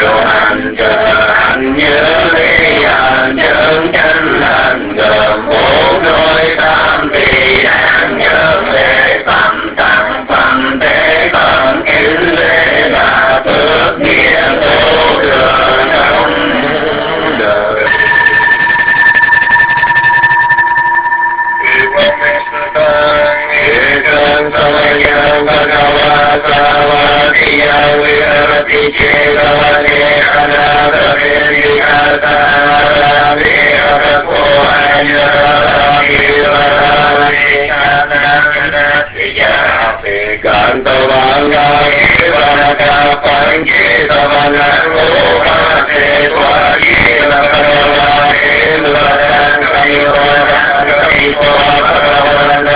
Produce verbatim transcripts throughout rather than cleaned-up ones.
điều hành chờ hành nhớ lý hành chân chân hành gồm bốn đôi tam tỷ đáng nhớ lệ tâm tăng phẩm thế tâm kính lễ là phước nghĩa vô thường trong đời. Ekam samayam bhagava savatiya virati chedavane anadavedikata virakohaya viravavikanagadatiya ekantavanga evanaka panchetavanang omase svagila karavahendvarang kaivarang kaivarang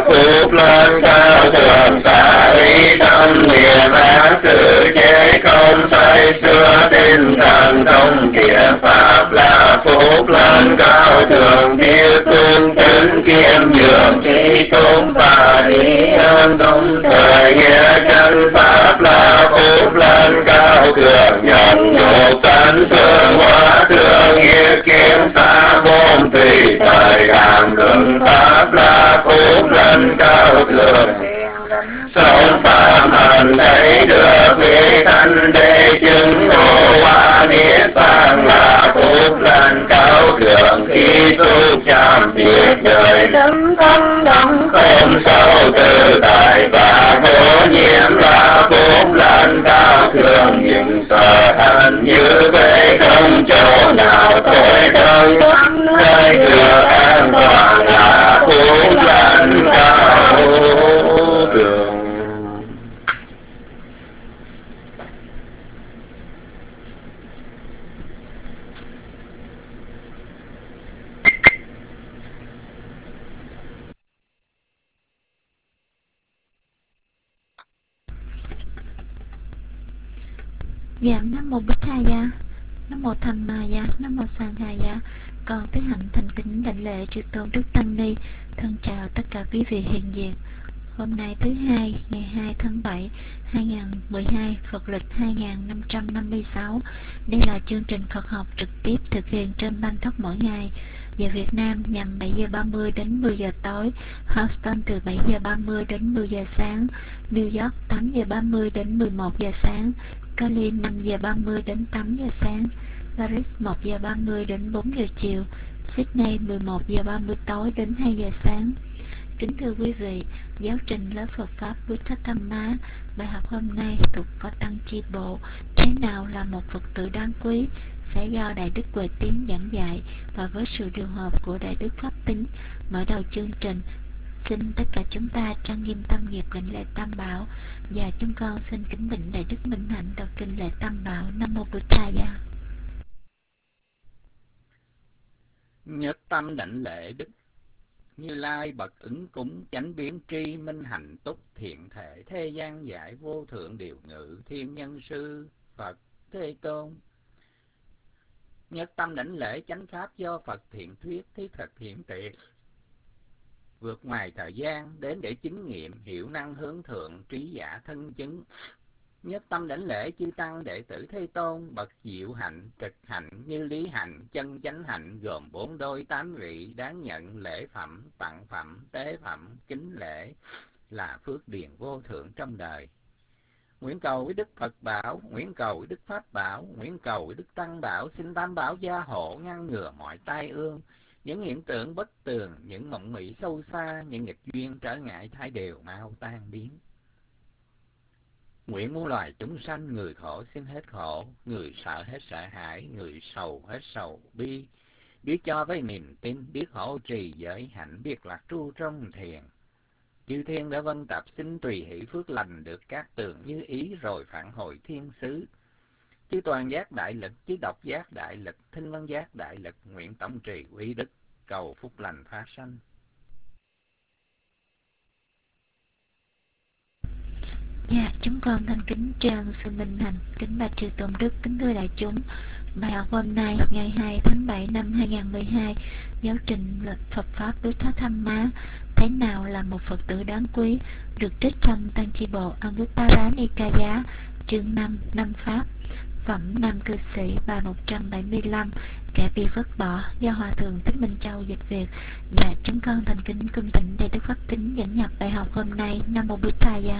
phúc lên cao thượng xả lý tâm niệm ác sự chế không say xưa tinh thần trong thiện pháp là phúc lên cao thượng biết tương tính kiêm nhường trí tôn và lý an trong thời nghĩa chân pháp là phúc lên cao thượng nhận nhục tánh thương hóa thương nghĩa kiếm xa môn tùy thời hàm luận pháp là phúc lên cao thượng sống pháp hành thấy được vị thanh đế chứng ngộ hóa niết bàn là phúc lên cao thượng khi xúc chạm việc đời tâm tâm động không sâu tự tại và vô nhiễm là phúc lên cao thượng những sở hành như vậy không chỗ nào tội thân nơi cửa an toàn là phúc lên cao thượng. Dạ, Nam Mô Bích Tha Gia, Nam Mô Tham Ma Gia, Nam Mô Sang Hà Gia. Con tiến hành thành kính đảnh lễ chư tôn Đức Tăng Ni. Thân chào tất cả quý vị hiện diện. Hôm nay thứ hai, ngày hai tháng bảy, hai nghìn không trăm mười hai, Phật lịch hai nghìn năm trăm năm mươi sáu. Đây là chương trình Phật học trực tiếp thực hiện trên Bangkok mỗi ngày. Giờ Việt Nam nhằm bảy giờ ba mươi đến mười giờ tối, Houston từ bảy giờ ba mươi đến mười giờ sáng, New York tám giờ ba mươi đến mười một giờ sáng, Cali năm giờ ba mươi đến tám giờ sáng, Paris một giờ ba mươi đến bốn giờ chiều, Sydney mười một giờ ba mươi tối đến hai giờ sáng. Kính thưa quý vị, giáo trình lớp Phật Pháp Buddha-Dhamma, bài học hôm nay thuộc có Tăng Chi Bộ, thế nào là một Phật tử đáng quý, sẽ do Đại Đức Huệ Tiến giảng dạy và với sự điều hợp của Đại Đức Pháp Tính. Mở đầu chương trình, xin tất cả chúng ta trang nghiêm tâm nghiệp lệnh lễ Tam Bảo, và chúng con xin kính bỉnh Đại Đức Minh Hạnh đọc kinh lễ Tam Bảo. Nam Mô Bụt Thầy Gia. Nhất tâm đảnh lễ Đức Như Lai bậc ứng cúng chánh biến tri minh hạnh túc thiện thể thế gian giải vô thượng điều ngự thiên nhân sư Phật Thế Tôn. Nhất tâm đảnh lễ chánh pháp do Phật thiện thuyết thiết thực hiển tiệt, vượt ngoài thời gian đến để chính nghiệm hiểu năng hướng thượng trí giả thân chứng. Nhất tâm đảnh lễ chư tăng đệ tử Thế Tôn bậc diệu hạnh trực hạnh như lý hạnh chân chánh hạnh, gồm bốn đôi tám vị đáng nhận lễ phẩm tặng phẩm tế phẩm kính lễ là phước điền vô thượng trong đời. Nguyện cầu với Đức Phật bảo, nguyện cầu với Đức Pháp bảo, nguyện cầu với Đức Tăng bảo, xin Tam bảo gia hộ ngăn ngừa mọi tai ương, những hiện tượng bất tường, những mộng mị sâu xa, những nghịch duyên trở ngại thay đều mau tan biến. Nguyện muôn loài chúng sanh, người khổ xin hết khổ, người sợ hết sợ hãi, người sầu hết sầu bi, biết cho với niềm tin, biết hộ trì giới hạnh, biết lạc tru trong thiền. Chư thiên đã vân tập xin tùy hỷ phước lành được các tường như ý rồi phản hồi thiên xứ. Chư toàn giác đại lực, chư độc giác đại lực, thinh văn giác đại lực, nguyện tổng trì quý đức, cầu phúc lành phát sanh. Dạ, chúng con thành kính trang sư Minh Hạnh, kính bạch chư tôn đức, kính thưa đại chúng. Bài học hôm nay ngày hai tháng bảy năm hai nghìn không trăm mười hai, giáo trình lịch Phật Pháp Buddha-Dhamma, thế nào là một Phật tử đáng quý, được trích trong Tăng Chi Bộ Anguttara Nikaya, chương năm, năm Pháp, phẩm Nam Cư Sĩ, bài một trăm bảy mươi lăm, kẻ bị vứt bỏ, do Hòa Thượng Thích Minh Châu dịch Việt. Và chúng con thành kính cung tịnh Đại Đức Pháp Tính dẫn nhập bài học hôm nay. Nam Mô Bụt Thầy Gia.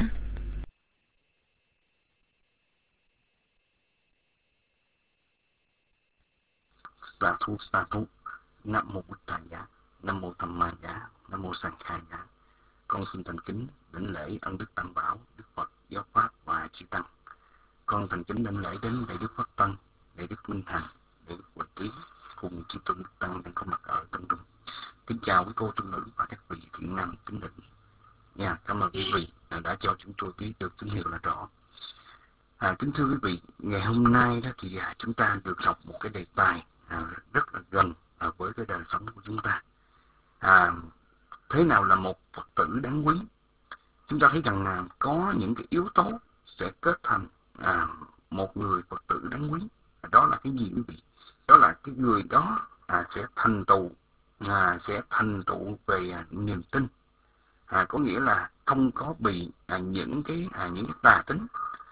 Sa thú sa thú. Nam Mô Bụt Thầy Giá, Nam Mô Tham Ma Giá, Nam Mô Sang Khai Giá. Con xin thành kính đảnh lễ ân đức Tam Bảo, Đức Phật, Giáo Pháp và chư Tăng. Con thành kính đảnh lễ đến Đại Đức Pháp Tăng, Đại Đức Minh Hạnh, Đại Đức Huệ Tiến cùng chư tôn Đức Tăng đang có mặt ở Tân Trung. Kính chào quý cô tu nữ và các vị thiện nam kính định. Nha, cảm ơn quý vị đã cho chúng tôi biết được tín hiệu là rõ. À, kính thưa quý vị, ngày hôm nay đó thì à, chúng ta được đọc một cái đề tài à, rất là gần à, với cái đời sống của chúng ta. À, thế nào là một Phật tử đáng quý? Chúng ta thấy rằng là có những cái yếu tố sẽ kết thành à, một người Phật tử đáng quý. Đó là cái gì quý vị? Đó là cái người đó à, sẽ thành tựu à, sẽ thành tựu về à, niềm tin, à, có nghĩa là không có bị à, những cái à, những cái tà tính.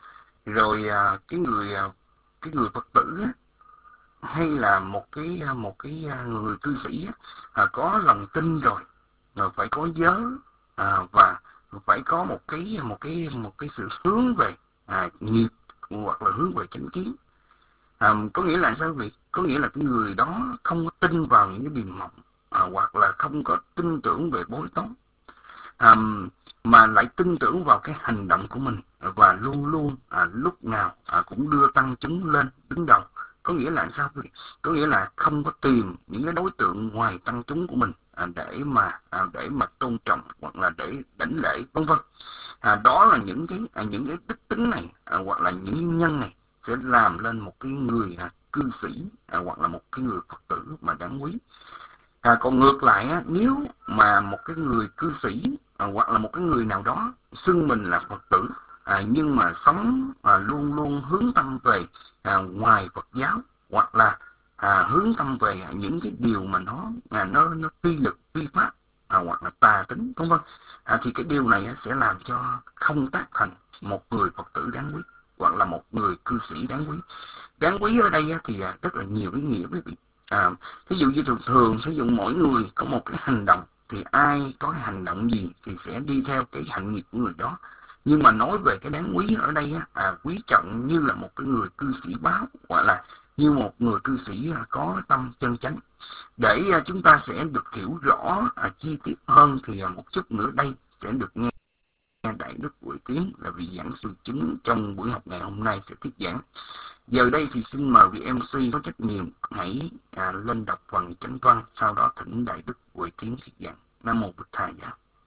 Rồi à, cái người à, cái người Phật tử á, hay là một cái một cái người cư sĩ á, à, có lòng tin rồi, rồi phải có giới à, và phải có một cái một cái một cái sự hướng về à, nghiệp hoặc là hướng về chánh kiến. À, có nghĩa là sao vậy? Có nghĩa là cái người đó không có tin vào những cái điềm mộng, à, hoặc là không có tin tưởng về bói toán, à, mà lại tin tưởng vào cái hành động của mình, và luôn luôn à, lúc nào à, cũng đưa tăng chúng lên đứng đầu. Có nghĩa là sao vậy? Có nghĩa là không có tìm những cái đối tượng ngoài tăng chúng của mình à, để mà à, để mà tôn trọng hoặc là để đảnh lễ vân vân. À, đó là những cái à, những cái đức tính này à, hoặc là những nhân này sẽ làm lên một cái người à, cư sĩ à, hoặc là một cái người Phật tử mà đáng quý. À, còn ngược lại á, nếu mà một cái người cư sĩ à, hoặc là một cái người nào đó xưng mình là Phật tử à, nhưng mà sống à, luôn luôn hướng tâm về à, ngoài Phật giáo, hoặc là à, hướng tâm về à, những cái điều mà nó à, nó nó phi lực phi pháp à, hoặc là tà tính vân vân, à, thì cái điều này á, sẽ làm cho không tác thành một người Phật tử đáng quý hoặc là một người cư sĩ đáng quý. Đáng quý ở đây á, thì à, rất là nhiều ý nghĩa quý vị. À, ví dụ như thường thường sử dụng mỗi người có một cái hành động, thì ai có cái hành động gì thì sẽ đi theo cái hạnh nghiệp của người đó. Nhưng mà nói về cái đáng quý ở đây á, à, quý trọng như là một cái người cư sĩ báo, hoặc là như một người cư sĩ à, có tâm chân chánh. Để à, chúng ta sẽ được hiểu rõ à, chi tiết hơn thì à, một chút nữa đây sẽ được nghe Đại Đức Huệ Tiến là vị giảng sư chính trong buổi học ngày hôm nay sẽ thuyết giảng. Giờ đây thì xin mời vị em xê có trách nhiệm hãy à, lên đọc phần chánh văn, sau đó thỉnh Đại Đức Huệ Tiến thuyết giảng. Nam mô Bụt Thầy.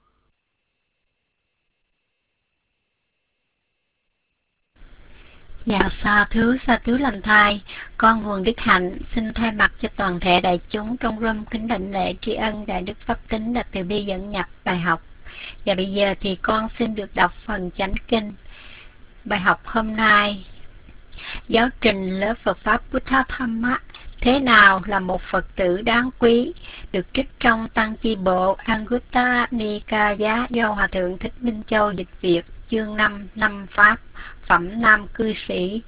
Dạ sa thứ sa thứ lành thai, con Nguồn Đức Hạnh xin thay mặt cho toàn thể đại chúng trong room kính đảnh lễ tri ân Đại Đức Pháp Tính đã từ bi dẫn nhập bài học. Và bây giờ thì con xin được đọc phần chánh kinh. Bài học hôm nay, giáo trình lớp Phật Pháp Buddha Dhamma, thế nào là một Phật tử đáng quý, được trích trong Tăng Chi Bộ Anguttara Nikaya do Hòa Thượng Thích Minh Châu dịch Việt, chương năm, năm Pháp, phẩm nam cư sĩ.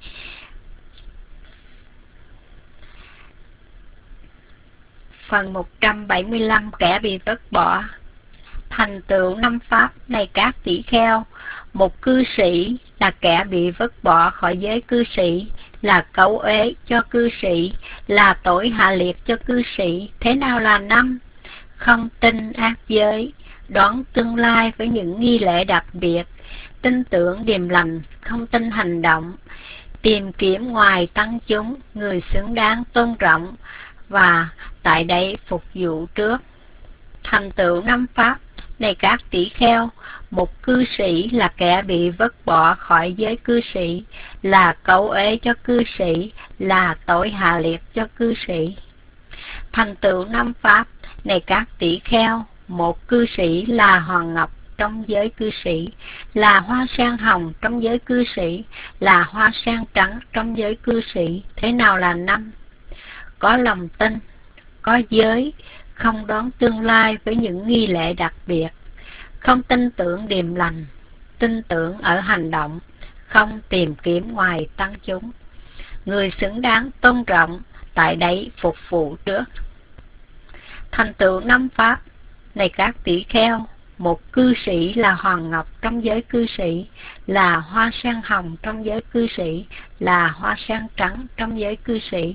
Phần một trăm bảy mươi lăm, kẻ bị vứt bỏ. Thành tựu năm Pháp này các tỷ kheo, một cư sĩ là kẻ bị vứt bỏ khỏi giới cư sĩ, là cấu uế cho cư sĩ, là tội hạ liệt cho cư sĩ. Thế nào là năm? Không tin ác giới, đoán tương lai với những nghi lễ đặc biệt, tin tưởng điềm lành, không tin hành động, tìm kiếm ngoài tăng chúng, người xứng đáng tôn trọng, và tại đây phục vụ trước. Thành tựu năm Pháp này các tỷ kheo, một cư sĩ là kẻ bị vứt bỏ khỏi giới cư sĩ, là cấu uế cho cư sĩ, là tội hạ liệt cho cư sĩ. Thành tựu năm Pháp này các tỷ kheo, một cư sĩ là hoàng ngọc trong giới cư sĩ, là hoa sen hồng trong giới cư sĩ, là hoa sen trắng trong giới cư sĩ. Thế nào là năm? Có lòng tin, có giới, không đoán tương lai với những nghi lễ đặc biệt, không tin tưởng điềm lành, tin tưởng ở hành động, không tìm kiếm ngoài tăng chúng, người xứng đáng tôn trọng, tại đấy phục vụ trước. Thành tựu năm Pháp này các tỷ kheo, một cư sĩ là hoàng ngọc trong giới cư sĩ, là hoa sen hồng trong giới cư sĩ, là hoa sen trắng trong giới cư sĩ.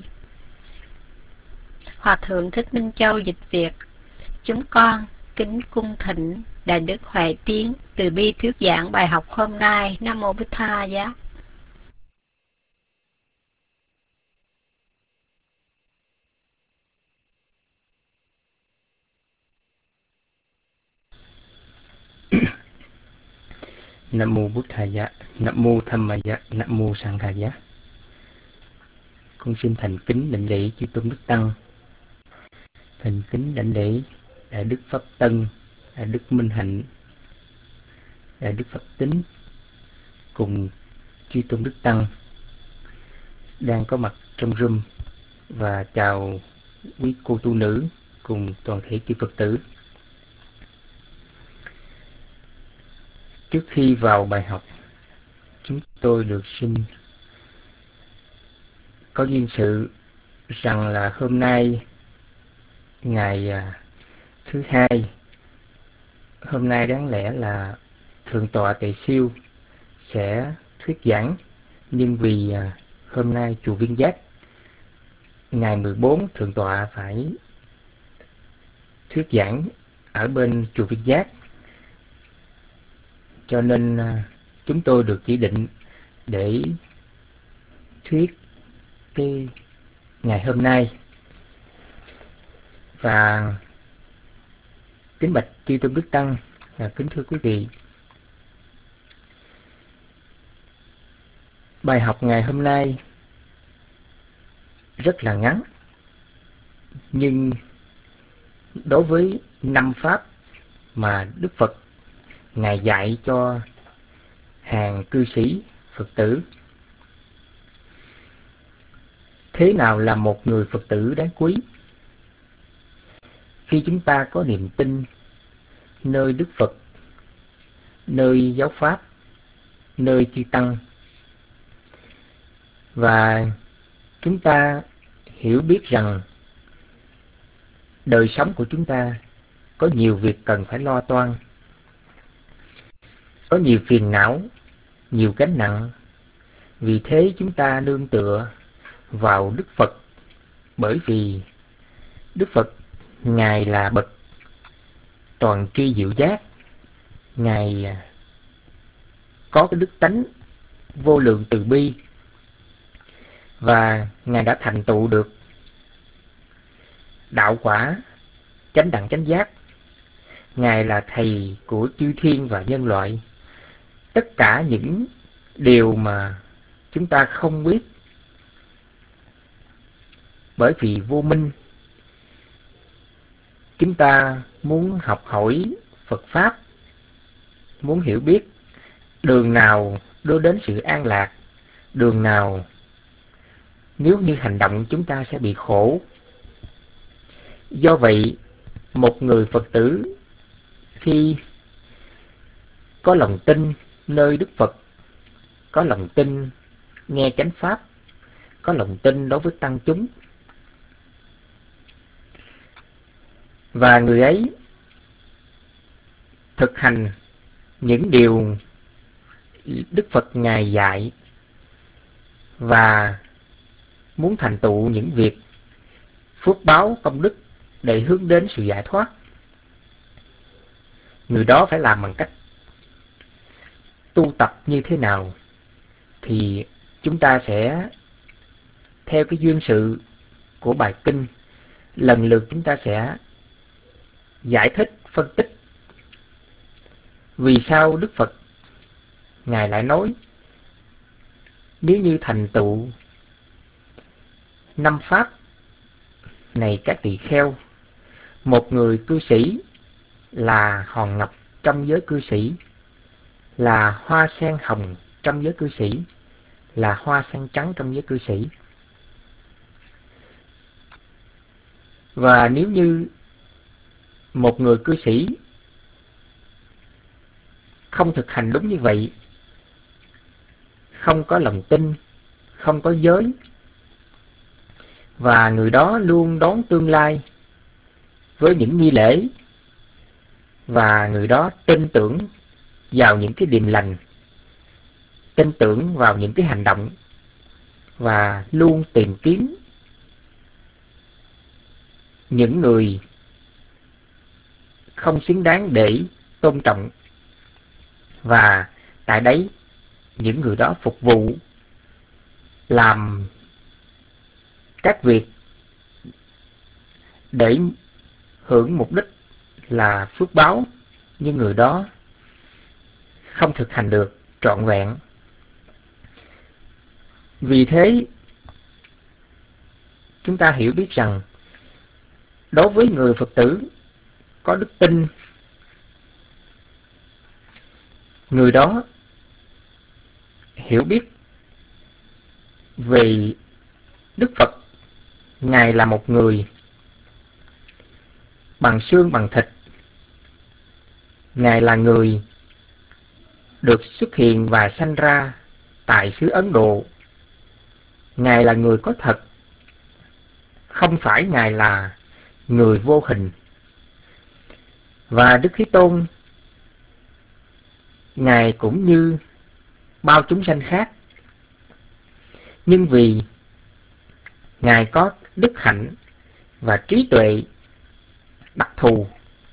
Hòa Thượng Thích Minh Châu dịch Việt. Chúng con kính cung thỉnh Đại Đức Huệ Tiến từ bi thuyết giảng bài học hôm nay. Nam mô Bụt Tha Giá. Nam mô Bụt Thầy Giá, Nam mô Tham Ma Giá, Nam mô Sang Khai Giá. Con xin thành kính đảnh lễ chư tôn đức tăng, thành kính đảnh lễ Đại Đức Pháp Tân, Đại đức Minh Hạnh, Đại đức Phật Tính cùng chư tôn đức tăng đang có mặt trong room, và chào quý cô tu nữ cùng toàn thể chư Phật tử. Trước khi vào bài học, chúng tôi được xin có duyên sự rằng là hôm nay ngày à, thứ hai, hôm nay đáng lẽ là Thượng tọa Tề Siêu sẽ thuyết giảng, nhưng vì à, hôm nay chùa Viên Giác ngày mười bốn Thượng tọa phải thuyết giảng ở bên chùa Viên Giác, cho nên à, chúng tôi được chỉ định để thuyết cái ngày hôm nay. Và kính bạch chư tôn đức tăng, và kính thưa quý vị, bài học ngày hôm nay rất là ngắn, nhưng đối với năm pháp mà Đức Phật Ngài dạy cho hàng cư sĩ Phật tử, thế nào là một người Phật tử đáng quý? Khi chúng ta có niềm tin nơi Đức Phật, nơi giáo pháp, nơi chư tăng, và chúng ta hiểu biết rằng đời sống của chúng ta có nhiều việc cần phải lo toan, có nhiều phiền não, nhiều gánh nặng. Vì thế chúng ta nương tựa vào Đức Phật, bởi vì Đức Phật Ngài là bậc toàn tri diệu giác, Ngài có cái đức tánh vô lượng từ bi, và Ngài đã thành tựu được đạo quả chánh đẳng chánh giác. Ngài là thầy của chư thiên và nhân loại. Tất cả những điều mà chúng ta không biết bởi vì vô minh, chúng ta muốn học hỏi Phật Pháp, muốn hiểu biết đường nào đưa đến sự an lạc, đường nào nếu như hành động chúng ta sẽ bị khổ. Do vậy, một người Phật tử khi có lòng tin nơi Đức Phật, có lòng tin nghe chánh Pháp, có lòng tin đối với tăng chúng, và người ấy thực hành những điều Đức Phật Ngài dạy, và muốn thành tựu những việc phước báo công đức để hướng đến sự giải thoát, người đó phải làm bằng cách tu tập như thế nào thì chúng ta sẽ theo cái duyên sự của bài kinh, lần lượt chúng ta sẽ giải thích, phân tích vì sao Đức Phật Ngài lại nói nếu như thành tựu năm pháp này các tỳ kheo, một người cư sĩ là hòn ngọc trong giới cư sĩ, là hoa sen hồng trong giới cư sĩ, là hoa sen trắng trong giới cư sĩ. Và nếu như một người cư sĩ không thực hành đúng như vậy, không có lòng tin, không có giới, và người đó luôn đón tương lai với những nghi lễ, và người đó tin tưởng vào những cái điềm lành, tin tưởng vào những cái hành động, và luôn tìm kiếm những người không xứng đáng để tôn trọng, và tại đấy những người đó phục vụ làm các việc để hưởng mục đích là phước báo, nhưng người đó không thực hành được trọn vẹn. Vì thế chúng ta hiểu biết rằng đối với người Phật tử có đức tin người đó hiểu biết về Đức Phật. Ngài là một người bằng xương bằng thịt. Ngài là người được xuất hiện và sanh ra tại xứ Ấn Độ. Ngài là người có thật, không phải Ngài là người vô hình. Và Đức Thế Tôn, Ngài cũng như bao chúng sanh khác, nhưng vì Ngài có đức hạnh và trí tuệ đặc thù,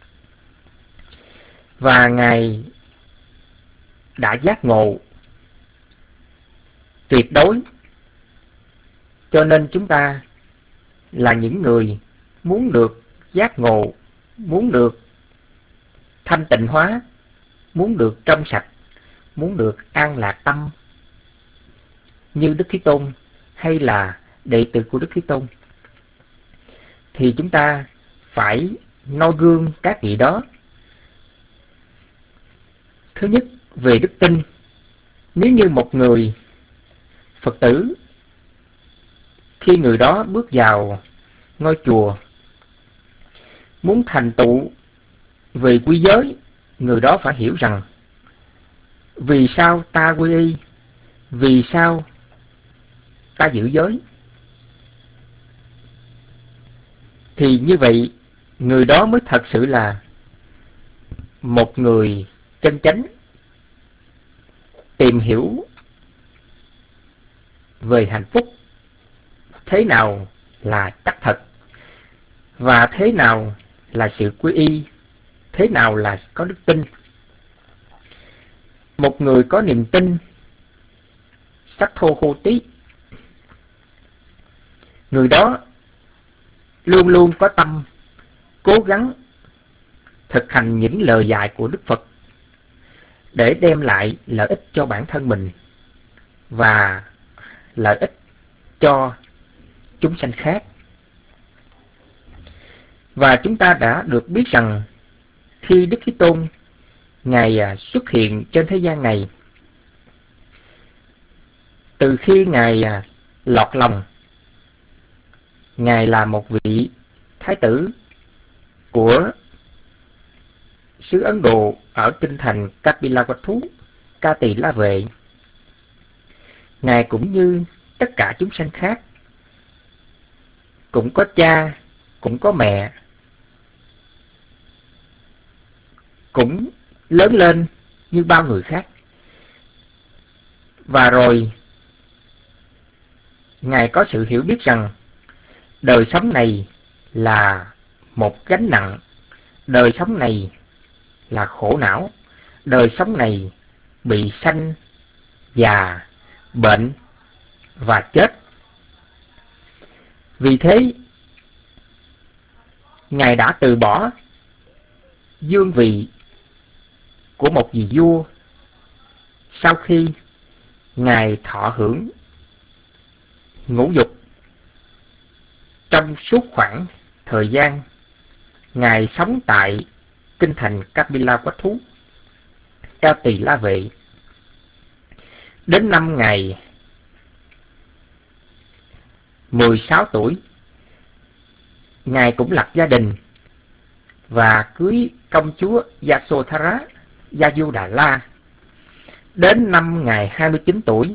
và Ngài đã giác ngộ tuyệt đối, cho nên chúng ta là những người muốn được giác ngộ, muốn được thanh tịnh hóa, muốn được trong sạch, muốn được an lạc tâm như Đức Thế Tôn hay là đệ tử của Đức Thế Tôn, thì chúng ta phải noi gương các vị đó. Thứ nhất, về đức tin. Nếu như một người Phật tử, khi người đó bước vào ngôi chùa muốn thành tựu về quy giới, người đó phải hiểu rằng vì sao ta quy y, vì sao ta giữ giới. Thì như vậy người đó mới thật sự là một người chân chánh, tìm hiểu về hạnh phúc, thế nào là chắc thật, và thế nào là sự quy y, thế nào là có đức tin. Một người có niềm tin sắc thô hô tí, người đó luôn luôn có tâm cố gắng thực hành những lời dạy của Đức Phật để đem lại lợi ích cho bản thân mình và lợi ích cho chúng sanh khác. Và chúng ta đã được biết rằng khi Đức Thế Tôn Ngài xuất hiện trên thế gian này, từ khi Ngài lọt lòng, Ngài là một vị thái tử của xứ Ấn Độ ở kinh thành Kapilavatthu, Ca Tỳ La Vệ. Ngài cũng như tất cả chúng sanh khác, cũng có cha, cũng có mẹ, cũng lớn lên như bao người khác. Và rồi Ngài có sự hiểu biết rằng đời sống này là một gánh nặng, đời sống này là khổ não, đời sống này bị sanh, già, bệnh và chết. Vì thế Ngài đã từ bỏ vương vị của một vị vua sau khi Ngài thọ hưởng ngũ dục trong suốt khoảng thời gian Ngài sống tại kinh thành Kapilavatthu, Ca Tỳ La Vệ. Đến năm Ngài mười sáu tuổi, Ngài cũng lập gia đình và cưới công chúa Yasodhara, Yasodhara. Đến năm Ngài hai mươi chín tuổi,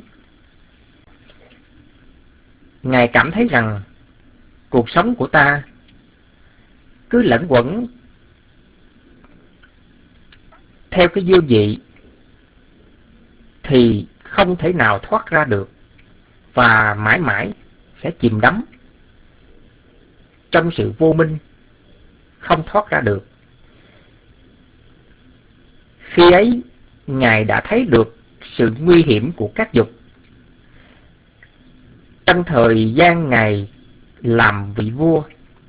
Ngài cảm thấy rằng cuộc sống của ta cứ lẫn quẩn theo cái dương vị thì không thể nào thoát ra được, và mãi mãi sẽ chìm đắm trong sự vô minh, không thoát ra được. Khi ấy Ngài đã thấy được sự nguy hiểm của các dục. Trong thời gian Ngài làm vị vua,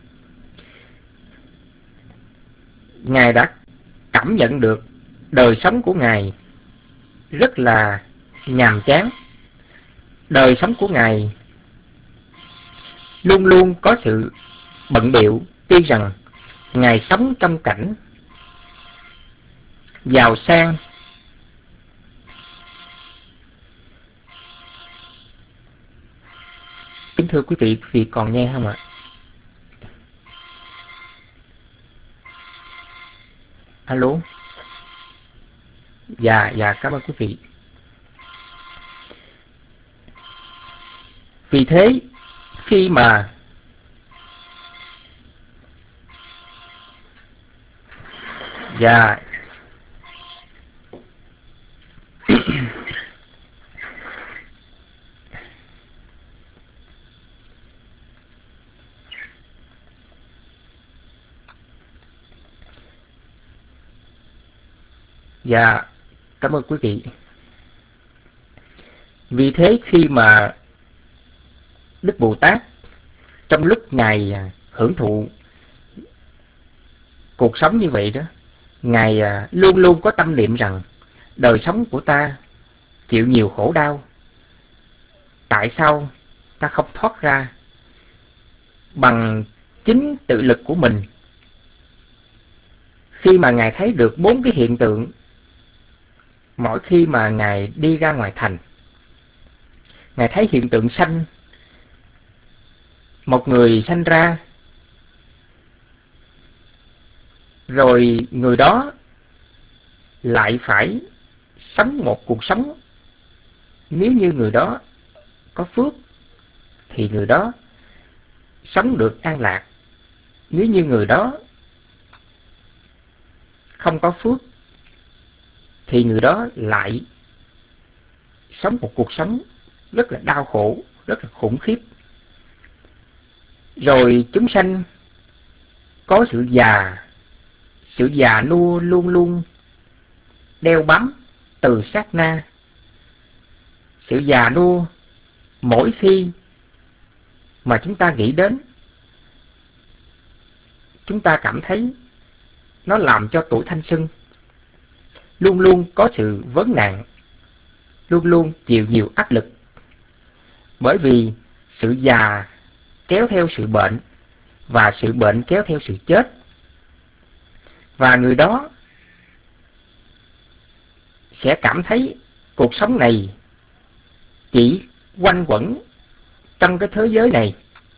Ngài đã cảm nhận được đời sống của Ngài rất là nhàm chán. Đời sống của Ngài luôn luôn có sự bận bịu, tuy rằng Ngài sống trong cảnh giàu sang, Kính thưa quý vị, quý vị còn nghe không ạ? Alo. Dạ, dạ, cảm ơn quý vị. Vì thế, khi mà Dạ Dạ, cảm ơn quý vị. Vì thế khi mà Đức Bồ Tát trong lúc Ngài hưởng thụ cuộc sống như vậy đó, Ngài luôn luôn có tâm niệm rằng đời sống của ta chịu nhiều khổ đau. Tại sao ta không thoát ra bằng chính tự lực của mình? Khi mà Ngài thấy được bốn cái hiện tượng mỗi khi mà Ngài đi ra ngoài thành, Ngài thấy hiện tượng sanh. Một người sanh ra, rồi người đó lại phải sống một cuộc sống. Nếu như người đó có phước thì người đó sống được an lạc. Nếu như người đó không có phước thì người đó lại sống một cuộc sống rất là đau khổ, rất là khủng khiếp. Rồi chúng sanh có sự già, sự già nua luôn luôn đeo bám từ sát na. Sự già nua mỗi khi mà chúng ta nghĩ đến, chúng ta cảm thấy nó làm cho tuổi thanh xuân luôn luôn có sự vấn nạn, luôn luôn chịu nhiều áp lực. Bởi vì sự già kéo theo sự bệnh, và sự bệnh kéo theo sự chết. Và người đó sẽ cảm thấy cuộc sống này chỉ quanh quẩn trong cái thế giới này.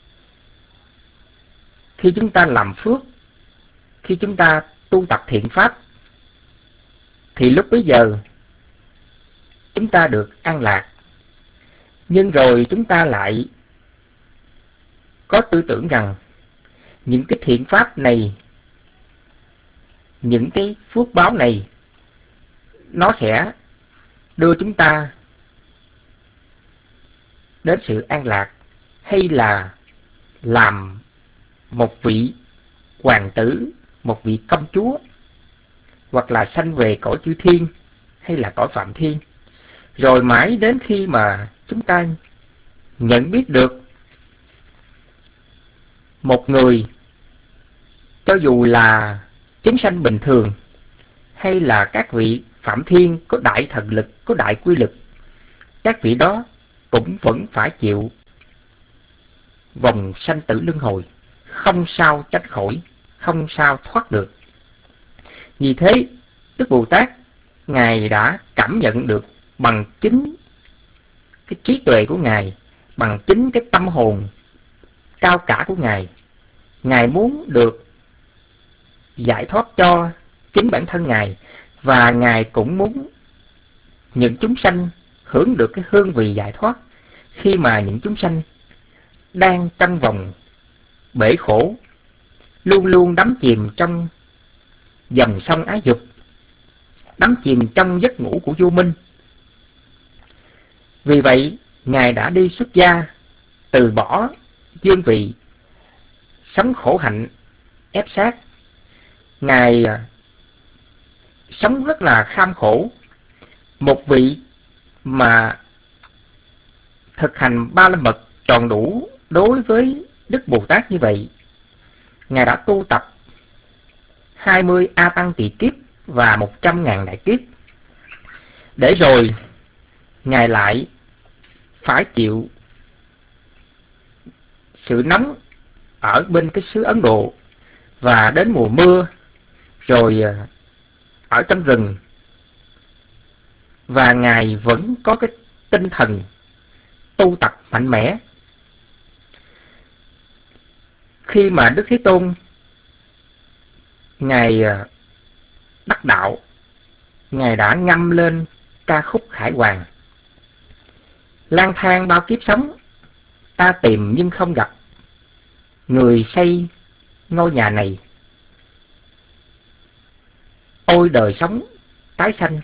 Khi chúng ta làm phước, khi chúng ta tu tập thiện pháp, thì lúc bấy giờ chúng ta được an lạc. Nhưng rồi chúng ta lại có tư tưởng rằng những cái thiện pháp này, những cái phước báo này, nó sẽ đưa chúng ta đến sự an lạc, hay là làm một vị hoàng tử, một vị công chúa, hoặc là sanh về cõi chư thiên, hay là cõi phạm thiên. Rồi mãi đến khi mà chúng ta nhận biết được một người, cho dù là chúng sanh bình thường, hay là các vị phạm thiên có đại thần lực, có đại quy lực, các vị đó cũng vẫn phải chịu vòng sanh tử luân hồi, không sao tránh khỏi, không sao thoát được. Vì thế, Đức Bồ Tát, Ngài đã cảm nhận được bằng chính cái trí tuệ của Ngài, bằng chính cái tâm hồn cao cả của Ngài. Ngài muốn được giải thoát cho chính bản thân Ngài, và Ngài cũng muốn những chúng sanh hưởng được cái hương vị giải thoát. Khi mà những chúng sanh đang trong vòng bể khổ, luôn luôn đắm chìm trong dòng sông ái dục, đắm chìm trong giấc ngủ của vô minh. Vì vậy, Ngài đã đi xuất gia, từ bỏ dương vị, sống khổ hạnh, ép sát. Ngài sống rất là kham khổ. Một vị mà thực hành ba la mật tròn đủ đối với Đức Bồ Tát như vậy, Ngài đã tu tập hai mươi A Tăng tỳ kiếp và một trăm ngàn đại kiếp, để rồi Ngài lại phải chịu sự nóng ở bên cái xứ Ấn Độ, và đến mùa mưa rồi ở trong rừng, và Ngài vẫn có cái tinh thần tu tập mạnh mẽ. khi mà Đức Thế Tôn Ngài đắc đạo, Ngài đã ngâm lên ca khúc Khải Hoàn. Lang thang bao kiếp sống, ta tìm nhưng không gặp, người xây ngôi nhà này. Ôi đời sống tái sanh,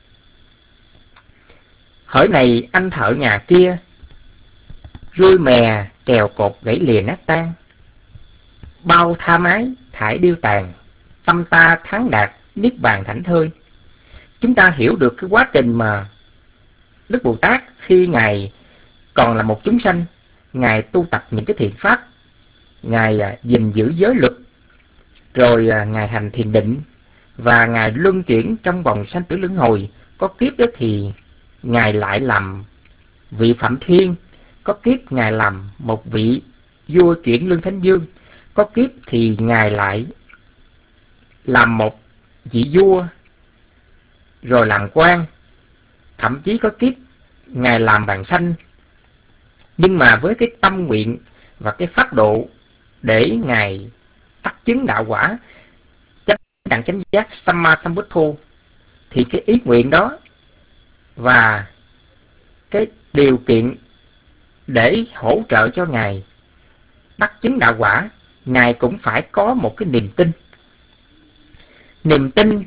hỡi này anh thợ nhà kia, rui mè trèo cột gãy lìa nát tan. Bao tha mái thải điêu tàn, tâm ta thắng đạt niết bàn thảnh thơi. Chúng ta hiểu được cái quá trình mà Đức Bồ Tát khi Ngài còn là một chúng sanh, Ngài tu tập những cái thiện pháp, Ngài gìn giữ giới luật, rồi Ngài hành thiền định, và Ngài luân chuyển trong vòng sanh tử luân hồi. Có kiếp đó thì Ngài lại làm vị Phạm Thiên, có kiếp Ngài làm một vị vua chuyển Lương Thánh Dương, có kiếp thì Ngài lại làm một vị vua rồi làm quan, thậm chí có kiếp Ngài làm bàn sanh. Nhưng mà với cái tâm nguyện và cái pháp độ để Ngài đắc chứng đạo quả chánh đẳng chánh giác Samma Sambuddho, thì cái ý nguyện đó và cái điều kiện để hỗ trợ cho Ngài đắc chứng đạo quả, Ngài cũng phải có một cái niềm tin. Niềm tin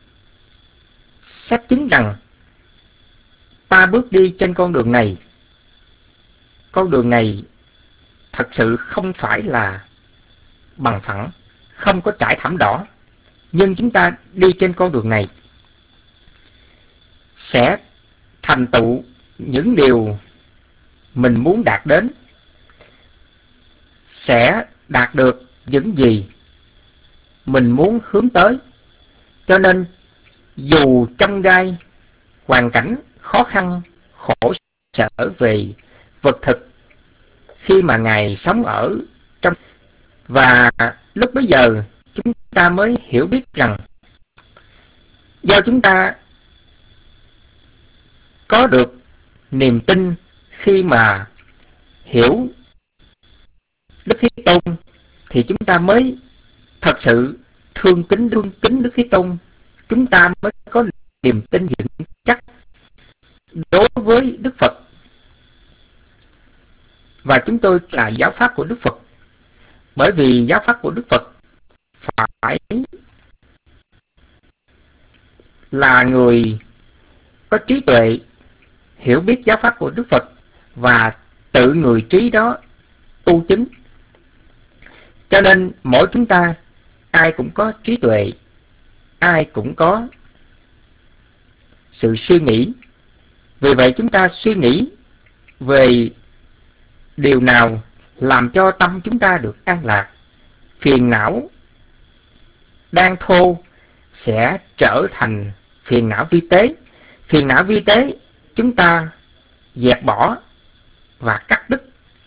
xác chứng rằng ta bước đi trên con đường này, con đường này thật sự không phải là bằng phẳng, không có trải thảm đỏ, nhưng chúng ta đi trên con đường này sẽ thành tựu những điều mình muốn đạt đến, sẽ đạt được những gì mình muốn hướng tới. Cho nên dù trong gai hoàn cảnh khó khăn, khổ sở về vật thực, khi mà Ngài sống ở trong, và lúc bấy giờ chúng ta mới hiểu biết rằng do chúng ta có được niềm tin khi mà hiểu Đức Thế Tôn, thì chúng ta mới thật sự thương kính thương kính Đức Thế Tôn. Chúng ta mới có niềm tin vững chắc đối với Đức Phật, và chúng tôi là giáo pháp của Đức Phật. Bởi vì giáo pháp của Đức Phật phải là người có trí tuệ, hiểu biết giáo pháp của Đức Phật và tự người trí đó tu chứng. Cho nên mỗi chúng ta ai cũng có trí tuệ, ai cũng có sự suy nghĩ. Vì vậy chúng ta suy nghĩ về điều nào làm cho tâm chúng ta được an lạc. Phiền não đang thô sẽ trở thành phiền não vi tế. Phiền não vi tế chúng ta dẹp bỏ và cắt đứt,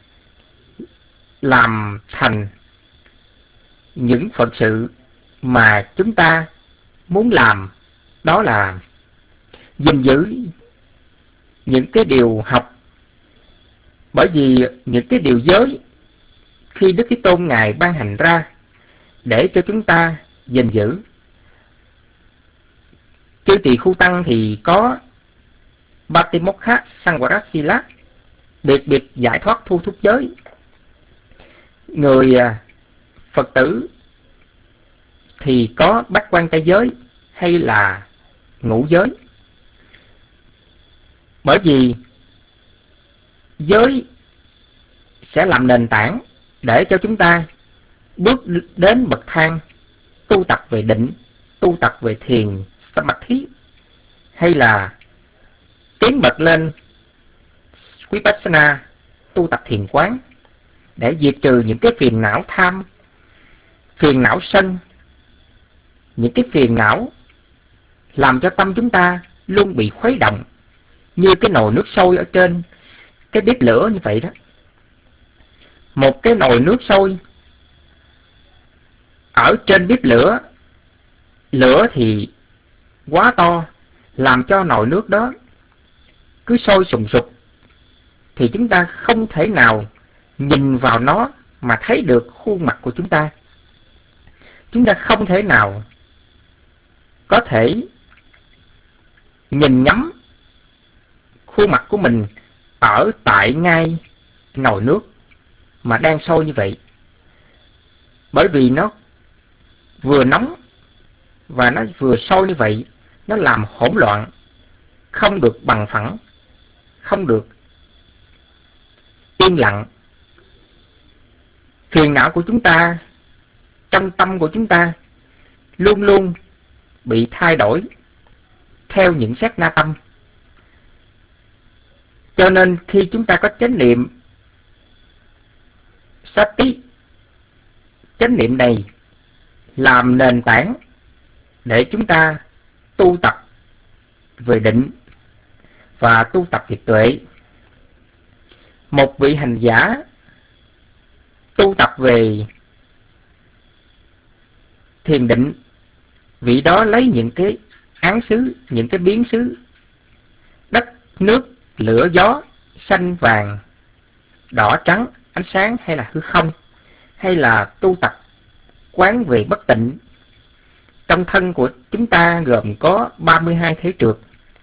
làm thành những phận sự mà chúng ta muốn làm, đó là gìn giữ những cái điều học. Bởi vì những cái điều giới khi Đức Thế Tôn Ngài ban hành ra để cho chúng ta gìn giữ. Chư Tỳ Khu Tăng thì có Batimokha Sangwarasila, biệt biệt giải thoát thu thúc giới. Người Phật tử thì có bát quan trai giới hay là ngũ giới. Bởi vì giới sẽ làm nền tảng để cho chúng ta bước đến bậc thang tu tập về định, tu tập về thiền Samadhi, hay là tiến bậc lên Vipassana, tu tập thiền quán, để diệt trừ những cái phiền não tham, phiền não sân, những cái phiền não làm cho tâm chúng ta luôn bị khuấy động như cái nồi nước sôi ở trên cái bếp lửa như vậy đó. Một cái nồi nước sôi ở trên bếp lửa, lửa thì quá to, làm cho nồi nước đó cứ sôi sùng sục, thì chúng ta không thể nào nhìn vào nó mà thấy được khuôn mặt của chúng ta. Chúng ta không thể nào có thể nhìn ngắm khuôn mặt của mình ở tại ngay nồi nước mà đang sôi như vậy, bởi vì nó vừa nóng và nó vừa sôi như vậy, nó làm hỗn loạn, không được bằng phẳng, không được yên lặng. Phiền não của chúng ta, trong tâm của chúng ta luôn luôn bị thay đổi theo những sát na tâm. Cho nên khi chúng ta có chánh niệm sati, chánh niệm này làm nền tảng để chúng ta tu tập về định và tu tập về tuệ. Một vị hành giả tu tập về thiền định, vị đó lấy những cái án xứ, những cái biến xứ, đất, nước, lửa, gió, xanh, vàng, đỏ, trắng, ánh sáng hay là hư không, hay là tu tập quán về bất tịnh. Trong thân của chúng ta gồm có ba mươi hai thế trượt,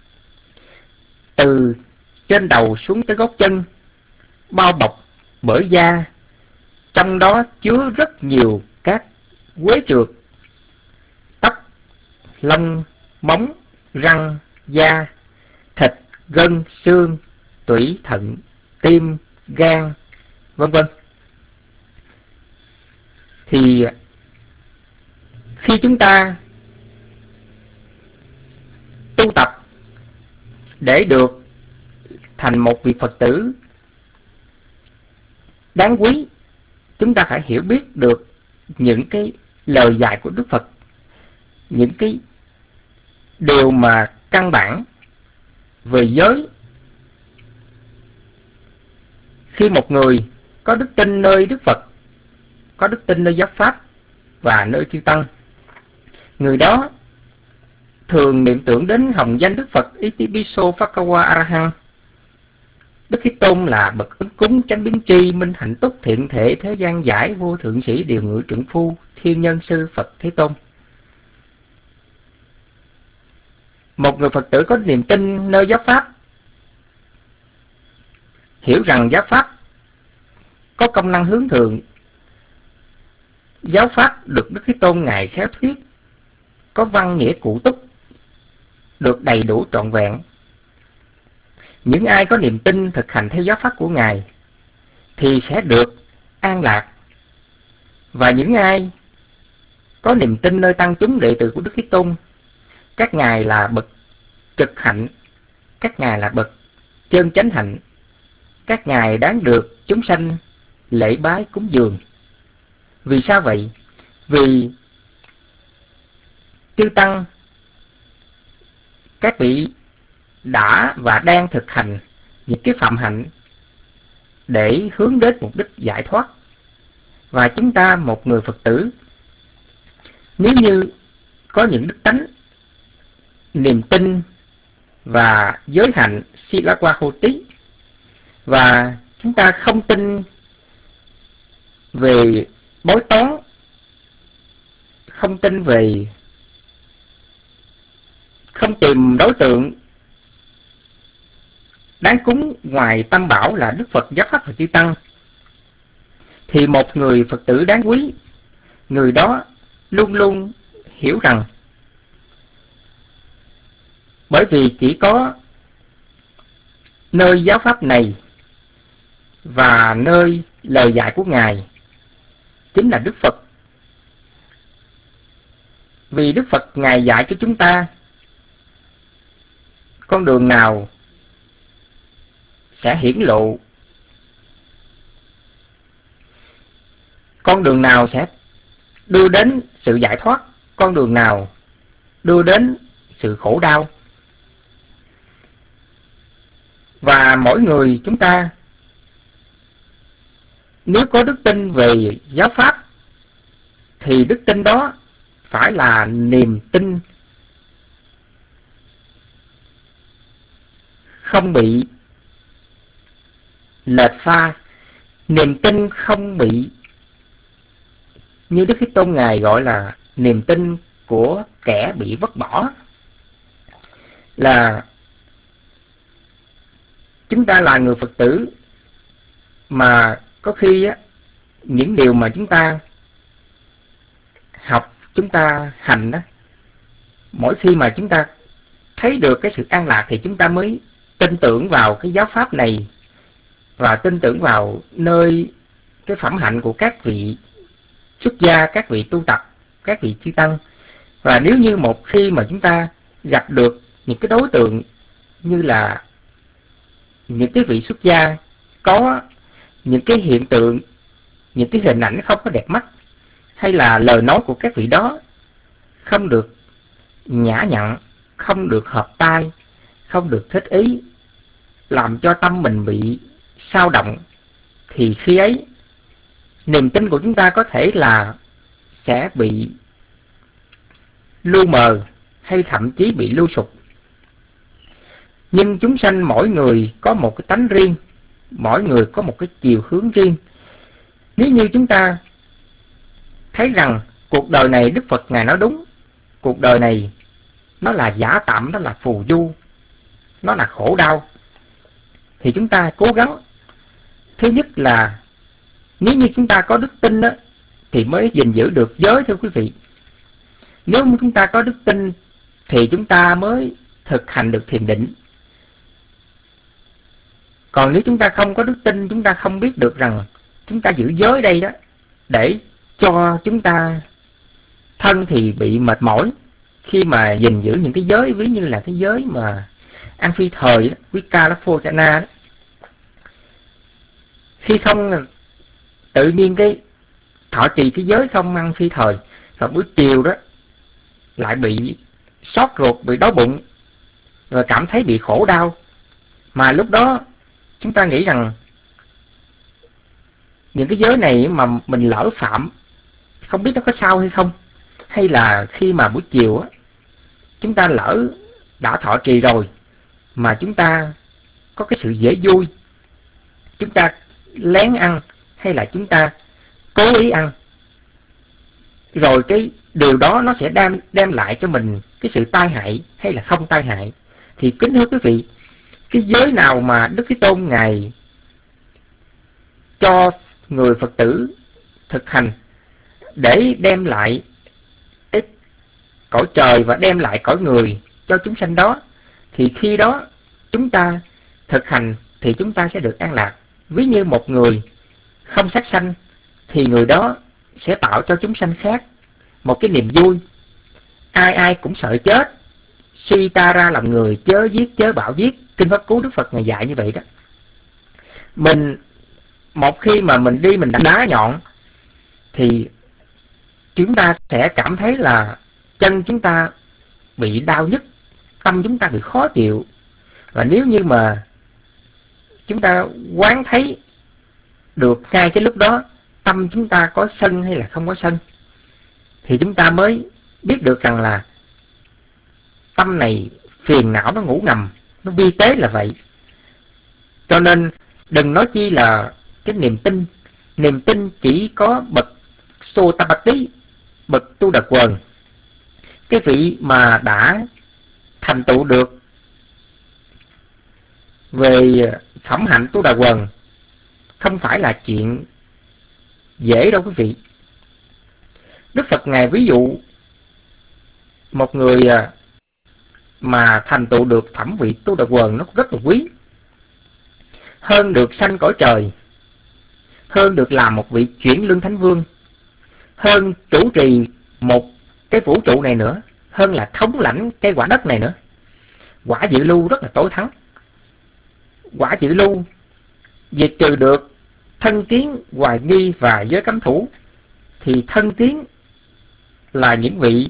từ trên đầu xuống tới gót chân, bao bọc bởi da, trong đó chứa rất nhiều các uế trượt, tóc, lông, móng, răng, da, thịt, gân, xương, tủy, thận, tim, gan, vân vân. Thì khi chúng ta tu tập để được thành một vị Phật tử đáng quý, chúng ta phải hiểu biết được những cái lời dạy của Đức Phật, những cái điều mà căn bản về giới. Khi một người có đức tin nơi Đức Phật, có đức tin nơi giáo pháp và nơi chư tăng, người đó thường niệm tưởng đến hồng danh Đức Phật Itipiso Phakawa Arahant. Đức Thế Tôn là bậc ứng cúng, chánh biến tri, minh hạnh túc, thiện thể, thế gian giải, vô thượng sĩ, điều ngự trưởng phu, thiên nhân sư Phật Thế Tôn. Một người Phật tử có niềm tin nơi giáo pháp, hiểu rằng giáo pháp có công năng hướng thượng, giáo pháp được Đức Thế Tôn Ngài khéo thuyết, có văn nghĩa cụ túc, được đầy đủ trọn vẹn. Những ai có niềm tin thực hành theo giáo pháp của Ngài thì sẽ được an lạc. Và những ai có niềm tin nơi tăng chúng đệ tử của Đức Thế Tôn, các ngài là bậc trực hạnh, các ngài là bậc chân chánh hạnh, các ngài đáng được chúng sanh lễ bái cúng dường. Vì sao vậy? Vì chư tăng, các vị đã và đang thực hành những cái phạm hạnh để hướng đến mục đích giải thoát. Và chúng ta, một người Phật tử, nếu như có những đức tánh, niềm tin và giới hạnh Sila Hô Tí, và chúng ta không tin về bói toán, không tin về, không tìm đối tượng đáng cúng ngoài Tam Bảo là Đức Phật, giáo pháp và chư tăng, thì một người Phật tử đáng quý, người đó luôn luôn hiểu rằng bởi vì chỉ có nơi giáo pháp này và nơi lời dạy của Ngài chính là Đức Phật. Vì Đức Phật Ngài dạy cho chúng ta con đường nào sẽ hiển lộ, con đường nào sẽ đưa đến sự giải thoát, con đường nào đưa đến sự khổ đau. Và mỗi người chúng ta nếu có đức tin về giáo pháp thì đức tin đó phải là niềm tin không bị lệch pha, niềm tin không bị như Đức Thế Tôn Ngài gọi là niềm tin của kẻ bị vứt bỏ. Là chúng ta là người Phật tử mà có khi á, những điều mà chúng ta học, chúng ta hành đó, mỗi khi mà chúng ta thấy được cái sự an lạc thì chúng ta mới tin tưởng vào cái giáo pháp này và tin tưởng vào nơi cái phẩm hạnh của các vị xuất gia, các vị tu tập, các vị chư tăng. Và nếu như một khi mà chúng ta gặp được những cái đối tượng như là những cái vị xuất gia có những cái hiện tượng, những cái hình ảnh không có đẹp mắt, hay là lời nói của các vị đó không được nhã nhặn, không được hợp tai, không được thích ý, làm cho tâm mình bị sao động, thì khi ấy niềm tin của chúng ta có thể là sẽ bị lu mờ hay thậm chí bị lu sụp. Nhưng chúng sanh mỗi người có một cái tánh riêng, mỗi người có một cái chiều hướng riêng. Nếu như chúng ta thấy rằng cuộc đời này Đức Phật Ngài nói đúng, cuộc đời này nó là giả tạm, nó là phù du, nó là khổ đau, thì chúng ta cố gắng. Thứ nhất là nếu như chúng ta có đức tin đó, thì mới gìn giữ được giới, thưa quý vị. Nếu chúng ta có đức tin thì chúng ta mới thực hành được thiền định. Còn nếu chúng ta không có đức tin, chúng ta không biết được rằng chúng ta giữ giới đây đó để cho chúng ta thân thì bị mệt mỏi khi mà gìn giữ những cái giới, ví như là cái giới mà ăn phi thời đó, Vikalapocana đó. Khi không tự nhiên cái thọ trì cái giới không ăn phi thời, và buổi chiều đó lại bị sót ruột, bị đói bụng, rồi cảm thấy bị khổ đau. Mà lúc đó chúng ta nghĩ rằng những cái giới này mà mình lỡ phạm, không biết nó có sao hay không. Hay là khi mà buổi chiều á, chúng ta lỡ đã thọ trì rồi, mà chúng ta có cái sự dễ vui, chúng ta lén ăn, hay là chúng ta cố ý ăn, rồi cái điều đó nó sẽ đem, đem lại cho mình cái sự tai hại hay là không tai hại. Thì kính thưa quý vị, cái giới nào mà Đức Thế Tôn Ngài cho người Phật tử thực hành để đem lại cái cõi trời và đem lại cõi người cho chúng sanh đó, thì khi đó chúng ta thực hành thì chúng ta sẽ được an lạc. Ví như một người không sát sanh thì người đó sẽ tạo cho chúng sanh khác một cái niềm vui. Ai ai cũng sợ chết, suy ta ra làm người, chớ giết chớ bảo giết. Kinh Pháp Cú Đức Phật Ngài dạy như vậy đó. Mình một khi mà mình đi mình đánh đá nhọn thì chúng ta sẽ cảm thấy là chân chúng ta bị đau nhức, tâm chúng ta bị khó chịu. Và nếu như mà chúng ta quán thấy được ngay cái lúc đó tâm chúng ta có sân hay là không có sân, thì chúng ta mới biết được rằng là tâm này phiền não nó ngủ ngầm, nó vi tế là vậy. Cho nên đừng nói chi là cái niềm tin. Niềm tin chỉ có bậc Sotapatti, bậc Tu Đà Quần, cái vị mà đã thành tựu được về phẩm hạnh Tu Đà Quần, không phải là chuyện dễ đâu quý vị. Đức Phật Ngài ví dụ một người mà thành tựu được phẩm vị Tu Đà Quần nó rất là quý, hơn được sanh cõi trời, hơn được làm một vị chuyển lương thánh vương, hơn chủ trì một cái vũ trụ này nữa, hơn là thống lãnh cái quả đất này nữa. Quả dự lưu rất là tối thắng. Quả dự lưu diệt trừ được thân kiến, hoài nghi và giới cấm thủ. Thì thân kiến là những vị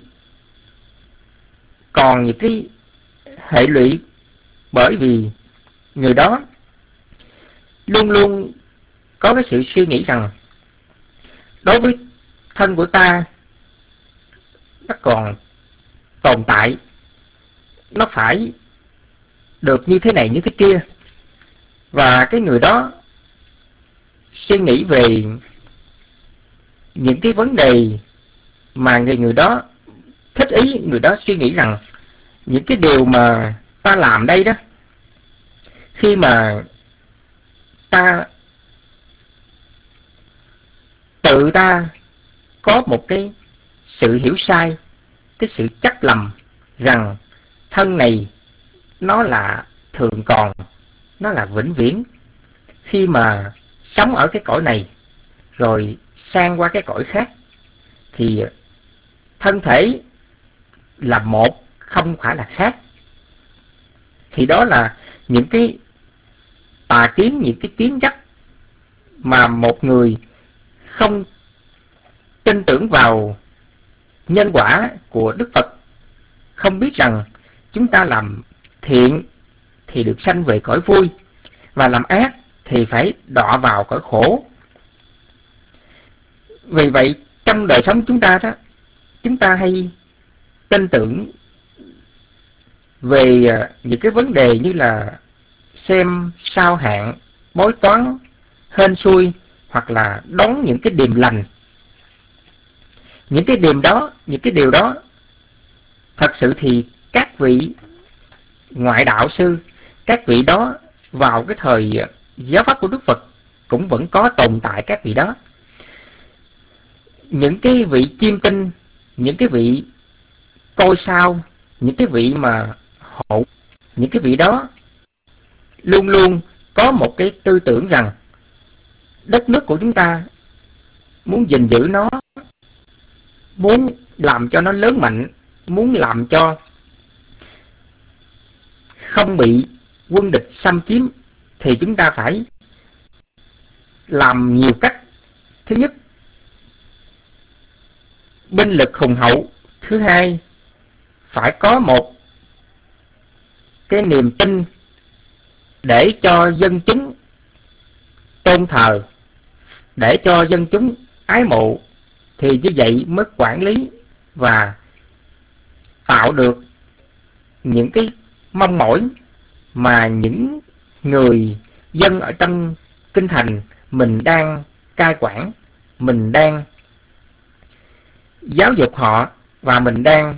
còn những cái hệ lụy, bởi vì người đó luôn luôn có cái sự suy nghĩ rằng đối với thân của ta nó còn tồn tại, nó phải được như thế này như thế kia. Và cái người đó suy nghĩ về những cái vấn đề mà người người đó thích ý, người đó suy nghĩ rằng những cái điều mà ta làm đây đó, khi mà ta tự ta có một cái sự hiểu sai, cái sự chắc lầm rằng thân này nó là thường còn, nó là vĩnh viễn. Khi mà sống ở cái cõi này rồi sang qua cái cõi khác thì thân thể là một, không phải là khác. Thì đó là những cái tà kiến, những cái kiến chấp mà một người không tin tưởng vào nhân quả của Đức Phật, không biết rằng chúng ta làm thiện thì được sanh về cõi vui, và làm ác thì phải đọa vào cõi khổ. Vì vậy trong đời sống chúng ta đó, chúng ta hay tin tưởng về những cái vấn đề như là xem sao hạn, bói toán, hên xui, hoặc là đón những cái điềm lành. Những cái điềm đó, những cái điều đó, thật sự thì các vị ngoại đạo sư, các vị đó vào cái thời giáo pháp của Đức Phật cũng vẫn có tồn tại các vị đó. Những cái vị chiêm tinh, những cái vị coi sao, những cái vị mà hộ, những cái vị đó luôn luôn có một cái tư tưởng rằng đất nước của chúng ta muốn gìn giữ nó, muốn làm cho nó lớn mạnh, muốn làm cho không bị quân địch xâm chiếm, thì chúng ta phải làm nhiều cách. Thứ nhất, binh lực hùng hậu. Thứ hai, phải có một cái niềm tin để cho dân chúng tôn thờ, để cho dân chúng ái mộ, thì như vậy mới quản lý và tạo được những cái mong mỏi mà những người dân ở trong kinh thành mình đang cai quản, mình đang giáo dục họ, và mình đang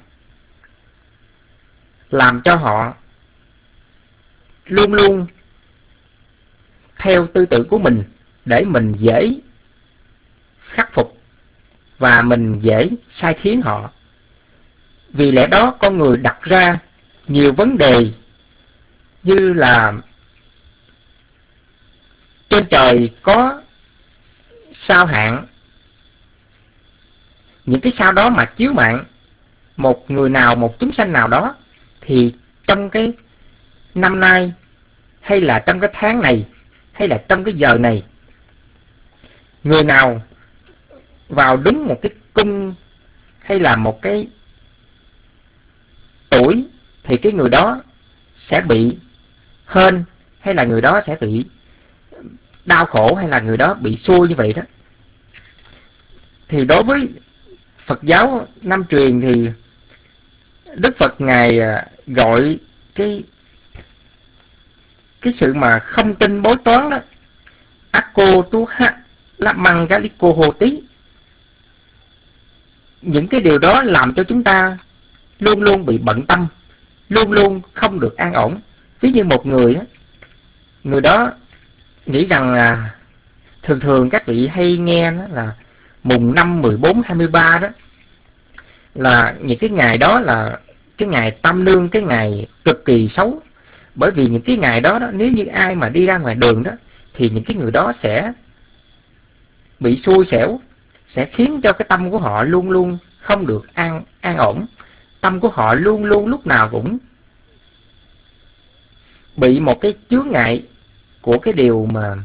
làm cho họ luôn luôn theo tư tưởng của mình, để mình dễ khắc phục và mình dễ sai khiến họ. Vì lẽ đó con người đặt ra nhiều vấn đề như là trên trời có sao hạn, những cái sao đó mà chiếu mạng một người nào, một chúng sanh nào đó, thì trong cái năm nay, hay là trong cái tháng này, hay là trong cái giờ này, người nào vào đúng một cái cung hay là một cái tuổi, thì cái người đó sẽ bị hên, hay là người đó sẽ bị đau khổ, hay là người đó bị xui như vậy đó. Thì đối với Phật giáo Nam truyền thì Đức Phật Ngài gọi cái cái sự mà không tin bói toán đó, Akko tu ha la măng galiko hồ tí. Những cái điều đó làm cho chúng ta luôn luôn bị bận tâm, luôn luôn không được an ổn. Ví như một người đó, người đó nghĩ rằng là thường thường các vị hay nghe đó là mùng năm, mười bốn, hai mươi ba đó là những cái ngày đó là cái ngày tam nương, cái ngày cực kỳ xấu. Bởi vì những cái ngày đó, đó nếu như ai mà đi ra ngoài đường đó, thì những cái người đó sẽ bị xui xẻo, sẽ khiến cho cái tâm của họ luôn luôn không được an an ổn. Tâm của họ luôn luôn lúc nào cũng bị một cái chướng ngại của cái điều mà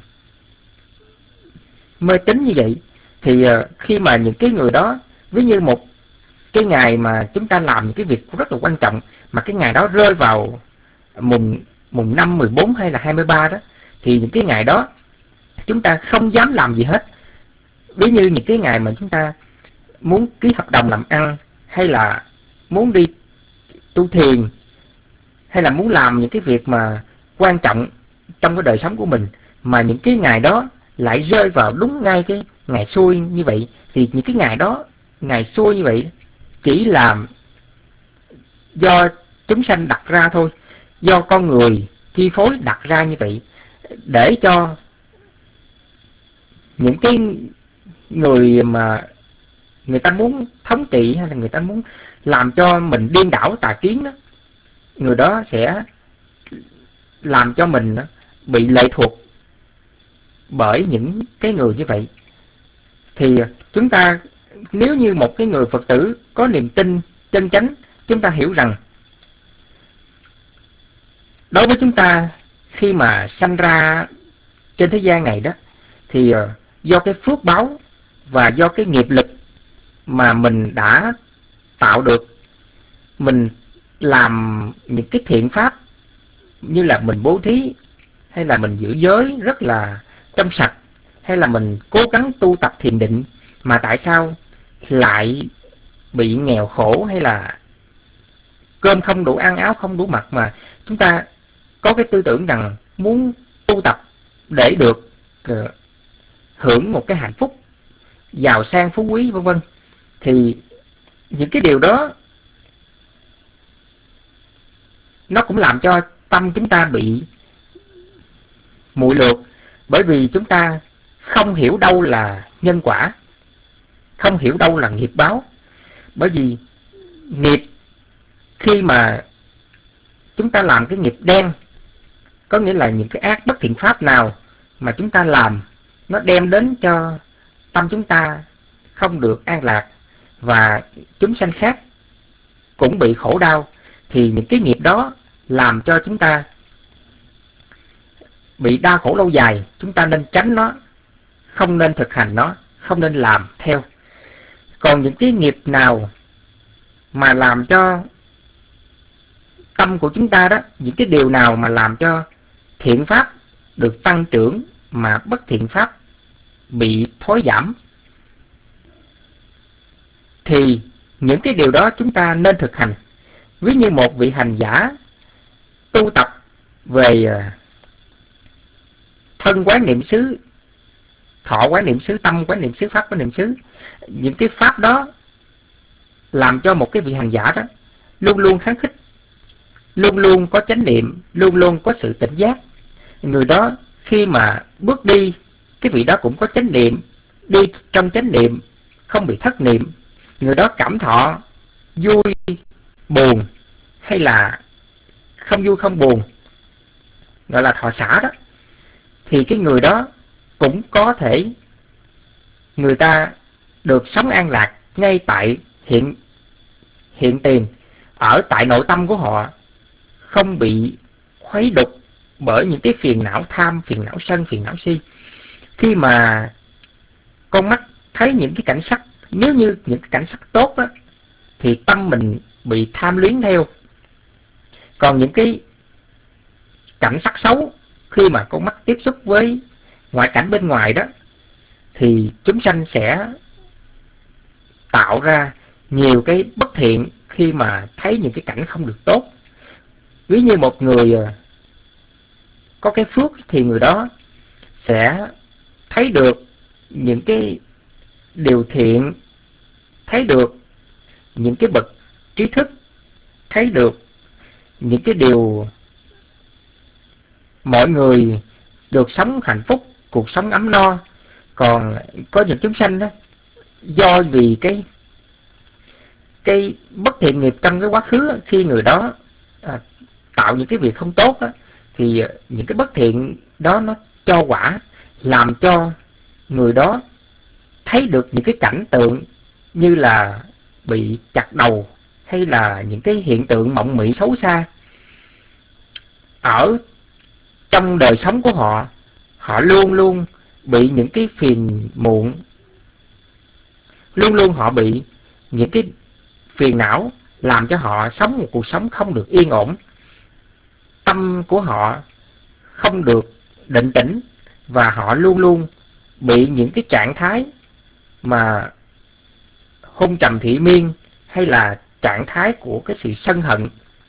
mê tín như vậy. Thì khi mà những cái người đó, ví như một cái ngày mà chúng ta làm những cái việc rất là quan trọng, mà cái ngày đó rơi vào mùng mùng năm, mười bốn hay là hai mươi ba đó, thì những cái ngày đó chúng ta không dám làm gì hết. Ví như những cái ngày mà chúng ta muốn ký hợp đồng làm ăn, hay là muốn đi tu thiền, hay là muốn làm những cái việc mà quan trọng trong cái đời sống của mình, mà những cái ngày đó lại rơi vào đúng ngay cái ngày xui như vậy, thì những cái ngày đó, ngày xui như vậy chỉ là do chúng sanh đặt ra thôi, do con người chi phối đặt ra như vậy, để cho những cái người mà người ta muốn thống trị hay là người ta muốn làm cho mình điên đảo tà kiến đó, người đó sẽ làm cho mình bị lệ thuộc bởi những cái người như vậy. Thì chúng ta, nếu như một cái người Phật tử có niềm tin chân chánh, chúng ta hiểu rằng đối với chúng ta khi mà sanh ra trên thế gian này đó, thì do cái phước báo và do cái nghiệp lực mà mình đã tạo được, mình làm những cái thiện pháp như là mình bố thí, hay là mình giữ giới rất là trong sạch, hay là mình cố gắng tu tập thiền định, mà tại sao lại bị nghèo khổ, hay là cơm không đủ ăn, áo không đủ mặc, mà chúng ta có cái tư tưởng rằng muốn tu tập để được uh, hưởng một cái hạnh phúc giàu sang phú quý vân vân. Thì những cái điều đó nó cũng làm cho tâm chúng ta bị muội lược, bởi vì chúng ta không hiểu đâu là nhân quả, không hiểu đâu là nghiệp báo. Bởi vì nghiệp, khi mà chúng ta làm cái nghiệp đen, có nghĩa là những cái ác bất thiện pháp nào mà chúng ta làm, nó đem đến cho tâm chúng ta không được an lạc, và chúng sanh khác cũng bị khổ đau, thì những cái nghiệp đó làm cho chúng ta bị đau khổ lâu dài. Chúng ta nên tránh nó, không nên thực hành nó, không nên làm theo. Còn những cái nghiệp nào mà làm cho tâm của chúng ta đó, những cái điều nào mà làm cho thiện pháp được tăng trưởng mà bất thiện pháp bị thối giảm, thì những cái điều đó chúng ta nên thực hành. Ví như một vị hành giả tu tập về thân quán niệm xứ, thọ quán niệm xứ, tâm quán niệm xứ, pháp quán niệm xứ, những cái pháp đó làm cho một cái vị hành giả đó luôn luôn kháng khích, luôn luôn có chánh niệm, luôn luôn có sự tỉnh giác. Người đó khi mà bước đi, cái vị đó cũng có chánh niệm, đi trong chánh niệm, không bị thất niệm. Người đó cảm thọ vui, buồn, hay là không vui không buồn, gọi là thọ xả đó, thì cái người đó cũng có thể người ta được sống an lạc ngay tại hiện hiện tiền, ở tại nội tâm của họ, không bị khuấy đục bởi những cái phiền não tham, phiền não sân, phiền não si. Khi mà con mắt thấy những cái cảnh sắc, nếu như những cái cảnh sắc tốt đó, thì tâm mình bị tham luyến theo. Còn những cái cảnh sắc xấu, khi mà con mắt tiếp xúc với ngoại cảnh bên ngoài đó, thì chúng sanh sẽ tạo ra nhiều cái bất thiện khi mà thấy những cái cảnh không được tốt. Ví như một người có cái phước thì người đó sẽ thấy được những cái điều thiện, thấy được những cái bậc trí thức, thấy được những cái điều mọi người được sống hạnh phúc, cuộc sống ấm no. Còn có những chúng sanh đó, do vì cái cái bất thiện nghiệp trong cái quá khứ, khi người đó à, tạo những cái việc không tốt đó, thì những cái bất thiện đó nó cho quả, làm cho người đó thấy được những cái cảnh tượng như là bị chặt đầu, hay là những cái hiện tượng mộng mị xấu xa. Ở trong đời sống của họ, họ luôn luôn bị những cái phiền muộn, luôn luôn họ bị những cái phiền não làm cho họ sống một cuộc sống không được yên ổn. Tâm của họ không được định tĩnh, và họ luôn luôn bị những cái trạng thái mà hôn trầm thị miên, hay là trạng thái của cái sự sân hận.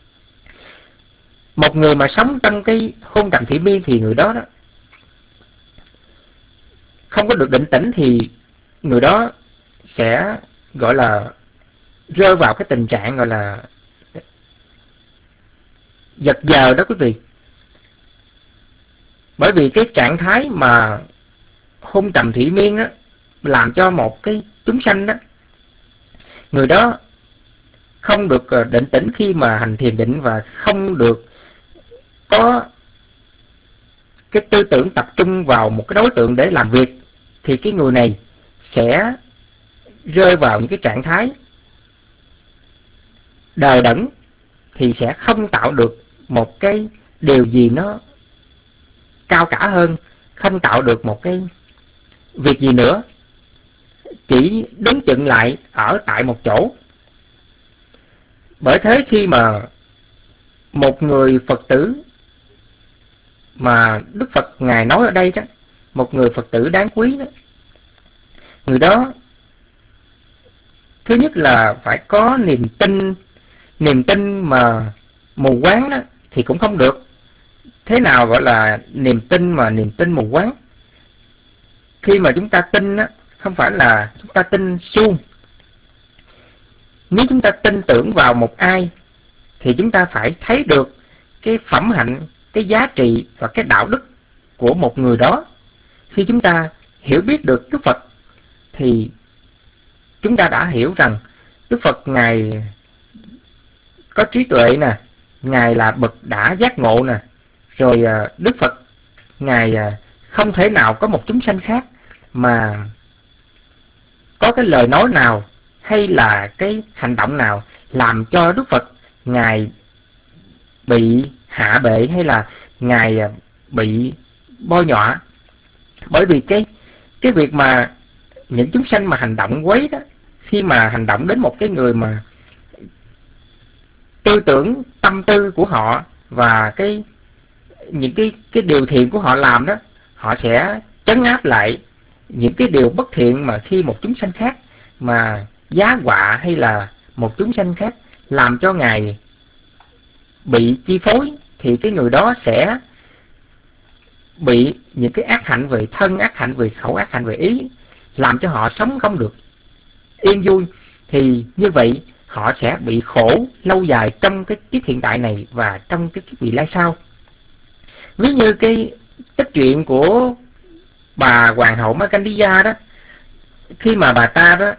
Một người mà sống trong cái hôn trầm thị miên thì người đó, đó không có được định tĩnh thì người đó sẽ gọi là rơi vào cái tình trạng gọi là giật giờ đó quý vị. Bởi vì cái trạng thái mà hôn trầm thủy miên đó làm cho một cái chúng sanh đó, người đó không được định tĩnh khi mà hành thiền định và không được có cái tư tưởng tập trung vào một cái đối tượng để làm việc, thì cái người này sẽ rơi vào những cái trạng thái đờ đẫn, thì sẽ không tạo được một cái điều gì nó cao cả hơn, không tạo được một cái việc gì nữa, chỉ đứng chững lại ở tại một chỗ. Bởi thế khi mà một người Phật tử mà Đức Phật Ngài nói ở đây đó, một người Phật tử đáng quý đó, người đó thứ nhất là phải có niềm tin. Niềm tin mà mù quáng đó thì cũng không được. Thế nào gọi là niềm tin mà niềm tin mù quáng? Khi mà chúng ta tin đó, không phải là chúng ta tin suông. Nếu chúng ta tin tưởng vào một ai thì chúng ta phải thấy được cái phẩm hạnh, cái giá trị và cái đạo đức của một người đó. Khi chúng ta hiểu biết được Đức Phật thì chúng ta đã hiểu rằng Đức Phật Ngài có trí tuệ nè, Ngài là bậc đã giác ngộ nè, rồi Đức Phật Ngài không thể nào có một chúng sanh khác mà có cái lời nói nào hay là cái hành động nào làm cho Đức Phật Ngài bị hạ bệ hay là Ngài bị bôi nhọa. Bởi vì cái cái việc mà những chúng sanh mà hành động quấy đó, khi mà hành động đến một cái người mà tư tưởng, tâm tư của họ và cái những cái cái điều thiện của họ làm đó, họ sẽ trấn áp lại những cái điều bất thiện mà khi một chúng sanh khác mà giá họa hay là một chúng sanh khác làm cho Ngài bị chi phối, thì cái người đó sẽ bị những cái ác hạnh về thân, ác hạnh về khẩu, ác hạnh về ý, làm cho họ sống không được yên vui. Thì như vậy họ sẽ bị khổ lâu dài trong cái kiếp hiện tại này và trong cái kiếp vị lai sau. Ví như cái tích chuyện của bà hoàng hậu Markandeya đó, khi mà bà ta đó,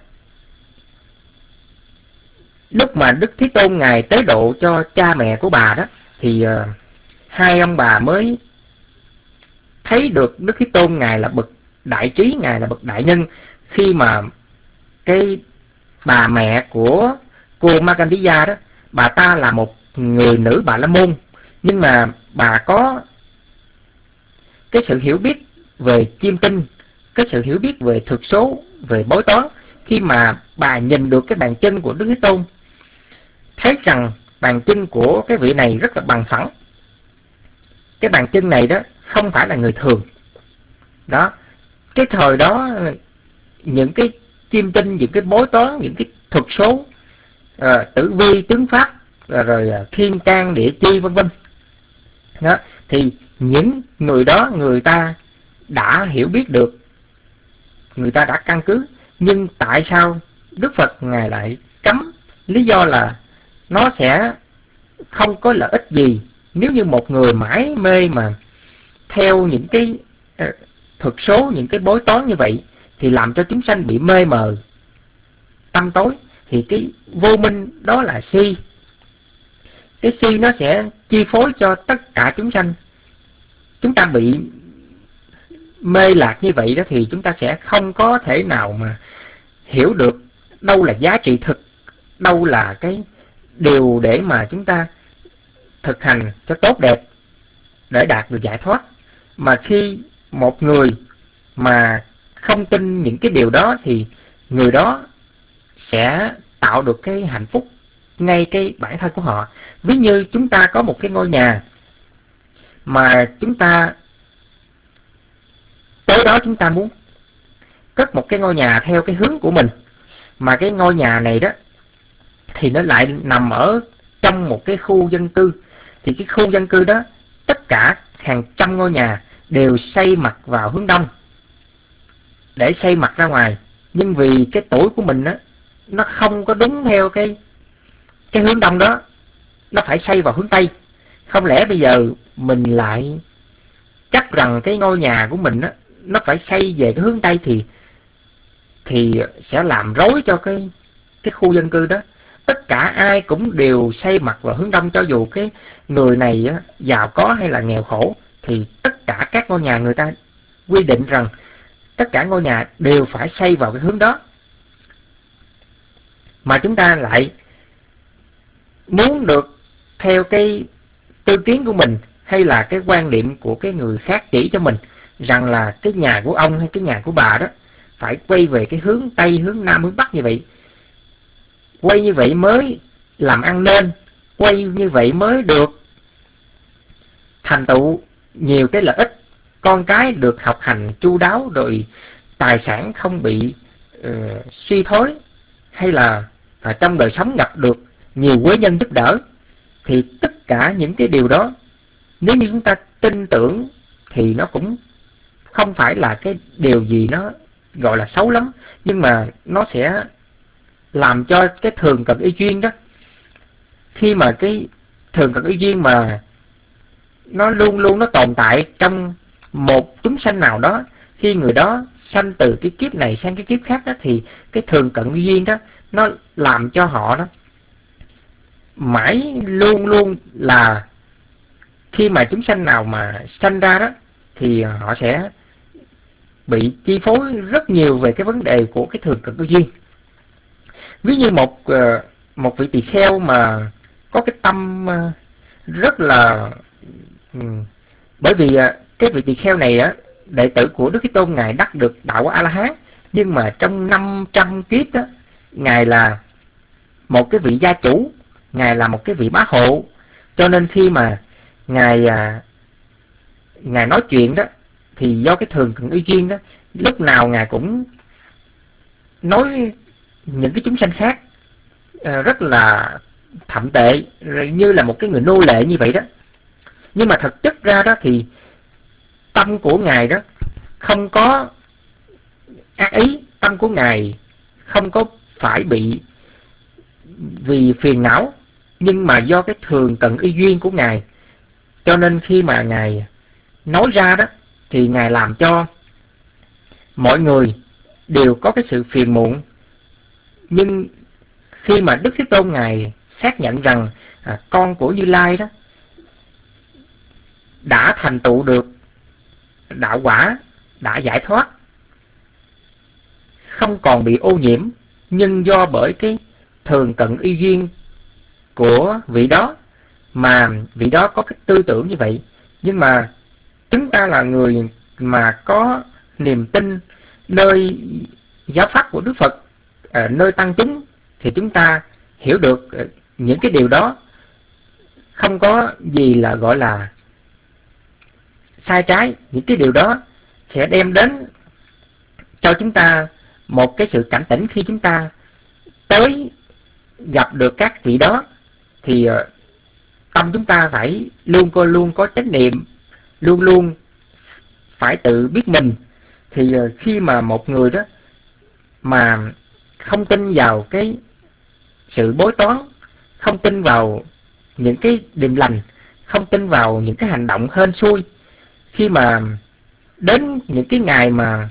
lúc mà Đức Thế Tôn Ngài tế độ cho cha mẹ của bà đó, thì uh, hai ông bà mới thấy được Đức Thế Tôn Ngài là bậc đại trí, Ngài là bậc đại nhân. Khi mà cái bà mẹ của cô Markandeya đó, bà ta là một người nữ Bà La Môn, nhưng mà bà có cái sự hiểu biết về chiêm tinh, cái sự hiểu biết về thực số, về bói toán. Khi mà bà nhìn được cái bàn chân của Đức Thế Tôn, thấy rằng bàn chân của cái vị này rất là bằng phẳng, cái bàn chân này đó không phải là người thường đó. Cái thời đó những cái chiêm tinh, những cái bói toán, những cái thuật số, à, tử vi, tướng pháp, rồi, rồi thiên can, địa chi vân vân đó, thì những người đó người ta đã hiểu biết được, người ta đã căn cứ. Nhưng tại sao Đức Phật Ngài lại cấm? Lý do là nó sẽ không có lợi ích gì nếu như một người mãi mê mà theo những cái uh, thuật số, những cái bói toán như vậy, thì làm cho chúng sanh bị mê mờ, tâm tối. Thì cái vô minh đó là si. Cái si nó sẽ chi phối cho tất cả chúng sanh. Chúng ta bị mê lạc như vậy đó, thì chúng ta sẽ không có thể nào mà hiểu được đâu là giá trị thực, đâu là cái điều để mà chúng ta thực hành cho tốt đẹp để đạt được giải thoát. Mà khi một người mà không tin những cái điều đó thì người đó sẽ tạo được cái hạnh phúc ngay cái bản thân của họ. Ví như chúng ta có một cái ngôi nhà mà chúng ta tới đó chúng ta muốn cất một cái ngôi nhà theo cái hướng của mình, mà cái ngôi nhà này đó thì nó lại nằm ở trong một cái khu dân cư. Thì cái khu dân cư đó tất cả hàng trăm ngôi nhà đều xây mặt vào hướng đông. để xây mặt ra ngoài, nhưng vì cái tuổi của mình á, nó không có đúng theo cái cái hướng đông đó, nó phải xây vào hướng tây. Không lẽ bây giờ mình lại chắc rằng cái ngôi nhà của mình á, nó phải xây về cái hướng tây thì thì sẽ làm rối cho cái cái khu dân cư đó. Tất cả ai cũng đều xây mặt vào hướng đông, cho dù cái người này á, giàu có hay là nghèo khổ, thì tất cả các ngôi nhà người ta quy định rằng tất cả ngôi nhà đều phải xây vào cái hướng đó. Mà chúng ta lại muốn được theo cái tư kiến của mình hay là cái quan niệm của cái người khác chỉ cho mình rằng là cái nhà của ông hay cái nhà của bà đó phải quay về cái hướng Tây, hướng Nam, hướng Bắc như vậy. Quay như vậy mới làm ăn nên, quay như vậy mới được thành tựu nhiều cái lợi ích, con cái được học hành chu đáo, rồi tài sản không bị uh, suy thoái, hay là uh, trong đời sống gặp được nhiều quý nhân giúp đỡ. Thì tất cả những cái điều đó, nếu như chúng ta tin tưởng thì nó cũng không phải là cái điều gì nó gọi là xấu lắm, nhưng mà nó sẽ làm cho cái thường cận y duyên đó, khi mà cái thường cận y duyên mà nó luôn luôn nó tồn tại trong một chúng sanh nào đó, khi người đó sanh từ cái kiếp này sang cái kiếp khác đó, thì cái thường cận y duyên đó nó làm cho họ đó mãi luôn luôn là khi mà chúng sanh nào mà sanh ra đó thì họ sẽ bị chi phối rất nhiều về cái vấn đề của cái thường cận y duyên. Ví như một một vị tỳ kheo mà có cái tâm rất là, bởi vì cái vị tỳ kheo này á, đệ tử của Đức Thế Tôn ngài đắc được đạo A La Hán, nhưng mà trong năm trăm kiếp đó, ngài là một cái vị gia chủ, ngài là một cái vị bá hộ, cho nên khi mà ngài ngài nói chuyện đó thì do cái thường cận y duyên đó, lúc nào ngài cũng nói những cái chúng sanh khác rất là thậm tệ, như là một cái người nô lệ như vậy đó. Nhưng mà thực chất ra đó thì tâm của ngài đó không có ác ý, tâm của ngài không có phải bị vì phiền não, nhưng mà do cái thường cận y duyên của ngài, cho nên khi mà ngài nói ra đó thì ngài làm cho mọi người đều có cái sự phiền muộn. Nhưng khi mà Đức Thế Tôn ngài xác nhận rằng à, con của Như Lai đó đã thành tựu được đạo quả, đã giải thoát, không còn bị ô nhiễm, nhưng do bởi cái thường cận y duyên của vị đó mà vị đó có cái tư tưởng như vậy. Nhưng mà chúng ta là người mà có niềm tin nơi giáo pháp của Đức Phật, à, nơi tăng chúng, thì chúng ta hiểu được những cái điều đó không có gì là gọi là sai trái. Những cái điều đó sẽ đem đến cho chúng ta một cái sự cảnh tỉnh khi chúng ta tới gặp được các vị đó, thì uh, tâm chúng ta phải luôn có luôn có chánh niệm, luôn luôn phải tự biết mình. Thì uh, khi mà một người đó mà không tin vào cái sự bói toán, không tin vào những cái điềm lành, không tin vào những cái hành động hên xui, khi mà đến những cái ngày mà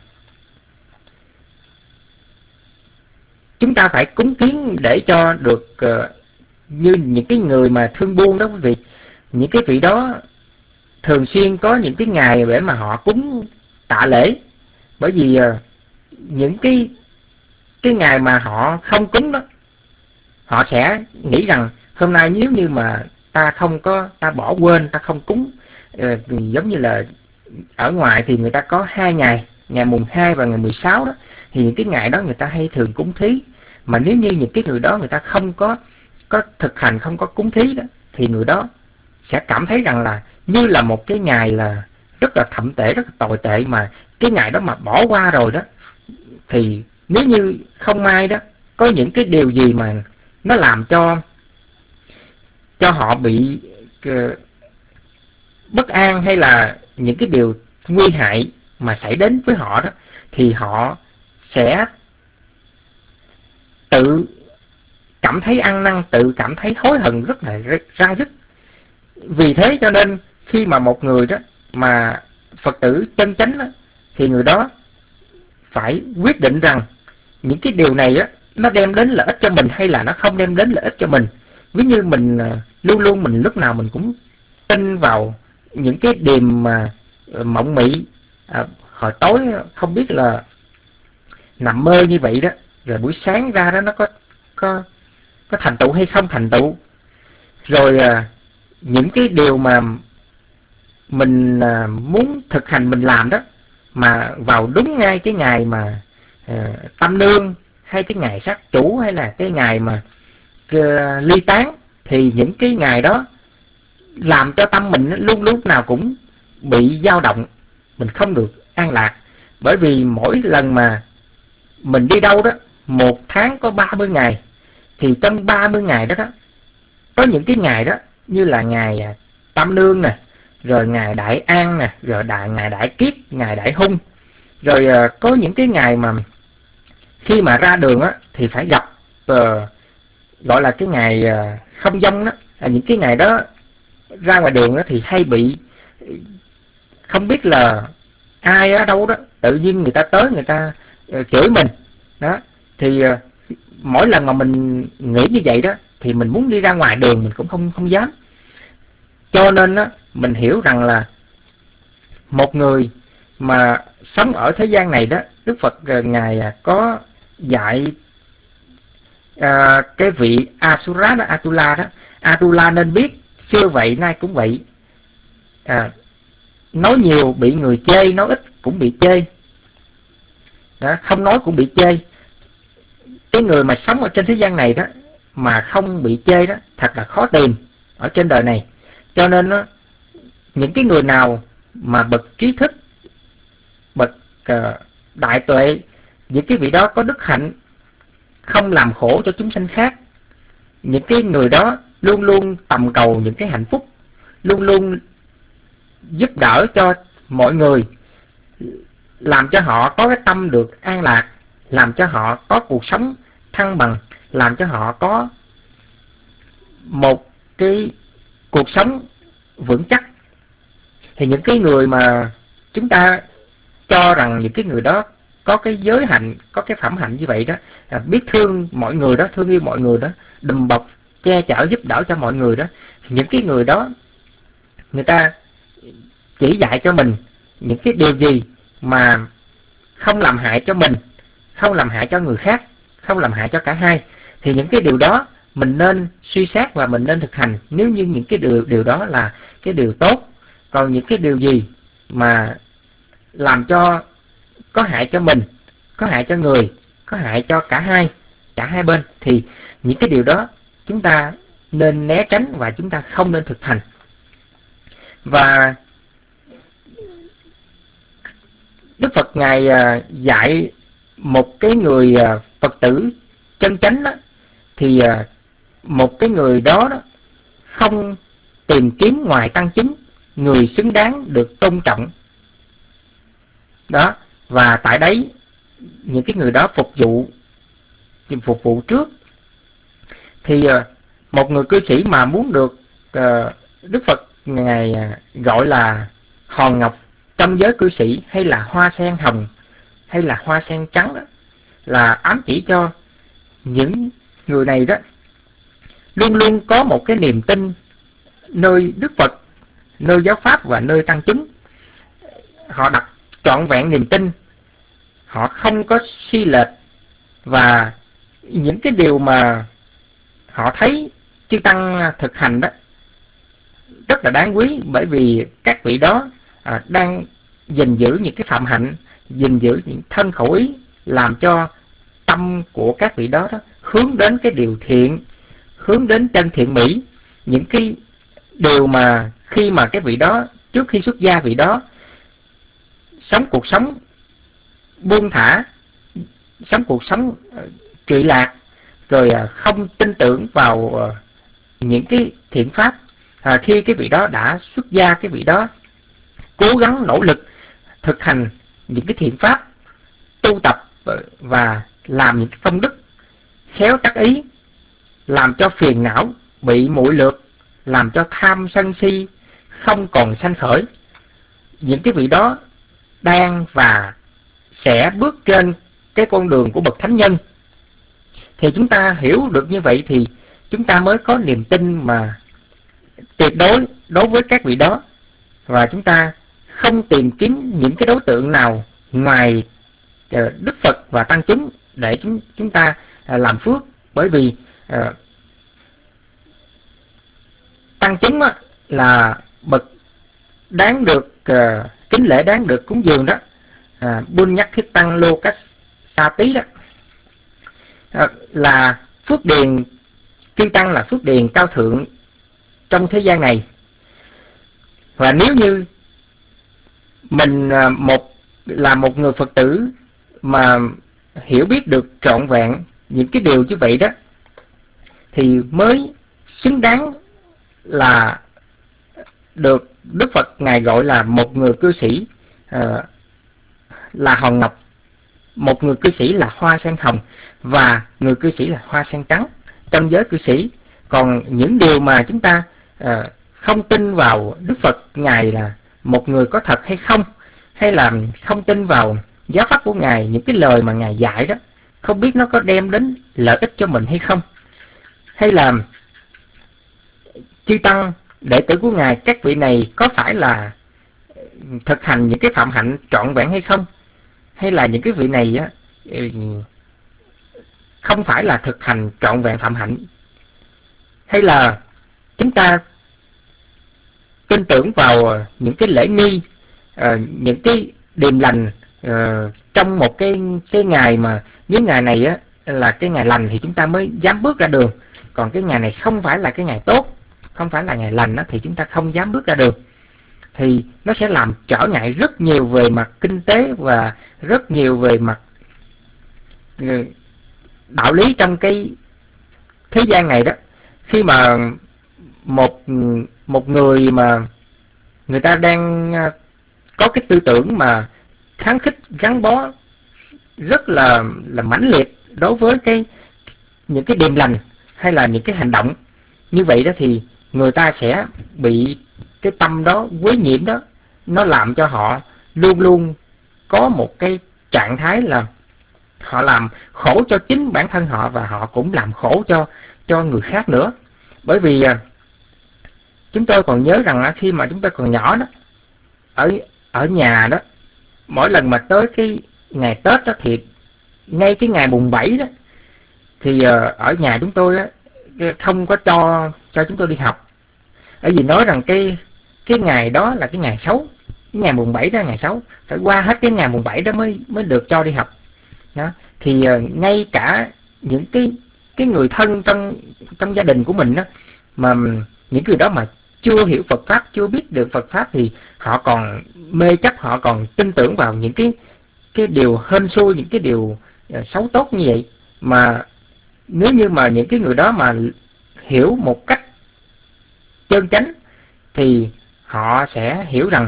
chúng ta phải cúng kiến để cho được uh, như những cái người mà thương buôn đó quý vị, những cái vị đó thường xuyên có những cái ngày để mà họ cúng tạ lễ. Bởi vì uh, những cái cái ngày mà họ không cúng đó, họ sẽ nghĩ rằng hôm nay nếu như mà ta không có, ta bỏ quên, ta không cúng, uh, giống như là ở ngoài thì người ta có hai ngày, ngày mùng hai và ngày mười sáu đó, thì những cái ngày đó người ta hay thường cúng thí. Mà nếu như những cái người đó người ta không có có thực hành, không có cúng thí đó, thì người đó sẽ cảm thấy rằng là như là một cái ngày là rất là thậm tệ, rất là tồi tệ, mà cái ngày đó mà bỏ qua rồi đó, thì nếu như không may đó có những cái điều gì mà nó làm cho cho họ bị uh, bất an, hay là những cái điều nguy hại mà xảy đến với họ đó, thì họ sẽ tự cảm thấy ăn năn, tự cảm thấy hối hận rất là răng rứt. Vì thế cho nên khi mà một người đó mà Phật tử chân chánh đó, thì người đó phải quyết định rằng những cái điều này á, nó đem đến lợi ích cho mình hay là nó không đem đến lợi ích cho mình. Ví như mình luôn luôn mình lúc nào mình cũng tin vào những cái điềm mà mộng mị, à, hồi tối không biết là nằm mơ như vậy đó, rồi buổi sáng ra đó nó có có có thành tựu hay không thành tựu. Rồi à, những cái điều mà mình à, muốn thực hành mình làm đó, mà vào đúng ngay cái ngày mà à, tâm nương, hay cái ngày sát chủ, hay là cái ngày mà uh, ly tán, thì những cái ngày đó làm cho tâm mình luôn lúc nào cũng bị dao động, mình không được an lạc. Bởi vì mỗi lần mà mình đi đâu đó, một tháng có ba mươi ngày, thì trong ba mươi ngày đó đó, có những cái ngày đó như là ngày Tam Nương nè, rồi ngày Đại An nè, rồi đại ngày Đại Kiết, ngày Đại Hung, rồi uh, có những cái ngày mà khi mà ra đường á thì phải gặp uh, gọi là cái ngày uh, không dông đó. À, những cái ngày đó ra ngoài đường đó thì hay bị không biết là ai ở đâu đó, tự nhiên người ta tới người ta uh, chửi mình đó. Thì uh, mỗi lần mà mình nghĩ như vậy đó thì mình muốn đi ra ngoài đường mình cũng không không dám. Cho nên đó, mình hiểu rằng là một người mà sống ở thế gian này đó, Đức Phật uh, ngài có dạy uh, cái vị Asura đó, Atula đó, Atula nên biết xưa vậy nay cũng vậy, à, nói nhiều bị người chê, nói ít cũng bị chê đó, không nói cũng bị chê. Cái người mà sống ở trên thế gian này đó mà không bị chê đó thật là khó tìm ở trên đời này. Cho nên đó, những cái người nào mà bậc trí thức, bậc uh, đại tuệ, những cái vị đó có đức hạnh không làm khổ cho chúng sanh khác, những cái người đó luôn luôn tầm cầu những cái hạnh phúc, luôn luôn giúp đỡ cho mọi người, làm cho họ có cái tâm được an lạc, làm cho họ có cuộc sống thăng bằng, làm cho họ có một cái cuộc sống vững chắc. Thì những cái người mà chúng ta cho rằng những cái người đó có cái giới hạnh, có cái phẩm hạnh như vậy đó, biết thương mọi người đó, thương yêu mọi người đó, đùm bọc che chở giúp đỡ cho mọi người đó, những cái người đó người ta chỉ dạy cho mình những cái điều gì mà không làm hại cho mình, không làm hại cho người khác, không làm hại cho cả hai, thì những cái điều đó mình nên suy xét và mình nên thực hành, nếu như những cái điều, điều đó là cái điều tốt. Còn những cái điều gì mà làm cho có hại cho mình, có hại cho người, có hại cho cả hai, cả hai bên, thì những cái điều đó chúng ta nên né tránh và chúng ta không nên thực hành. Và Đức Phật ngài dạy một cái người Phật tử chân chánh đó, thì một cái người đó, đó không tìm kiếm ngoài tăng chúng, người xứng đáng được tôn trọng đó. Và tại đấy những cái người đó phục vụ phục vụ trước. Thì một người cư sĩ mà muốn được Đức Phật ngài gọi là hòn ngọc trong giới cư sĩ, hay là hoa sen hồng, hay là hoa sen trắng đó, là ám chỉ cho những người này đó luôn luôn có một cái niềm tin nơi Đức Phật, nơi giáo pháp và nơi tăng chúng. Họ đặt trọn vẹn niềm tin, họ không có suy lệch, và những cái điều mà họ thấy chư tăng thực hành đó rất là đáng quý, bởi vì các vị đó à, đang gìn giữ những cái phạm hạnh, gìn giữ những thân khẩu ý, làm cho tâm của các vị đó, đó hướng đến cái điều thiện, hướng đến chân thiện mỹ. Những cái điều mà khi mà cái vị đó, trước khi xuất gia, vị đó sống cuộc sống buông thả, sống cuộc sống uh, trụy lạc, rồi uh, không tin tưởng vào uh, những cái thiện pháp. À, khi cái vị đó đã xuất gia, cái vị đó cố gắng nỗ lực thực hành những cái thiện pháp, tu tập và làm những công đức khéo tác ý, làm cho phiền não bị muội lược, làm cho tham sân si không còn sanh khởi. Những cái vị đó đang và sẽ bước trên cái con đường của bậc thánh nhân. Thì chúng ta hiểu được như vậy thì chúng ta mới có niềm tin mà tuyệt đối đối với các vị đó, và chúng ta không tìm kiếm những cái đối tượng nào ngoài Đức Phật và tăng chúng để chúng chúng ta làm phước. Bởi vì uh, tăng chúng á, là bậc đáng được uh, kính lễ, đáng được cúng dường đó. uh, Buôn nhắc thiết tăng lô cách sa tí đó, uh, là phước điền. Chư tăng là phước điền cao thượng trong thế gian này. Và nếu như mình uh, một là một người Phật tử mà hiểu biết được trọn vẹn những cái điều như vậy đó, thì mới xứng đáng là được Đức Phật Ngài gọi là một người cư sĩ uh, là hòn ngọc, một người cư sĩ là hoa sen hồng, và người cư sĩ là hoa sen trắng trong giới cư sĩ. Còn những điều mà chúng ta uh, không tin vào Đức Phật Ngài là một người có thật hay không, hay là không tin vào giáo pháp của Ngài, những cái lời mà Ngài dạy đó, không biết nó có đem đến lợi ích cho mình hay không, hay là chư tăng đệ tử của Ngài, các vị này có phải là thực hành những cái phạm hạnh trọn vẹn hay không, hay là những cái vị này á, không phải là thực hành trọn vẹn phạm hạnh, hay là chúng ta tin tưởng vào những cái lễ nghi, uh, những cái điềm lành uh, trong một cái cái ngày mà những ngày này á là cái ngày lành thì chúng ta mới dám bước ra đường. Còn cái ngày này không phải là cái ngày tốt, không phải là ngày lành á, thì chúng ta không dám bước ra đường. Thì nó sẽ làm trở ngại rất nhiều về mặt kinh tế và rất nhiều về mặt uh, đạo lý trong cái thế gian này đó. Khi mà một một người mà người ta đang có cái tư tưởng mà kháng khích, gắn bó rất là là mãnh liệt đối với cái những cái điềm lành hay là những cái hành động như vậy đó, thì người ta sẽ bị cái tâm đó, quấy nhiễm đó, nó làm cho họ luôn luôn có một cái trạng thái là họ làm khổ cho chính bản thân họ, và họ cũng làm khổ cho cho người khác nữa. Bởi vì chúng tôi còn nhớ rằng khi mà chúng tôi còn nhỏ đó, ở ở nhà đó, mỗi lần mà tới cái ngày Tết đó, thì ngay cái ngày mùng bảy đó, thì ở nhà chúng tôi đó, không có cho cho chúng tôi đi học, bởi vì nói rằng cái cái ngày đó là cái ngày xấu, cái ngày mùng bảy đó là ngày xấu, phải qua hết cái ngày mùng bảy đó mới mới được cho đi học đó. Thì ngay cả những cái cái người thân trong trong gia đình của mình đó, mà những người đó mà chưa hiểu Phật pháp, chưa biết được Phật pháp, thì họ còn mê chấp, họ còn tin tưởng vào những cái cái điều hên xui, những cái điều xấu tốt như vậy. Mà nếu như mà những cái người đó mà hiểu một cách chân chánh, thì họ sẽ hiểu rằng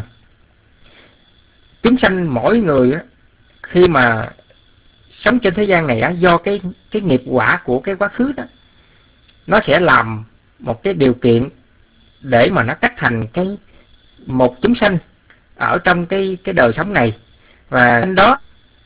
chúng sanh mỗi người á, khi mà sống trên thế gian này á, do cái cái nghiệp quả của cái quá khứ đó, nó sẽ làm một cái điều kiện để mà nó cắt thành cái một chúng sanh ở trong cái cái đời sống này, và đó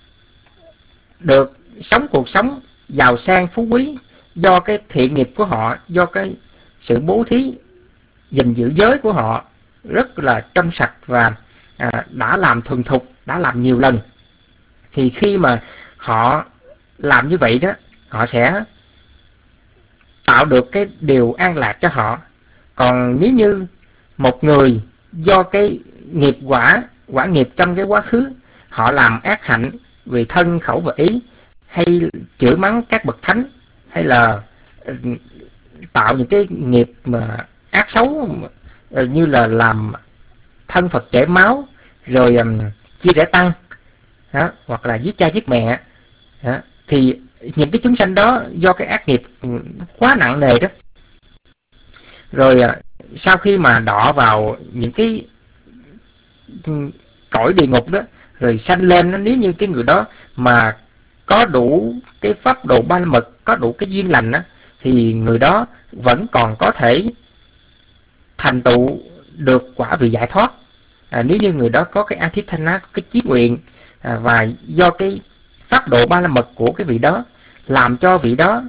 được sống cuộc sống giàu sang phú quý do cái thiện nghiệp của họ, do cái sự bố thí gìn giữ giới của họ rất là trong sạch và à, đã làm thuần thục, đã làm nhiều lần. Thì khi mà họ làm như vậy đó, họ sẽ tạo được cái điều an lạc cho họ. Còn nếu như một người do cái nghiệp quả, quả nghiệp trong cái quá khứ, họ làm ác hạnh vì thân khẩu và ý, hay chửi mắng các bậc thánh, hay là tạo những cái nghiệp mà ác xấu như là làm thân Phật chảy máu, rồi um, chia rẽ tăng đó, hoặc là giết cha giết mẹ đó, thì những cái chúng sanh đó do cái ác nghiệp quá nặng nề đó, rồi sau khi mà đọa vào những cái cõi địa ngục đó, rồi sanh lên nó, nếu như cái người đó mà có đủ cái pháp độ ba la mật, có đủ cái duyên lành á, thì người đó vẫn còn có thể thành tựu được quả vị giải thoát. À, nếu như người đó có cái Adhitthana, cái chí nguyện, à, và do cái pháp độ ba la mật của cái vị đó làm cho vị đó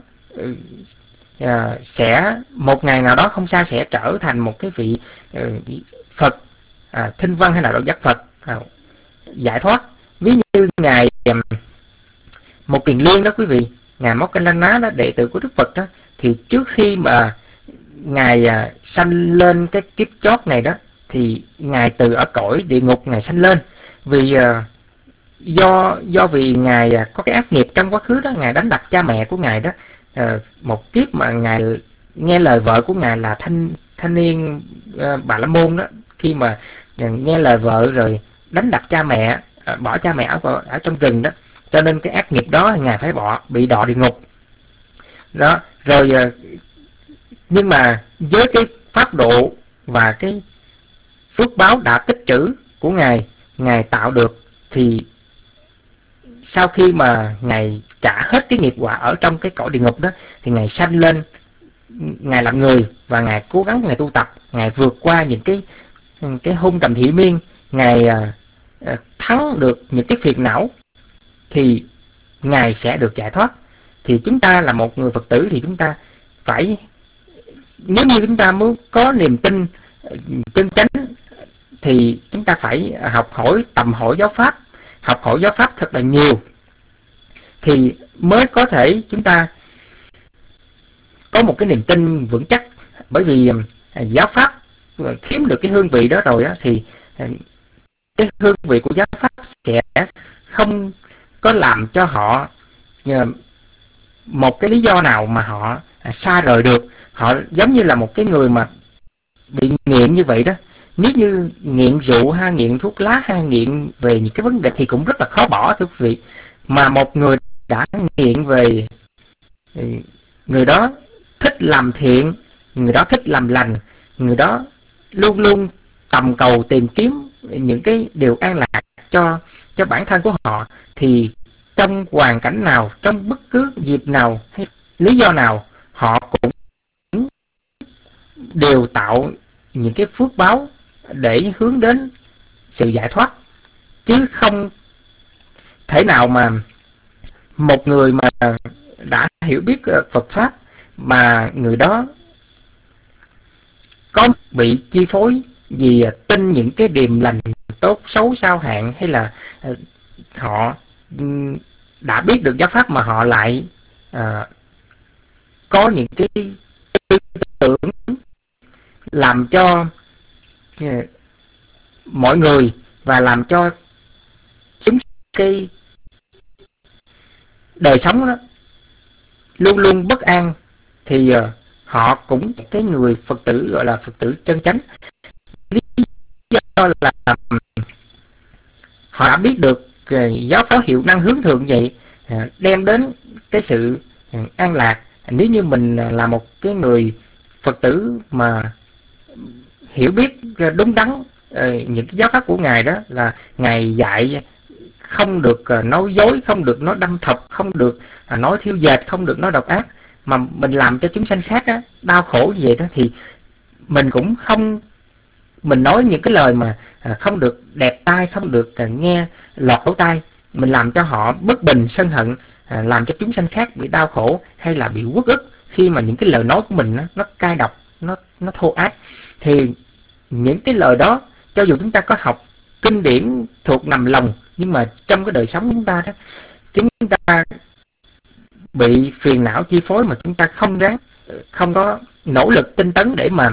à, sẽ một ngày nào đó không xa sẽ trở thành một cái vị uh, Phật, à, Thinh Văn hay là Độ Giác Phật, à, giải thoát. Ví như ngài um, Một Kiền Liên đó quý vị, ngài Moggallana đó, đệ tử của Đức Phật đó, thì trước khi mà ngài à, sanh lên cái kiếp chót này đó, thì ngài từ ở cõi địa ngục ngài sanh lên, vì à, do do vì ngài à, có cái ác nghiệp trong quá khứ đó, ngài đánh đập cha mẹ của ngài đó. À, một kiếp mà ngài nghe lời vợ của ngài là thanh thanh niên à, Bà La Môn đó, khi mà nghe lời vợ rồi đánh đập cha mẹ, à, bỏ cha mẹ ở, ở trong rừng đó, cho nên cái ác nghiệp đó ngài phải bỏ bị đọa địa ngục đó. Rồi à, nhưng mà với cái pháp độ và cái phước báo đã tích trữ của ngài, ngài tạo được, thì sau khi mà ngài trả hết cái nghiệp quả ở trong cái cõi địa ngục đó, thì ngài sanh lên, ngài làm người và ngài cố gắng ngài tu tập, ngài vượt qua những cái cái hung trầm thị miên, ngài à, à, thắng được những cái phiền não, thì ngài sẽ được giải thoát. Thì chúng ta là một người Phật tử thì chúng ta phải, nếu như chúng ta muốn có niềm tin chân chánh, thì chúng ta phải học hỏi, tầm hỏi giáo pháp, học hỏi giáo pháp thật là nhiều, thì mới có thể chúng ta có một cái niềm tin vững chắc. Bởi vì giáo pháp kiếm được cái hương vị đó rồi đó, thì cái hương vị của giáo pháp sẽ không có làm cho họ một cái lý do nào mà họ xa rời được. Họ giống như là một cái người mà bị nghiện như vậy đó. Nếu như nghiện rượu hay nghiện thuốc lá hay nghiện về những cái vấn đề thì cũng rất là khó bỏ, thưa quý vị. Mà một người đã nghiện về, người đó thích làm thiện, người đó thích làm lành, người đó luôn luôn tầm cầu tìm kiếm những cái điều an lạc cho cho bản thân của họ, thì trong hoàn cảnh nào, trong bất cứ dịp nào hay lý do nào, họ cũng đều tạo những cái phước báo để hướng đến sự giải thoát. Chứ không thể nào mà một người mà đã hiểu biết Phật Pháp mà người đó có bị chi phối vì tin những cái điềm lành tốt xấu sao hạn, hay là họ đã biết được giáo pháp mà họ lại à, có những cái tư tưởng làm cho uh, mọi người và làm cho chúng cái đời sống đó luôn luôn bất an, thì uh, họ cũng cái người Phật tử gọi là Phật tử chân chánh. Lý do là họ đã biết được uh, giáo pháp hiệu năng hướng thượng vậy, uh, đem đến cái sự uh, an lạc. Nếu như mình uh, là một cái người Phật tử mà hiểu biết uh, đúng đắn uh, những cái giáo pháp của Ngài đó, là Ngài dạy không được uh, nói dối, không được nói đâm thọc, không được uh, nói thiêu dệt, không được nói độc ác, mà mình làm cho chúng sanh khác á, đau khổ như vậy đó, thì mình cũng không, mình nói những cái lời mà à, không được đẹp tai, không được à, nghe lọt lỗ tai, mình làm cho họ bất bình sân hận, à, làm cho chúng sanh khác bị đau khổ hay là bị uất ức khi mà những cái lời nói của mình nó, nó cay độc, nó nó thô ác, thì những cái lời đó cho dù chúng ta có học kinh điển thuộc nằm lòng, nhưng mà trong cái đời sống chúng ta đó, chúng ta bị phiền não chi phối mà chúng ta không ráng, không có nỗ lực tinh tấn để mà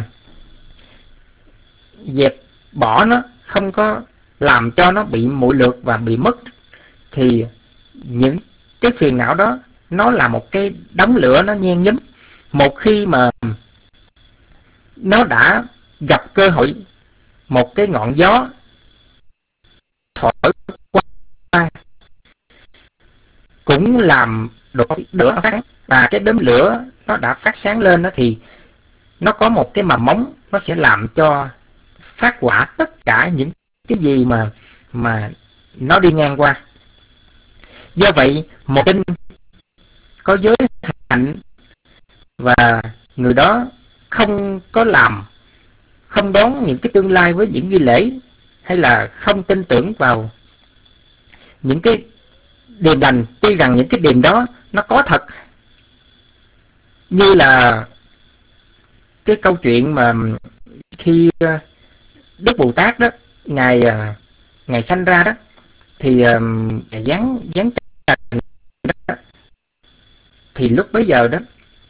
dẹp bỏ nó, không có làm cho nó bị muội lược và bị mất, thì những cái phiền não đó nó là một cái đống lửa nó nhen nhóm. Một khi mà nó đã gặp cơ hội, một cái ngọn gió thổi qua cũng làm đột lửa phát, và cái đốm lửa nó đã phát sáng lên đó, thì nó có một cái mầm móng, nó sẽ làm cho phát quả tất cả những cái gì mà mà nó đi ngang qua. Do vậy một tinh có giới hạnh và người đó không có làm, không đón những cái tương lai với những nghi lễ, hay là không tin tưởng vào những cái điềm lành, tuy rằng những cái điềm đó nó có thật, như là cái câu chuyện mà khi Đức Bồ Tát đó, ngài ngài sanh ra đó, thì ngài giáng giáng trần đó, thì lúc bấy giờ đó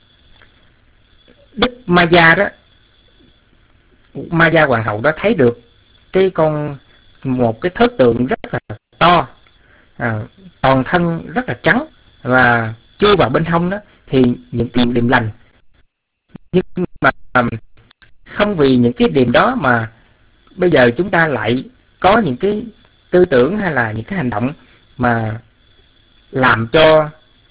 Đức Maya đó, Maya hoàng hậu đó thấy được cái con một cái thớt tượng rất là to, à, toàn thân rất là trắng và chui vào bên hông đó thì những cái điềm lành, nhưng mà không vì những cái điềm đó mà bây giờ chúng ta lại có những cái tư tưởng hay là những cái hành động mà làm cho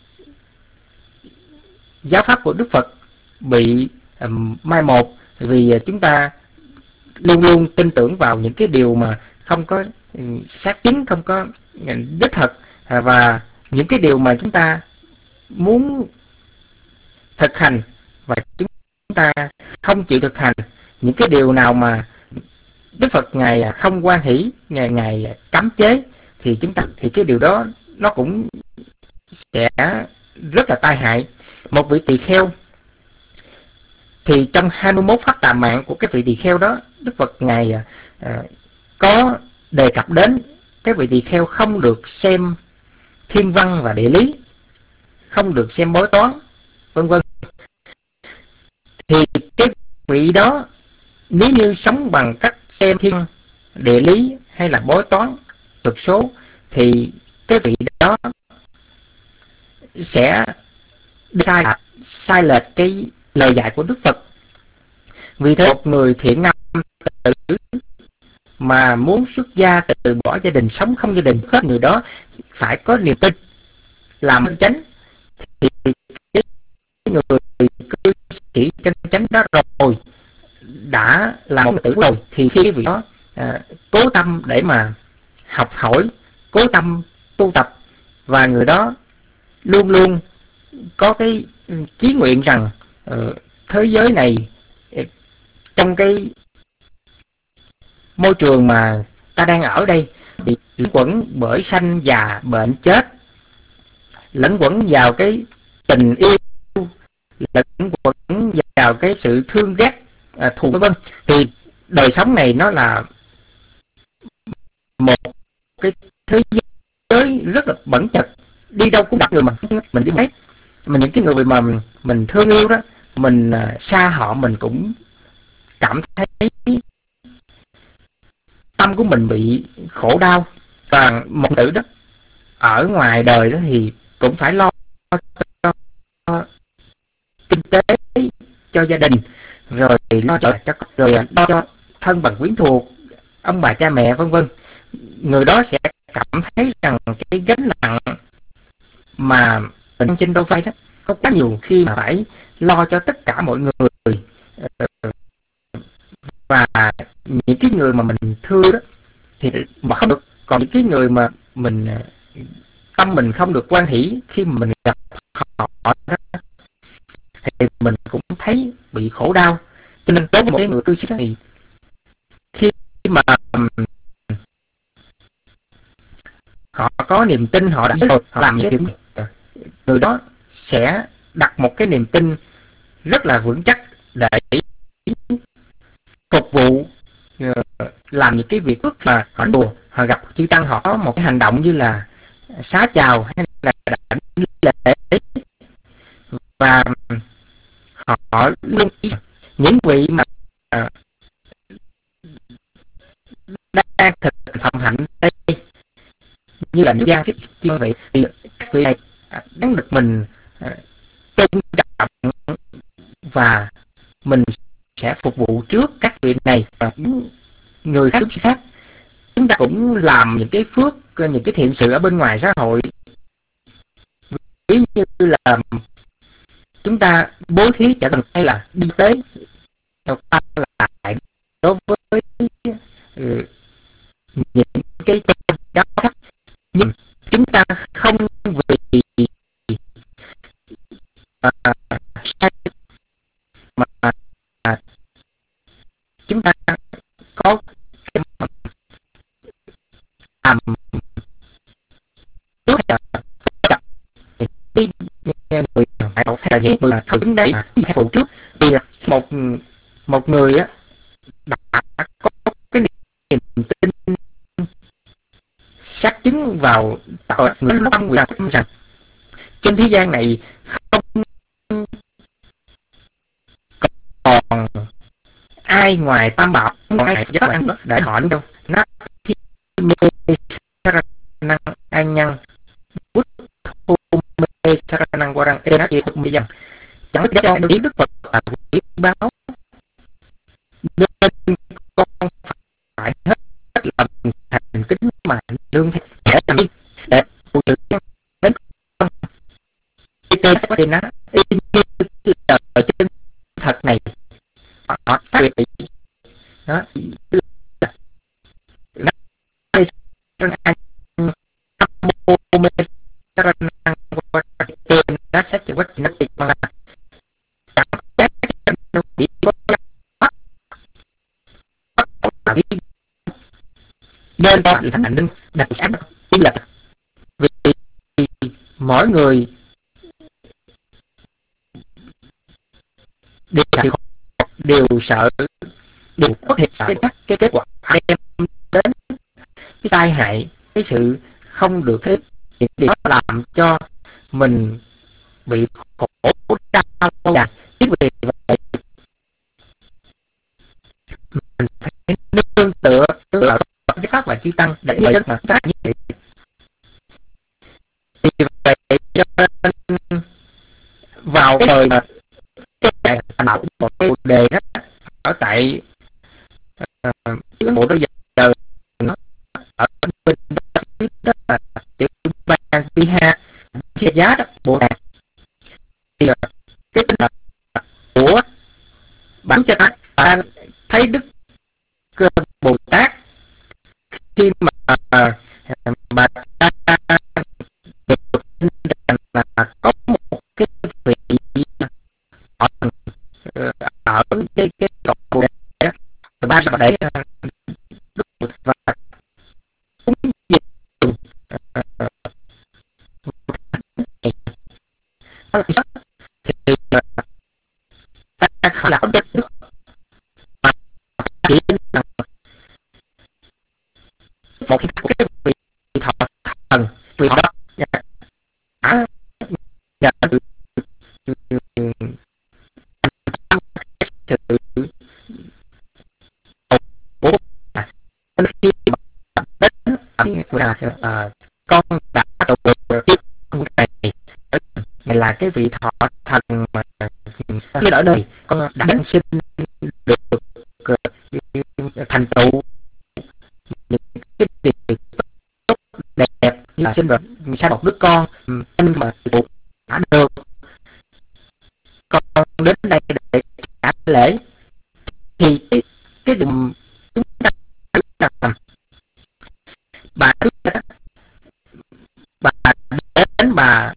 giáo pháp của Đức Phật bị um, mai một, vì chúng ta luôn luôn tin tưởng vào những cái điều mà không có um, xác chứng, không có đích thực, à, và những cái điều mà chúng ta muốn thực hành và chúng ta không chịu thực hành, những cái điều nào mà Đức Phật ngài không hoan hỷ, ngài ngài cấm chế, thì chúng ta thì cái điều đó nó cũng sẽ rất là tai hại. Một vị tỳ kheo thì trong hai mươi mốt pháp tà mạng của cái vị tỳ kheo đó, Đức Phật ngài à, có đề cập đến cái vị tỳ kheo không được xem thiên văn và địa lý, không được xem bói toán, vân vân. Thì cái vị đó nếu như sống bằng cách xem thiên địa lý hay là bói toán thực số, thì cái vị đó sẽ sai sai lệch cái lời dạy của Đức Phật. Vì thế một người thiện nam tử mà muốn xuất gia từ bỏ gia đình, sống không gia đình, hết người đó phải có niềm tin làm chân chánh, thì cái người cư sĩ chân chánh đó rồi đã là một tử rồi, thì khi vị đó à, cố tâm để mà học hỏi, cố tâm tu tập, và người đó luôn luôn có cái chí nguyện rằng uh, thế giới này trong cái môi trường mà ta đang ở đây bị lẫn quẩn bởi sanh già bệnh chết, lẫn quẩn vào cái tình yêu, lẫn quẩn vào cái sự thương ghét, à, thù vân vân, thì đời sống này nó là một cái thế giới rất là bẩn chật, đi đâu cũng gặp người mà mình đi thấy, mà những cái người mà mình thương yêu đó, mình xa họ mình cũng cảm thấy tâm của mình bị khổ đau. Và một tử đó ở ngoài đời đó thì cũng phải lo cho kinh tế cho gia đình, rồi lo cho rồi lo cho thân bằng quyến thuộc, ông bà cha mẹ vân vân. Người đó sẽ cảm thấy rằng cái gánh nặng mà mình trên đôi vai đó có quá nhiều, khi mà phải lo cho tất cả mọi người, và những cái người mà mình thương đó thì mà không được, còn những cái người mà mình tâm mình không được hoan hỷ khi mà mình gặp họ đó, thì mình cũng thấy bị khổ đau. Cho nên đối với một cái người cư sĩ thì khi mà họ có niềm tin, họ đã rồi họ làm những cái việc, người đó sẽ đặt một cái niềm tin rất là vững chắc để phục vụ, làm những cái việc phước. Mà họ đùa, họ gặp chư tăng, họ có một cái hành động như là xá chào hay là đảnh lễ, và họ luôn những vị mà đang thực phẩm hạnh đây như là những gia thích như vậy, thì các vị này đáng được mình tôn trọng, và mình sẽ phục vụ trước các vị này. Và những người khác khác chúng ta cũng làm những cái phước, những cái thiện sự ở bên ngoài xã hội, ví như là chúng ta bố thí trả thần hay là đi tế lại đối với những cái tôn giáo khác, vậy mà thử đứng đấy hai phụ trước thì một một người á đã có cái niềm tin xác chứng vào tạo người nó tâm quyền rằng trên thế gian này không còn ai ngoài tam bảo, không ai dám ăn đại họ đâu. Nó thi mê năng an nhân bút thu mê năng qua rằng ê nó chỉ mê dân chẳng có cho ý đức Phật là quý báo, nên con phải hết lòng thành kính mà nương theo để làm gì để phụ sự đến con y tế có thể nói y như ở trên thật này họ phát hiện đó nó sẽ chịu quá trình nó mà nên đó là thành nên đặt sáng ý là vì mỗi người đều đều sợ đều có thể sợ các cái kết quả đem đến cái tai hại, cái sự không được thế thì nó làm cho mình bị khổ đau lâu dài. Vì vậy mình phải nương tựa tựa cái pháp và chư tăng để dẫn mà tác như vậy. Vì vậy cho nên vào cái thời mà cái đạo một cái chủ đề đó ở tại uh, bộ đó giờ nó ở bên đó là chữ ban Piha chia giá đó bộ này thì cái tên là của bản cho ta, ta thấy Đức Bồ Tát khi mà bà ta được là có một cái vị ở ở cái cái cột bồ đề đó ba sao để và cũng gì thì ta không là đất nước mà chỉ một cái vị thọ thần vị thọ đó đã nhận được sự ổn khi mà đến là con đã đầu tiếp này này là cái vị thọ thần mà khi ở đây con đã sinh được thành tựu những cái điều tốt đẹp như là sinh vật sang một đứa con nhưng mà tụ đã được con đến đây để trả lễ thì cái cái điều chúng ta làm bà bà đến bà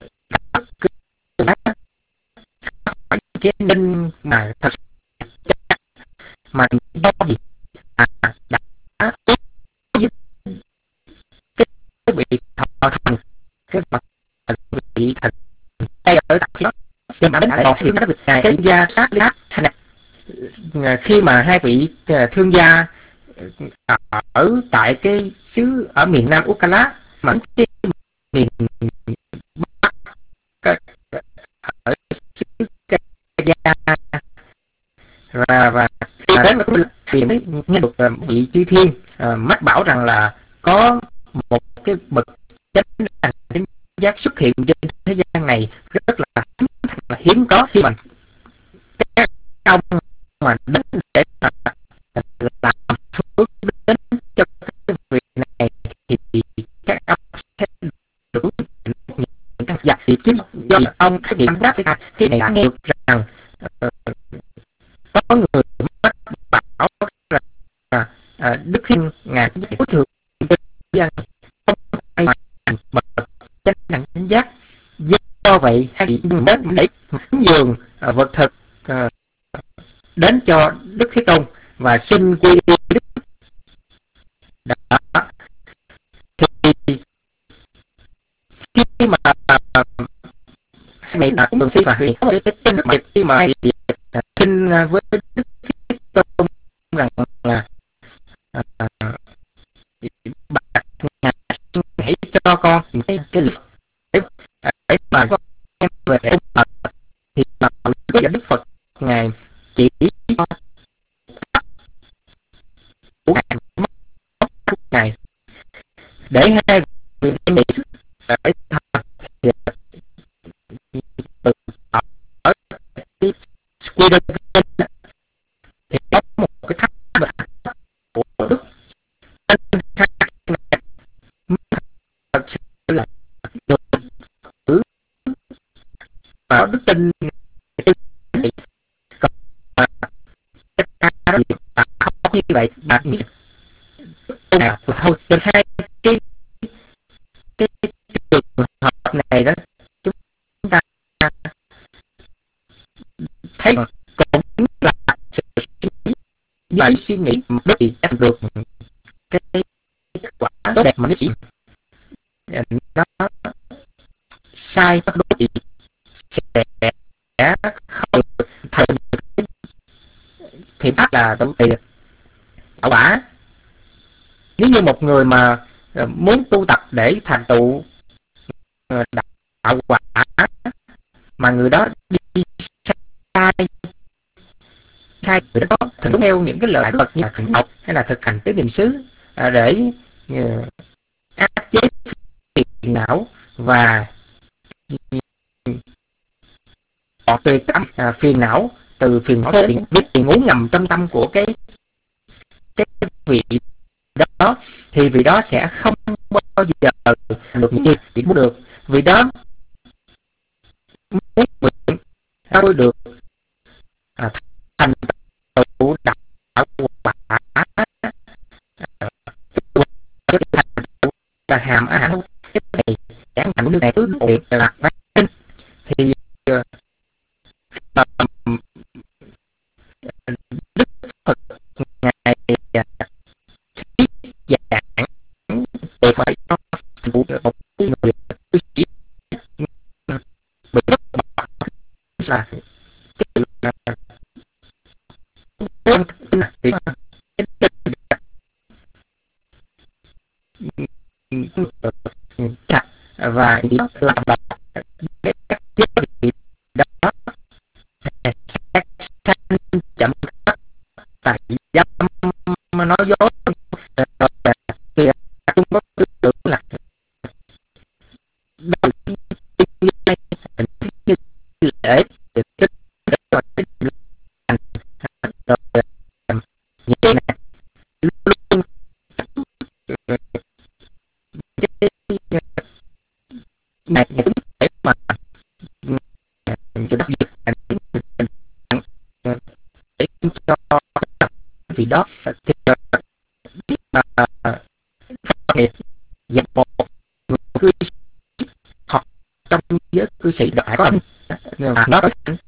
cái nên mà thật mà do gì à đã giúp cái vị thọ thần cái mặt vị thần đây ở tại đó nhưng mà đến lại thì nó được cái gia sát lý thành khi mà hai vị thương gia ở tại cái xứ ở miền Nam Ukala mà cái miền Bắc ở xứ Gia và và đến thì mới nghe được vị chư thiên uh, mách bảo rằng là có một cái bậc chánh đẳng giác xuất hiện trên thế gian này rất là, là hiếm có khi mà các ông mà đến để làm phước đến cho cái việc này thì các ông sẽ được những các giả thì chính do ông cái việc đáp cái này nghe được rằng uh, có người mách bảo rằng là uh, Đức Thiên ngài có thường dân không ai mà bậc chánh đẳng giác. Do vậy hai vị đến để dường uh, vật thực uh, đến cho Đức Thế Tôn và xin quy y Đức đã thì khi mà uh, hai vị là cũng thường xuyên và huyền có cái tin mà khi mà xin với Đức Thế Tôn rằng là bạch ngài hãy cho con cái cái lịch để để mà con em về để thì mà có Đức Phật ngài chỉ cho của ngài để hai người nghĩ để thật ở cái quy định thì có một cái thắc mắc của Đức thật sự là được và đức tin không như vậy mà nào thôi trên hai cái cái trường hợp này đó chúng ta thấy cũng là sự suy nghĩ với suy nghĩ bất kỳ đạt được cái kết quả tốt đẹp mà nó chỉ nó sai bất đối gì sẽ không thành thì bắt là tự tiền đạo quả. Nếu như một người mà muốn tu tập để thành tựu đạo quả mà người đó đi sai sai người đó thường đúng theo những cái lời Phật như là thành học hay là thực hành tứ niệm xứ để áp chế phiền não và họ tuyệt à, phiền não từ phiền não đến biết tiền ngủ ngầm trong tâm của cái cái vị đó thì vị đó sẽ không bao giờ được những gì chỉ muốn được. Vì đó muốn tôi được à, thành tựu đạo quả là hàm á hẳn cái này chẳng hạn như này cứ việc là thì uh, Đức Phật ngài thuyết giảng để phải cho một người cư sĩ bị bất bạo là cái quan tin thì chặt và làm đọc để các chế vị đó sẽ chậm tại dâm nói dối thì chúng có tư tưởng là đầu tiên lễ để rồi những cái này luôn này cũng để mà cho đặc biệt để cho vì đó thì mà phát nghiệp dành một người cư sĩ học trong giới cư sĩ đại có anh mà nó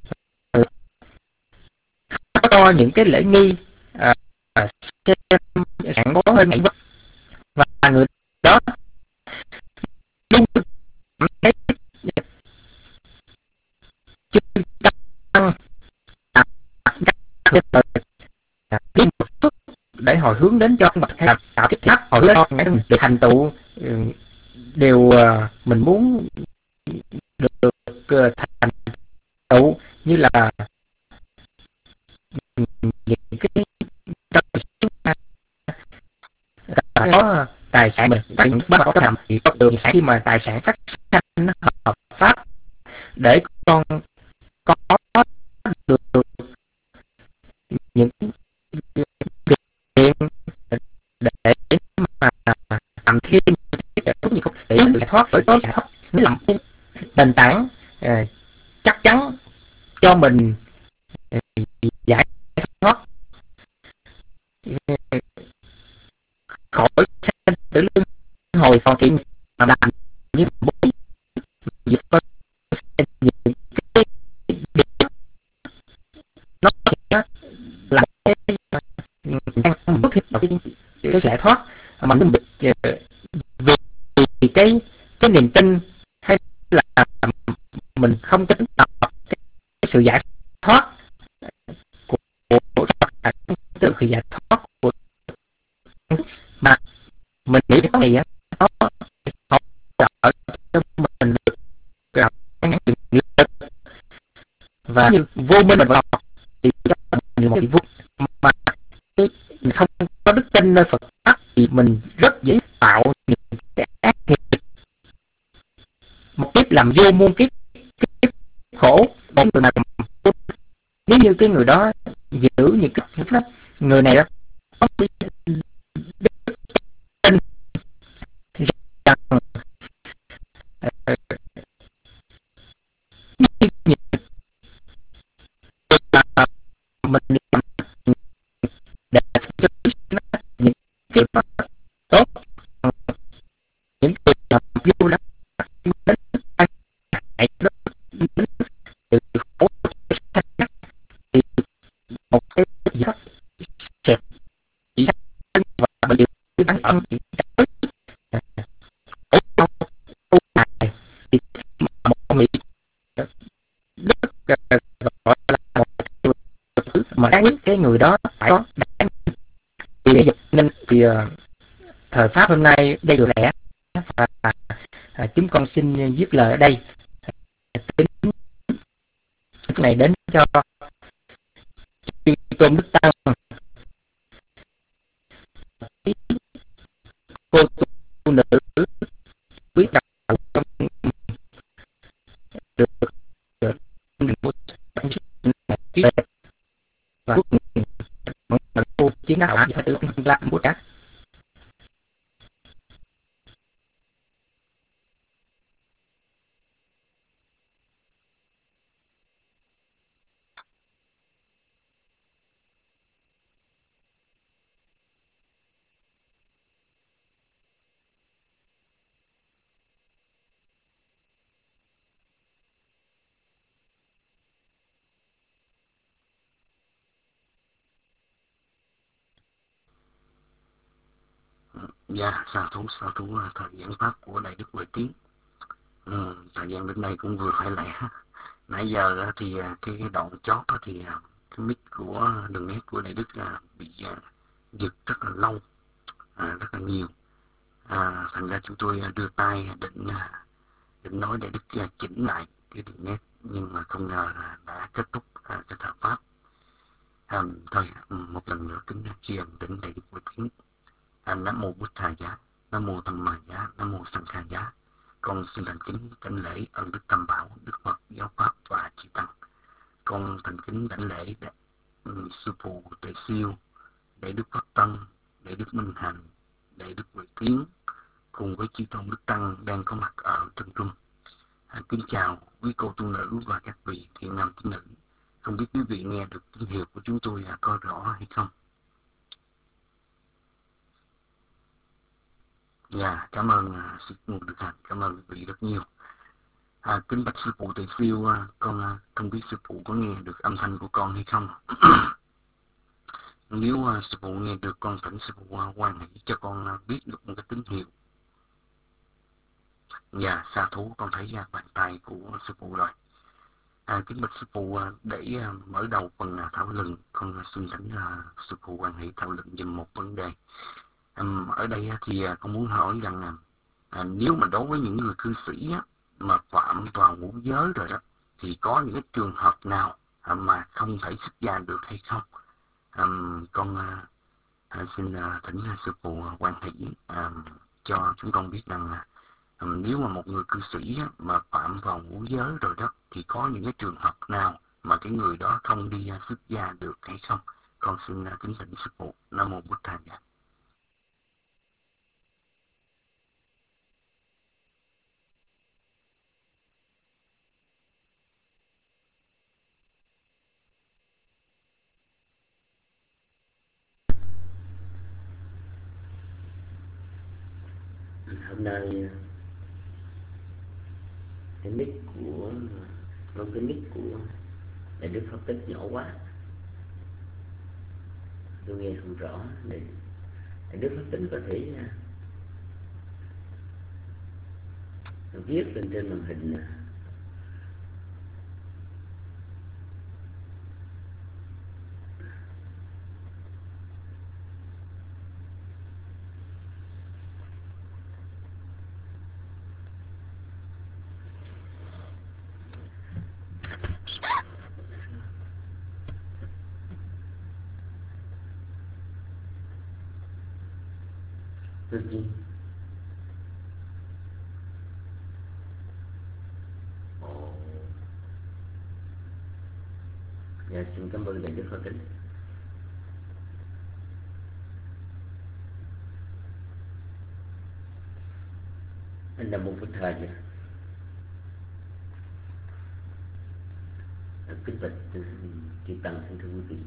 có cho những cái lễ nghi à, xem sẵn có hơi ngại vật và người đó luôn thấy chưa tăng cái một phước để hồi hướng đến cho bậc hay là tạo tiếp thác hồi hướng đến để thành tựu điều mình muốn được, được thành tựu như là những cái có tài sản mình có những bất có làm thì có được khi mà tài sản phát sinh hợp pháp để con có được những việc để mà làm thêm tốt như không để giải thoát với tối giải thoát nó làm nền tảng uh, chắc chắn cho mình uh, giải thoát uh, khỏi sanh tử luân hồi còn kiện mà làm như bốn việc có những cái nó là cái đang bước vào cái, cái giải thoát mà mình bị vì cái cái niềm tin hay là mình không tin tập sự giải thoát của, của từ sự giải thoát của mà mình nghĩ cái này á, nó hỗ trợ cho mình được gặp những lực, và như vô minh mình vào thì mình một cái vui, mà mình không có đức tin nơi Phật pháp thì mình rất dễ tạo những cái ác nghiệp, một kiếp làm vô muôn kiếp, kiếp khổ. Một người mà nếu như cái người đó giữ những cái đó, người này đó có đức tin rằng mình để cho những cái tốt, những cái làm vô đó đến hại đó, đến từ khổ thì một cái gì đó sẽ chỉ và bây giờ cái bản thân thì tới khổ đau u này thì một người rất gọi là một thứ mà đáng nhất cái người đó phải có đáng. Thì bây giờ nên thì uh, thời pháp hôm nay đây được lẽ và uh, chúng con xin dứt lời ở đây. Tính này đến cho chư tôn đức tăng, cô tu nữ quý đạo trong được được và cô chiến đạo phải được làm bút cả. Dạ, sa thú sa thú thời gian pháp của Đại Đức Huệ Tiến. Ừ, thời gian đến đây cũng vừa phải lẽ. Nãy giờ thì cái, cái đoạn chót thì cái mic của đường nét của Đại Đức bị giật rất là lâu, à, rất là nhiều. À, thành ra chúng tôi đưa tay định định nói Đại Đức chỉnh lại cái đường nét, nhưng mà không ngờ đã kết thúc cái thờ pháp. À, thôi một lần nữa kính tri ân đến Đại Đức Huệ Tiến. À, Nam mô Bụt Thầy Giá, Nam mô Tham Ma Giá, Nam mô Sanh Khai Giá. Con xin thành kính đảnh lễ ân đức Tam Bảo, Đức Phật, Giáo Pháp và Chư Tăng. Con thành kính đảnh lễ um, sư phụ Tề Siêu, Đại Đức Pháp Tân, Đại Đức Minh Hạnh, Đại Đức Huệ Tiến cùng với chư tôn đức tăng đang có mặt ở trong room. À, kính chào quý cô tu nữ và các vị thiện nam tín nữ. Không biết quý vị nghe được tín hiệu của chúng tôi có rõ hay không? Dạ, cảm ơn uh, sư nguồn được hạnh, cảm ơn quý vị rất nhiều. À, kính bạch sư phụ Tề Siêu, uh, con uh, không biết sư phụ có nghe được âm thanh của con hay không. Nếu uh, sư phụ nghe được, con thỉnh sư phụ uh, quan hệ cho con uh, biết được một cái tín hiệu. Dạ, sa thú, con thấy uh, bàn tay của sư phụ rồi. À, kính bạch sư phụ, uh, để uh, mở đầu phần uh, thảo luận, con uh, xin thỉnh uh, sư phụ quan hệ thảo luận dùm một vấn đề. Um, ở đây thì uh, con muốn hỏi rằng uh, nếu mà đối với những người cư sĩ uh, mà phạm vào ngũ giới rồi đó, thì có những cái trường hợp nào uh, mà không thể xuất gia được hay không? Um, con uh, xin uh, thỉnh uh, sư phụ uh, quan hệ uh, cho chúng con biết rằng uh, um, nếu mà một người cư sĩ uh, mà phạm vào ngũ giới rồi đó, thì có những cái trường hợp nào mà cái người đó không đi uh, xuất gia được hay không? Con xin uh, kính thỉnh sư phụ. Nam mô Bụt Thầy. Hôm nay cái mic của con cái mic của Đại Đức Pháp Tích nhỏ quá, tôi nghe không rõ. Để Đại Đức Pháp Tích có thể viết lên trên màn hình Tôi chi? Ồ. Dạ, xin cảm ơn Đại Đức Phật Kính. Anh Nam Mô Phật Thầy vậy. Kính bạch chư tăng xin thưa quý vị.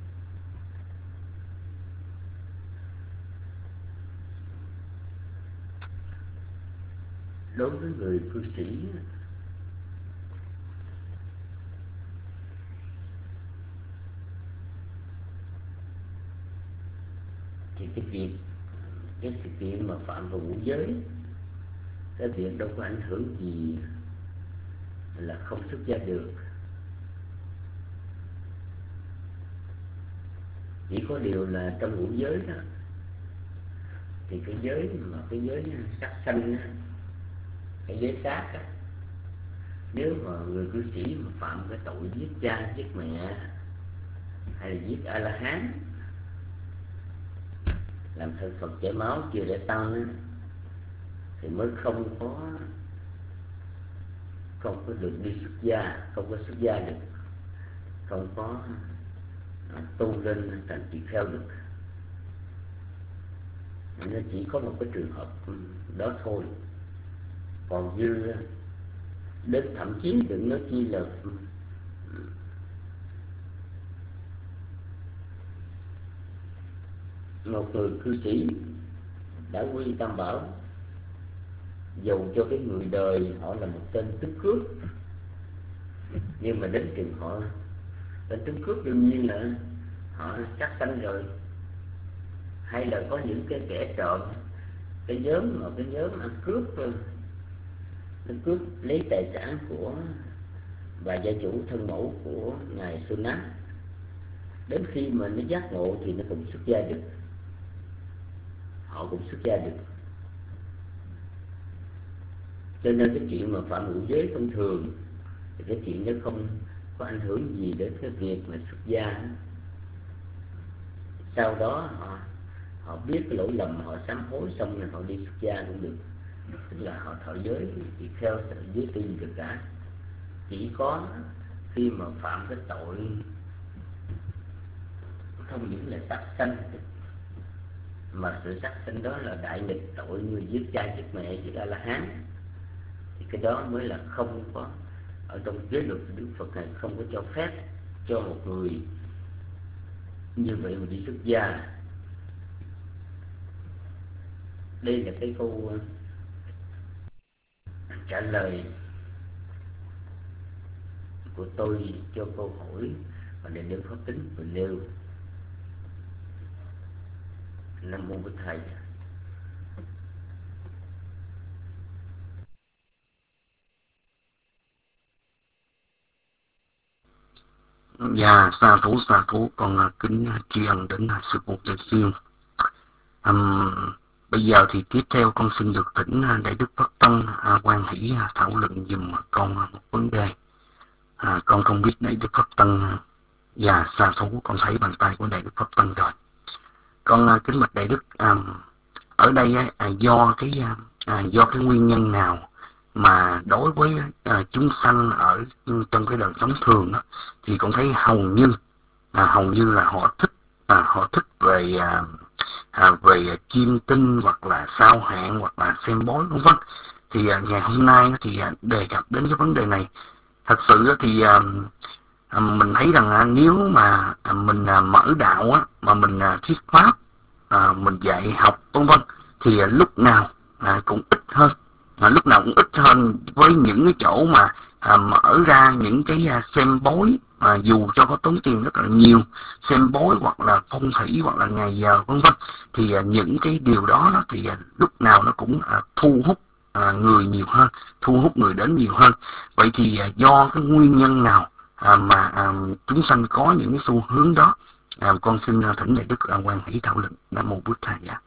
Đối với người cư sĩ thì cái việc cái sự kiện mà phạm vào ngũ giới, cái việc đâu có ảnh hưởng gì là không xuất gia được. Chỉ có điều là trong ngũ giới đó thì cái giới mà cái giới sắc sanh, cái giới sát đó, nếu mà người cư sĩ mà phạm cái tội giết cha giết mẹ hay là giết A La Hán, làm thân Phật chảy máu chưa để tăng á, thì mới không có không có được đi xuất gia, không có xuất gia được, không có à, tu lên thành tỳ kheo được. Nó chỉ có một cái trường hợp đó thôi. Còn như đến thậm chí đừng nói chi là một người cư sĩ đã quy tam bảo, dầu cho cái người đời họ là một tên tức cướp, nhưng mà đến chừng họ tên tức cướp đương nhiên là họ sát sanh rồi. Hay là có những cái kẻ trộm, cái nhóm mà cái nhóm ăn cướp, nó cướp lấy tài sản của bà gia chủ thân mẫu của ngài Sunak, đến khi mà nó giác ngộ thì nó cũng xuất gia được, họ cũng xuất gia được. Cho nên cái chuyện mà phạm ngũ giới thông thường thì cái chuyện đó không có ảnh hưởng gì đến cái việc mà xuất gia. Sau đó họ họ biết cái lỗi lầm, họ sám hối xong rồi họ đi xuất gia cũng được, tức là họ thọ giới thì theo giới tư gì được cả. Chỉ có khi mà phạm cái tội không những là sát sanh, mà sự sát sanh đó là đại nghịch tội như giết cha giết mẹ giết A La Hán, thì cái đó mới là không có ở trong giới luật Đức Phật này không có cho phép cho một người như vậy mà đi xuất gia. Đây là cái câu trả lời của tôi cho câu hỏi mà Đại Đức Pháp Tính vừa nêu. Nam Mô Bổn Thầy. Dạ, sa thú sa thú con kính tri ân đến sư phụ Tề Siêu. Um, bây giờ thì tiếp theo con xin được thỉnh Đại Đức Pháp Tăng uh, Quan Hỷ uh, thảo luận dùm con uh, một vấn đề. Uh, con không biết Đại Đức Pháp Tăng. Uh, dạ, sa thú con thấy bàn tay của Đại Đức Pháp Tăng rồi. Con uh, kính bạch Đại Đức, um, ở đây uh, do cái uh, do cái nguyên nhân nào mà đối với uh, chúng sanh ở trong cái đời sống thường đó, thì con thấy hầu như à, hầu như là họ thích à, họ thích về à, à, về chiêm tinh hoặc là sao hạn hoặc là xem bói vân vân. Thì à, ngày hôm nay thì à, đề cập đến cái vấn đề này. Thật sự thì à, à, mình thấy rằng à, nếu mà à, mình à, mở đạo á, mà mình à, thuyết pháp, à, mình dạy học vân vân, thì à, lúc nào à, cũng ít hơn. À, lúc nào cũng ít hơn với những cái chỗ mà à, mở ra những cái à, xem bói, à, dù cho có tốn tiền rất là nhiều, xem bói hoặc là phong thủy hoặc là ngày giờ vân vân, thì à, những cái điều đó, đó thì à, lúc nào nó cũng à, thu hút à, người nhiều hơn, thu hút người đến nhiều hơn. Vậy thì à, do cái nguyên nhân nào à, mà à, chúng sanh có những cái xu hướng đó? À, con xin à, thỉnh Đại Đức à, Quan Hỷ thảo luận. Nam Mô Bổn Thầy. Dạ.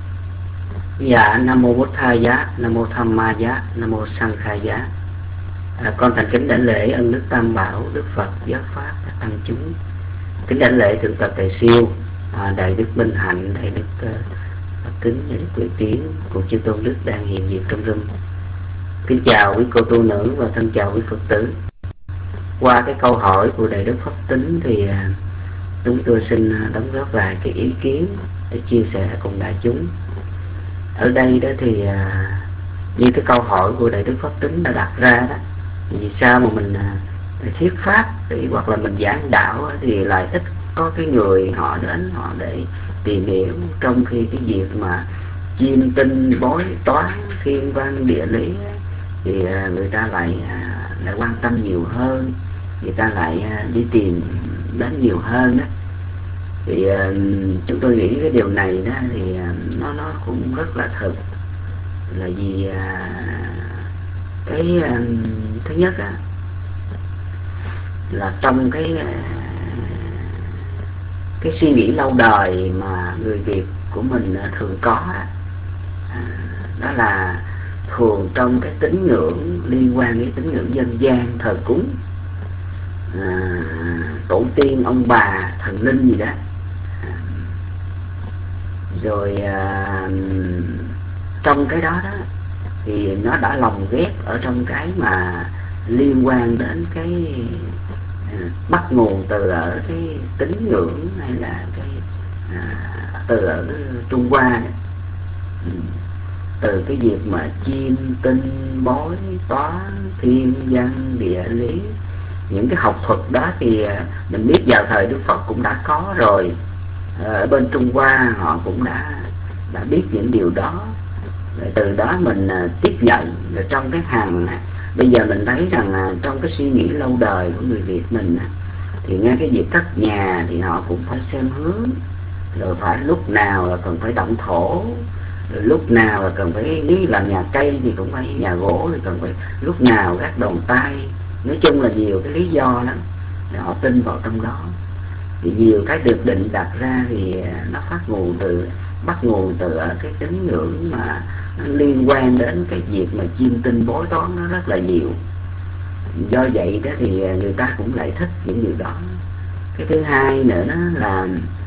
Dạ, Nam Mô Bổn Thầy giá, Nam Mô Tham Ma giá, Nam Mô Sang Khai giá. À, con thành kính đảnh lễ ân đức Tam Bảo, Đức Phật, Giáo Pháp, các tăng chúng. Kính đảnh lễ thượng tọa Thầy Siêu, à, đại đức Minh Hạnh, đại đức uh, Pháp Kính, đại đức Tuệ Tiến, cùng chư tôn đức đang hiện diện trong room. Kính chào quý cô tu nữ và thân chào quý Phật tử. Qua cái câu hỏi của đại đức Pháp Tính thì uh, chúng tôi xin đóng góp vài cái ý kiến để chia sẻ cùng đại chúng. Ở đây đó thì uh, như cái câu hỏi của đại đức Pháp Tính đã đặt ra đó, vì sao mà mình uh, thuyết pháp thì, hoặc là mình giảng đạo thì lại ít có cái người họ đến họ để tìm hiểu, trong khi cái việc mà chiêm tinh bói toán thiên văn địa lý thì uh, người ta lại uh, lại quan tâm nhiều hơn, người ta lại uh, đi tìm đến nhiều hơn đó. Thì uh, chúng tôi nghĩ cái điều này đó thì uh, nó nó cũng rất là thực, là vì uh, cái uh, thứ nhất uh, là trong cái uh, cái suy nghĩ lâu đời mà người Việt của mình uh, thường có uh, đó là thường trong cái tín ngưỡng liên quan đến tín ngưỡng dân gian, thờ cúng à, tổ tiên ông bà thần linh gì đó, à, rồi à, trong cái đó đó thì nó đã lồng ghép ở trong cái mà liên quan đến cái à, bắt nguồn từ ở cái tín ngưỡng hay là cái à, từ ở Trung Hoa này. Từ cái việc mà chiêm tinh bói toán thiên văn địa lý, những cái học thuật đó thì mình biết vào thời Đức Phật cũng đã có rồi. Ở bên Trung Hoa họ cũng đã đã biết những điều đó, rồi từ đó mình tiếp nhận. Rồi trong cái hàng bây giờ mình thấy rằng trong cái suy nghĩ lâu đời của người Việt mình thì nghe cái việc cất nhà thì họ cũng phải xem hướng, rồi phải lúc nào là cần phải động thổ, rồi lúc nào là cần phải, nếu làm nhà cây thì cũng phải nhà gỗ, thì cần phải lúc nào gác đòn tay. Nói chung là nhiều cái lý do lắm để họ tin vào trong đó. Thì nhiều cái được định đặt ra thì nó phát nguồn từ bắt nguồn từ ở cái tín ngưỡng mà nó liên quan đến cái việc mà chiêm tinh bói toán nó rất là nhiều. Do vậy đó thì người ta cũng lại thích những điều đó. Cái thứ hai nữa đó là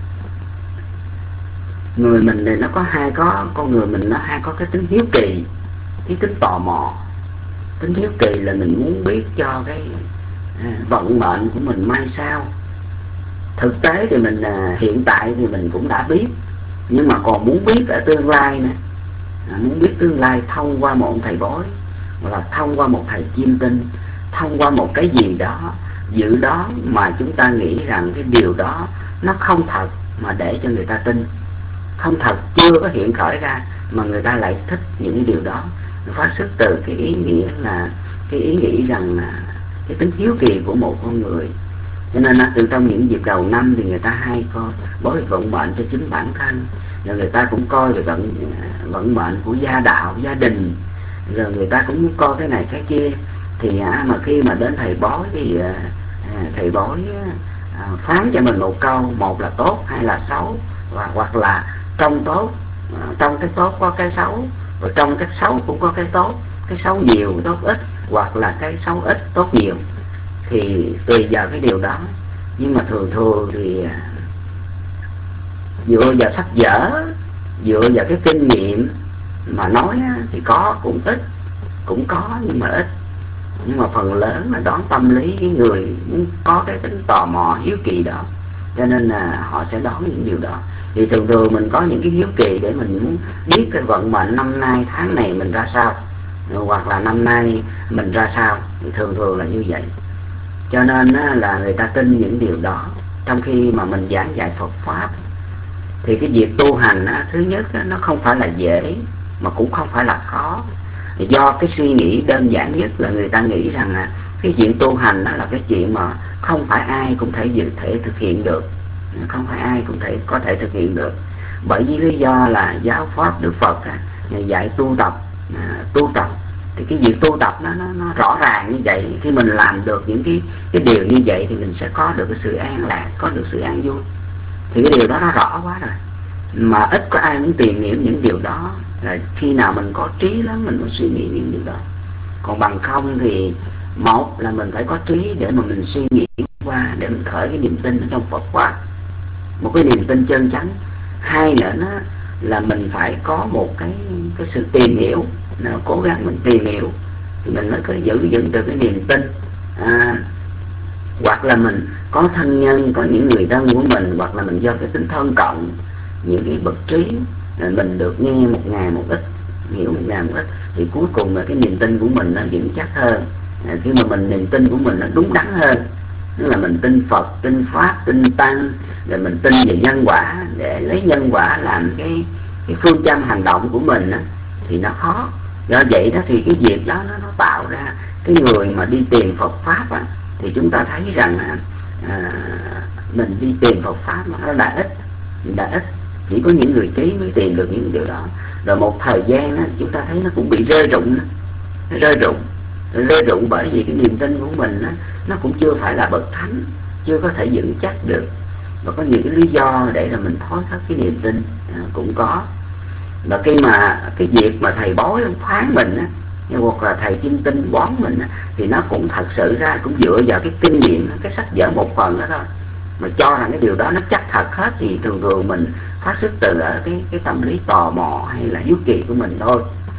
người mình thì nó có hai có con người mình nó hay có cái tính hiếu kỳ, cái tính tò mò. Tính hiếu kỳ là mình muốn biết cho cái à, vận mệnh của mình mai sao. Thực tế thì mình à, hiện tại thì mình cũng đã biết, nhưng mà còn muốn biết ở tương lai nữa, à, muốn biết tương lai thông qua một thầy bói, hoặc là thông qua một thầy chiêm tinh, thông qua một cái gì đó dự đó mà chúng ta nghĩ rằng cái điều đó nó không thật mà để cho người ta tin. Không thật, chưa có hiện khởi ra mà người ta lại thích những cái điều đó. Nó phát xuất từ cái ý nghĩa là cái ý nghĩ rằng là cái tính hiếu kỳ của một con người. Cho nên là từ trong những dịp đầu năm thì người ta hay coi bói vận mệnh cho chính bản thân, rồi người ta cũng coi về vận vận mệnh của gia đạo, gia đình, rồi người ta cũng coi cái này cái kia. Thì à, mà khi mà đến thầy bói thì à, thầy bói à, phán cho mình một câu, một là tốt, hai là xấu, và hoặc là trong tốt, trong cái tốt có cái xấu, và trong cái xấu cũng có cái tốt, cái xấu nhiều, tốt ít, hoặc là cái xấu ít, tốt nhiều, thì tùy vào cái điều đó. Nhưng mà thường thường thì dựa vào sách vở, dựa vào cái kinh nghiệm mà nói thì có cũng ít, cũng có nhưng mà ít. Nhưng mà phần lớn là đón tâm lý cái người muốn có cái tính tò mò hiếu kỳ đó, cho nên là họ sẽ đón những điều đó. Thì thường thường mình có những cái hiếu kỳ để mình muốn biết cái vận mệnh năm nay, tháng này mình ra sao, hoặc là năm nay mình ra sao, thì thường thường là như vậy. Cho nên là người ta tin những điều đó. Trong khi mà mình giảng dạy Phật Pháp thì cái việc tu hành thứ nhất nó không phải là dễ, mà cũng không phải là khó. Do cái suy nghĩ đơn giản nhất là người ta nghĩ rằng là cái chuyện tu hành đó là cái chuyện mà không phải ai cũng thể dự thể thực hiện được, không phải ai cũng thể có thể thực hiện được. Bởi vì lý do là giáo pháp Đức Phật dạy tu tập, tu tập thì cái việc tu tập nó, nó nó rõ ràng như vậy. Khi mình làm được những cái cái điều như vậy thì mình sẽ có được cái sự an lạc, có được sự an vui. Thì cái điều đó nó rõ quá rồi, mà ít có ai muốn tìm hiểu những điều đó. Là khi nào mình có trí lắm mình mới suy nghĩ những điều đó. Còn bằng không thì Một là mình phải có trí để mà mình suy nghĩ qua, để mình khởi cái niềm tin ở trong Phật pháp, một cái niềm tin chân chánh. Hai nữa nó là mình phải có một cái cái sự tìm hiểu, cố gắng mình tìm hiểu thì mình mới có giữ dựng được cái niềm tin. À, hoặc là mình có thân nhân, có những người thân của mình, hoặc là mình do cái tính thân cận, những cái bậc trí, mình được nghe một ngày một ít, hiểu một ngày một ít, thì cuối cùng là cái niềm tin của mình nó vững chắc hơn. À, khi mà mình niềm tin của mình nó đúng đắn hơn, tức là mình tin Phật, tin Pháp, tin Tăng, rồi mình tin về nhân quả, để lấy nhân quả làm cái cái phương châm hành động của mình á, thì nó khó. Do vậy đó thì cái việc đó nó, nó tạo ra cái người mà đi tìm Phật Pháp á, thì chúng ta thấy rằng à, mình đi tìm Phật Pháp nó đã ít, đã ít, chỉ có những người trí mới tìm được những điều đó. Rồi một thời gian á, chúng ta thấy nó cũng bị rơi rụng, nó rơi rụng, rơi rụng bởi vì cái niềm tin của mình á, nó cũng chưa phải là bậc thánh, chưa có thể vững chắc được, và có nhiều cái lý do để là mình thối thất cái niềm tin à, cũng có. Và khi mà cái việc mà thầy bói phán mình á, hoặc là thầy chinh tinh bón mình á, thì nó cũng thật sự ra cũng dựa vào cái kinh nghiệm, cái sách vở một phần đó thôi, mà cho rằng cái điều đó nó chắc thật hết, thì thường thường mình phát xuất từ ở cái cái tâm lý tò mò hay là hiếu kỳ của mình thôi.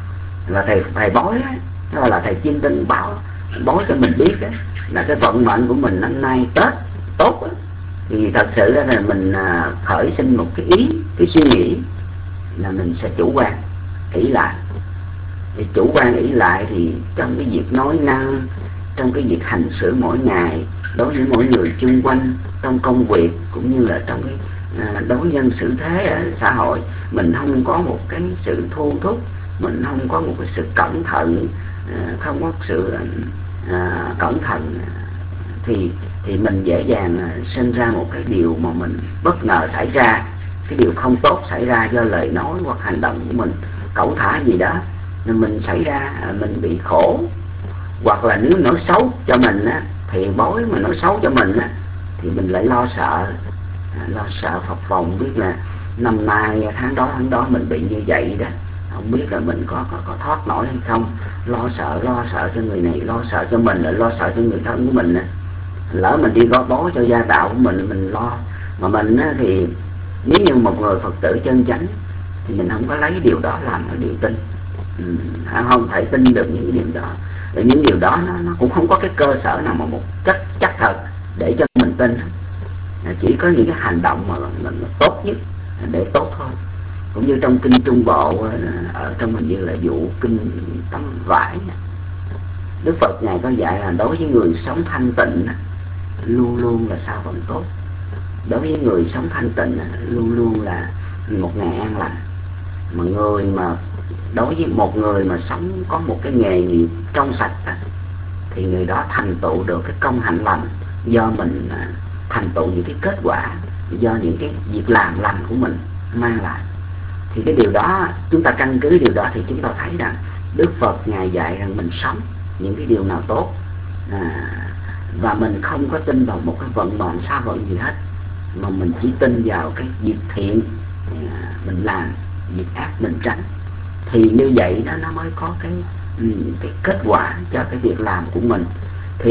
Và thầy thầy bói á, đó là thầy chinh tinh báo bói cho mình biết á, là cái vận mệnh của mình năm nay Tết tốt á, thì thật sự là mình à, khởi sinh một cái ý, cái suy nghĩ là mình sẽ chủ quan ỷ lại. Thì chủ quan ỷ lại thì trong cái việc nói năng, trong cái việc hành xử mỗi ngày đối với mỗi người chung quanh, trong công việc cũng như là trong cái à, đối nhân xử thế ở xã hội, mình không có một cái sự thu thúc, mình không có một cái sự cẩn thận, à, không có sự à, cẩn thận thì thì mình dễ dàng à, sinh ra một cái điều mà mình bất ngờ xảy ra, cái điều không tốt xảy ra do lời nói hoặc hành động của mình, cẩu thả gì đó, nên mình xảy ra à, mình bị khổ. Hoặc là nếu nói xấu cho mình á, thì bói mà nói xấu cho mình á, thì mình lại lo sợ, à, lo sợ phập phồng, biết là năm nay tháng đó tháng đó mình bị như vậy đó, không biết là mình có có, có thoát nổi hay không, lo sợ lo sợ cho người này, lo sợ cho mình, lại lo sợ cho người thân của mình á. Lỡ mình đi gói bó cho gia đạo của mình, mình lo. Mà mình á, thì nếu như một người Phật tử chân chánh thì mình không có lấy điều đó làm cái điều tin, ừ, không thể tin được những điều đó. Và những điều đó nó, nó cũng không có cái cơ sở nào mà một cách chắc thật để cho mình tin. Chỉ có những cái hành động mà mình tốt nhất để tốt thôi. Cũng như trong kinh Trung Bộ, ở trong mình như là vụ kinh tấm vải, Đức Phật Ngài có dạy là đối với người sống thanh tịnh luôn luôn là sao vẫn tốt. Đối với người sống thanh tịnh luôn luôn là một ngày an lành. Mà người mà đối với một người mà sống có một cái nghề nghiệp trong sạch thì người đó thành tựu được cái công hạnh lành, do mình thành tựu những cái kết quả, do những cái việc làm lành của mình mang lại. Thì cái điều đó, chúng ta căn cứ điều đó thì chúng ta thấy rằng Đức Phật Ngài dạy rằng mình sống những cái điều nào tốt, à, và mình không có tin vào một cái vận mệnh xa vời gì hết, mà mình chỉ tin vào cái việc thiện à, mình làm, việc ác mình tránh. Thì như vậy đó nó mới có cái cái kết quả cho cái việc làm của mình. Thì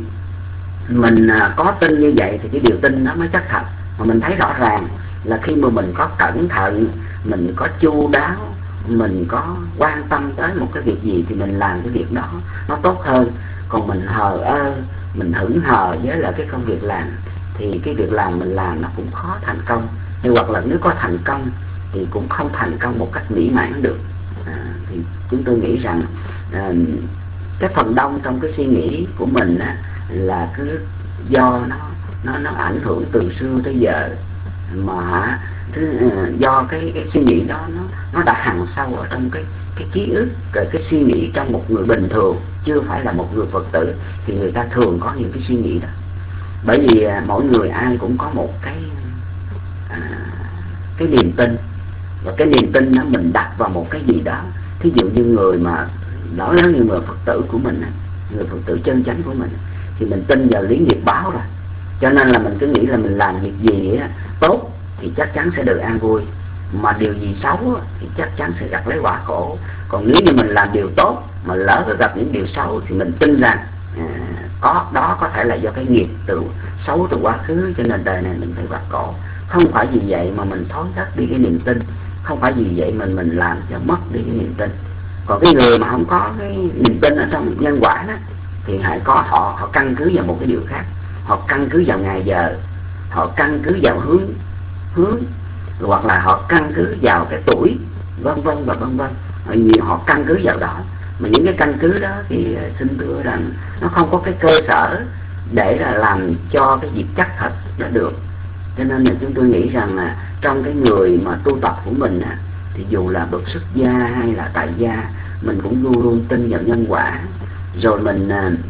mình à, có tin như vậy thì cái điều tin nó mới chắc thật. Mà mình thấy rõ ràng là khi mà mình có cẩn thận, mình có chu đáo, mình có quan tâm tới một cái việc gì thì mình làm cái việc đó nó tốt hơn. Còn mình hờ ơ, mình hững hờ với là cái công việc làm thì cái việc làm mình làm nó cũng khó thành công. Hay hoặc là nếu có thành công thì cũng không thành công một cách mỹ mãn được. À, thì chúng tôi nghĩ rằng à, cái phần đông trong cái suy nghĩ của mình á, là cứ do nó nó nó ảnh hưởng từ xưa tới giờ, mà thứ, do cái cái suy nghĩ đó nó nó đã hằn sâu ở trong cái cái ký ức, cái, cái suy nghĩ trong một người bình thường, chưa phải là một người Phật tử, thì người ta thường có những cái suy nghĩ đó. Bởi vì à, mỗi người ai cũng có một cái à, cái niềm tin, và cái niềm tin đó mình đặt vào một cái gì đó. Thí dụ như người mà nói như người Phật tử của mình, người Phật tử chân chánh của mình, thì mình tin vào lý nghiệp báo rồi, cho nên là mình cứ nghĩ là mình làm việc gì á, tốt thì chắc chắn sẽ được an vui, mà điều gì xấu thì chắc chắn sẽ gặp lấy quả khổ. Còn nếu như mình làm điều tốt mà lỡ có gặp những điều xấu thì mình tin rằng à, có đó có thể là do cái nghiệp từ xấu từ quá khứ, cho nên đời này mình phải vặt cổ. Không phải vì vậy mà mình thối thất đi cái niềm tin, không phải vì vậy mình mình làm cho mất đi cái niềm tin. Còn cái người mà không có cái niềm tin ở trong nhân quả đó, thì hãy có họ họ căn cứ vào một cái điều khác, họ căn cứ vào ngày giờ, họ căn cứ vào hướng hướng hoặc là họ căn cứ vào cái tuổi, vân vân và vân vân. Họ căn cứ vào đó, mà những cái căn cứ đó thì xin thưa rằng nó không có cái cơ sở để là làm cho cái việc chắc thật nó được. Cho nên là chúng tôi nghĩ rằng là trong cái người mà tu tập của mình á, thì dù là bậc xuất gia hay là tại gia, mình cũng luôn luôn tin vào nhân quả, rồi mình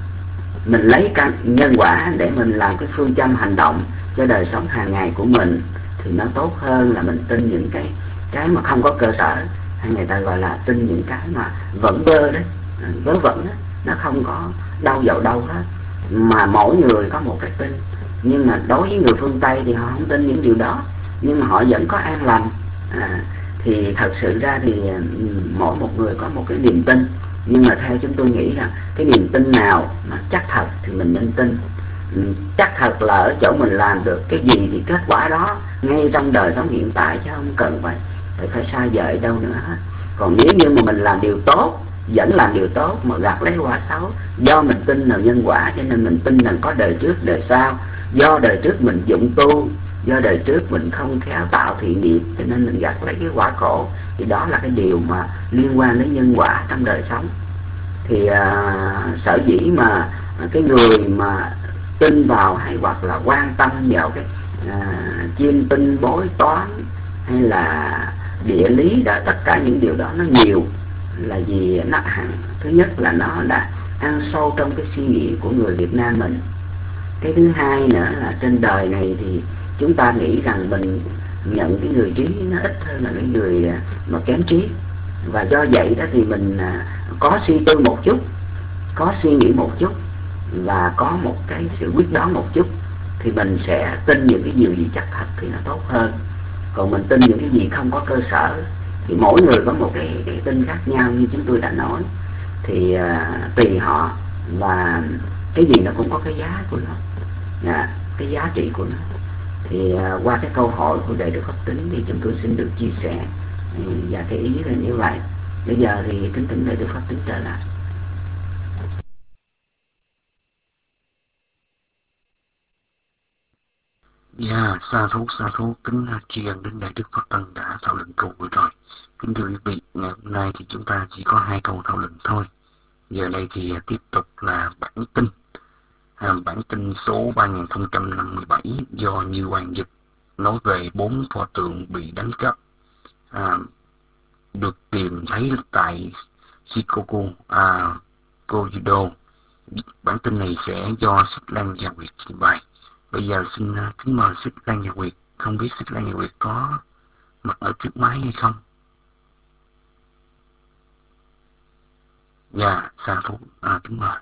mình lấy căn nhân quả để mình làm cái phương châm hành động cho đời sống hàng ngày của mình, thì nó tốt hơn là mình tin những cái cái mà không có cơ sở, hay người ta gọi là tin những cái mà vẩn vơ đấy, vớ vẩn đó, nó không có đâu vào đâu hết. Mà mỗi người có một cái tin, nhưng mà đối với người phương Tây thì họ không tin những điều đó, nhưng mà họ vẫn có an lành. à, thì thật sự ra thì mỗi một người có một cái niềm tin, nhưng mà theo chúng tôi nghĩ là cái niềm tin nào mà chắc thật thì mình nên tin. Chắc thật là ở chỗ mình làm được cái gì thì kết quả đó ngay trong đời sống hiện tại, chứ không cần phải phải, phải xa vời đâu nữa hết. Còn nếu như mà mình làm điều tốt, vẫn làm điều tốt mà gặt lấy quả xấu, do mình tin vào nhân quả, cho nên mình tin rằng có đời trước đời sau. Do đời trước mình dụng tu, do đời trước mình không khéo tạo thiện nghiệp, cho nên mình gặt lấy cái quả khổ. Thì đó là cái điều mà liên quan đến nhân quả trong đời sống. Thì à, sở dĩ mà cái người mà tin vào hay hoặc là quan tâm vào cái à, chiêm tinh bói toán hay là địa lý đó, tất cả những điều đó nó nhiều là vì nó hẳn, thứ nhất là nó đã ăn sâu trong cái suy nghĩ của người Việt Nam mình. Cái thứ hai nữa là trên đời này thì chúng ta nghĩ rằng mình nhận cái người trí nó ít hơn là cái người mà kém trí, và do vậy đó thì mình có suy tư một chút, có suy nghĩ một chút và có một cái sự quyết đoán một chút, thì mình sẽ tin những cái điều gì chắc thật thì nó tốt hơn. Còn mình tin những cái gì không có cơ sở thì mỗi người có một cái, cái tin khác nhau như chúng tôi đã nói, thì uh, tùy họ, và cái gì nó cũng có cái giá của nó, à, cái giá trị của nó. Thì uh, qua cái câu hỏi của Đại Đức Pháp Tính thì chúng tôi xin được chia sẻ, và cái ý là như vậy. Bây giờ thì kính thỉnh Đại Đức Pháp Tính trở lại. Dạ, sa thú sa thú kính tri ân đến Đại Đức Pháp Tân đã thảo luận câu vừa rồi. Kính thưa quý vị, ngày hôm nay thì chúng ta chỉ có hai câu thảo luận thôi. Giờ đây thì tiếp tục là bản tin, à, bản tin số ba nghìn không trăm năm mươi bảy do Như Hoàng dịch, nói về bốn pho tượng bị đánh cắp, à, được tìm thấy tại Shikoku, à, Kojido. Bản tin này sẽ do Xích Lan Gia Nguyệt trình bày. Bây giờ xin uh, kính mời Xích Lan Nhà Nguyệt. Không biết Xích Lan Nhà Nguyệt có mặt ở trước máy hay không? Dạ, sa thú, à, kính mời.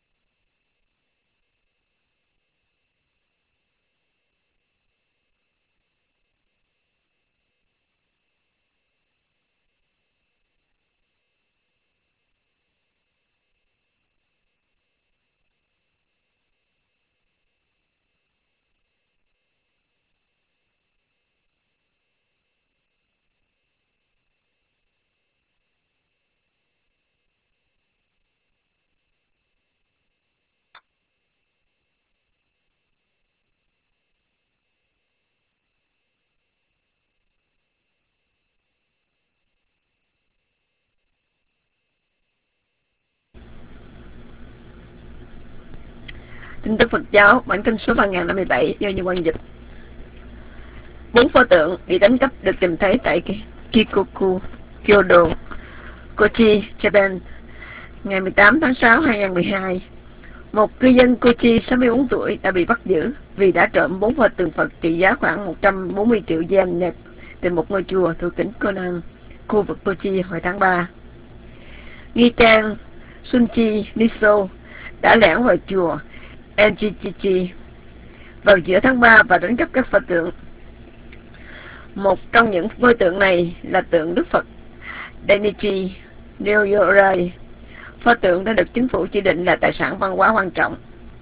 Tin tức Phật giáo, bản kinh số ba nghìn năm mươi bảy do Như Quang dịch. Bốn pho tượng bị đánh cắp được tìm thấy tại Kikoku, Kyoto, Kochi, Japan, ngày mười tám tháng sáu năm hai nghìn không trăm mười hai. Một cư dân Kochi sáu mươi bốn tuổi đã bị bắt giữ vì đã trộm bốn pho tượng Phật trị giá khoảng một trăm bốn mươi triệu yen Nhật từ một ngôi chùa thuộc tỉnh Konan, khu vực Kochi hồi tháng ba. Nghi can Sunchi Niso đã lẻn vào chùa Enjichichi vào giữa tháng ba và đánh cắp các pho tượng. Một trong những ngôi tượng này là tượng Đức Phật Dainichi Nyorai, Pho tượng đã được chính phủ chỉ định là tài sản văn hóa quan trọng.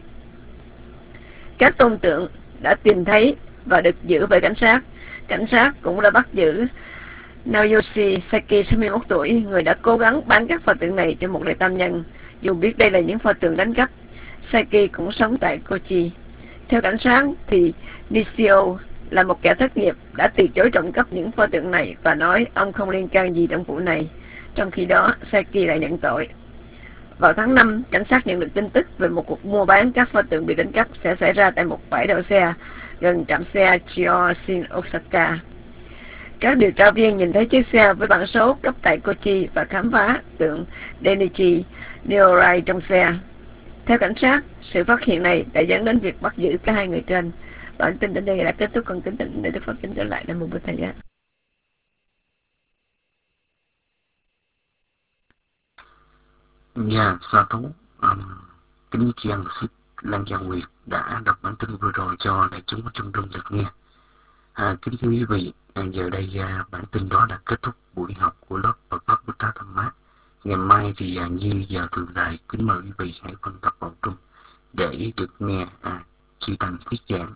Các tôn tượng đã tìm thấy và được giữ bởi cảnh sát. Cảnh sát cũng đã bắt giữ Naoyoshi Saki, sáu mươi mốt tuổi, người đã cố gắng bán các pho tượng này cho một đại tam nhân. Dù biết đây là những pho tượng đánh cắp, Saki cũng sống tại Kochi. Theo cảnh sát thì Nishio là một kẻ thất nghiệp đã từ chối trộm cắp những pho tượng này và nói ông không liên can gì trong vụ này. Trong khi đó, Saki lại nhận tội. Vào tháng năm, cảnh sát nhận được tin tức về một cuộc mua bán các pho tượng bị đánh cắp sẽ xảy ra tại một bãi đậu xe gần trạm xe Chioshin Osaka. Các điều tra viên nhìn thấy chiếc xe với bản số cấp tại Kochi và khám phá tượng Denichi Nyorai trong xe. Theo cảnh sát, sự phát hiện này đã dẫn đến việc bắt giữ cả hai người trên. Bản tin đến đây đã kết thúc. Con kính thỉnh để Đức Pháp kính trở lại Nam Mô Bổn Thầy. Dạ, sa thú. Um, kính tri ân Sư Lan Gia Nguyệt đã đọc bản tin vừa rồi cho đại chúng ở trong room được nghe. À, kính thưa quý vị, à, giờ đây à, bản tin đó đã kết thúc buổi học của lớp Phật Pháp Buddha Dhamma. Ngày mai thì à, như giờ thường lệ, kính mời quý vị hãy phân tập vào trung để được nghe à, chư tăng thuyết giảng.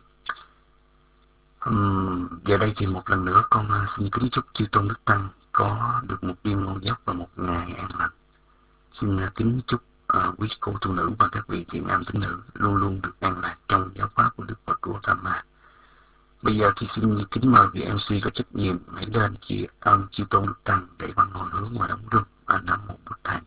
Um, giờ đây thì một lần nữa con uh, xin kính chúc chư tôn đức tăng có được một đêm ngon giấc và một ngày an lành. Xin uh, kính chúc uh, quý cô tu nữ và các vị thiện nam tín nữ luôn luôn được an lạc trong giáo pháp của Đức Phật của Dhamma. Bây giờ thì xin kính mời vị em xê có trách nhiệm hãy lên chia ơn chư tôn đức tăng để văn hồi hướng ngoài đóng rung. À, Nam Mô Bổn Thầy.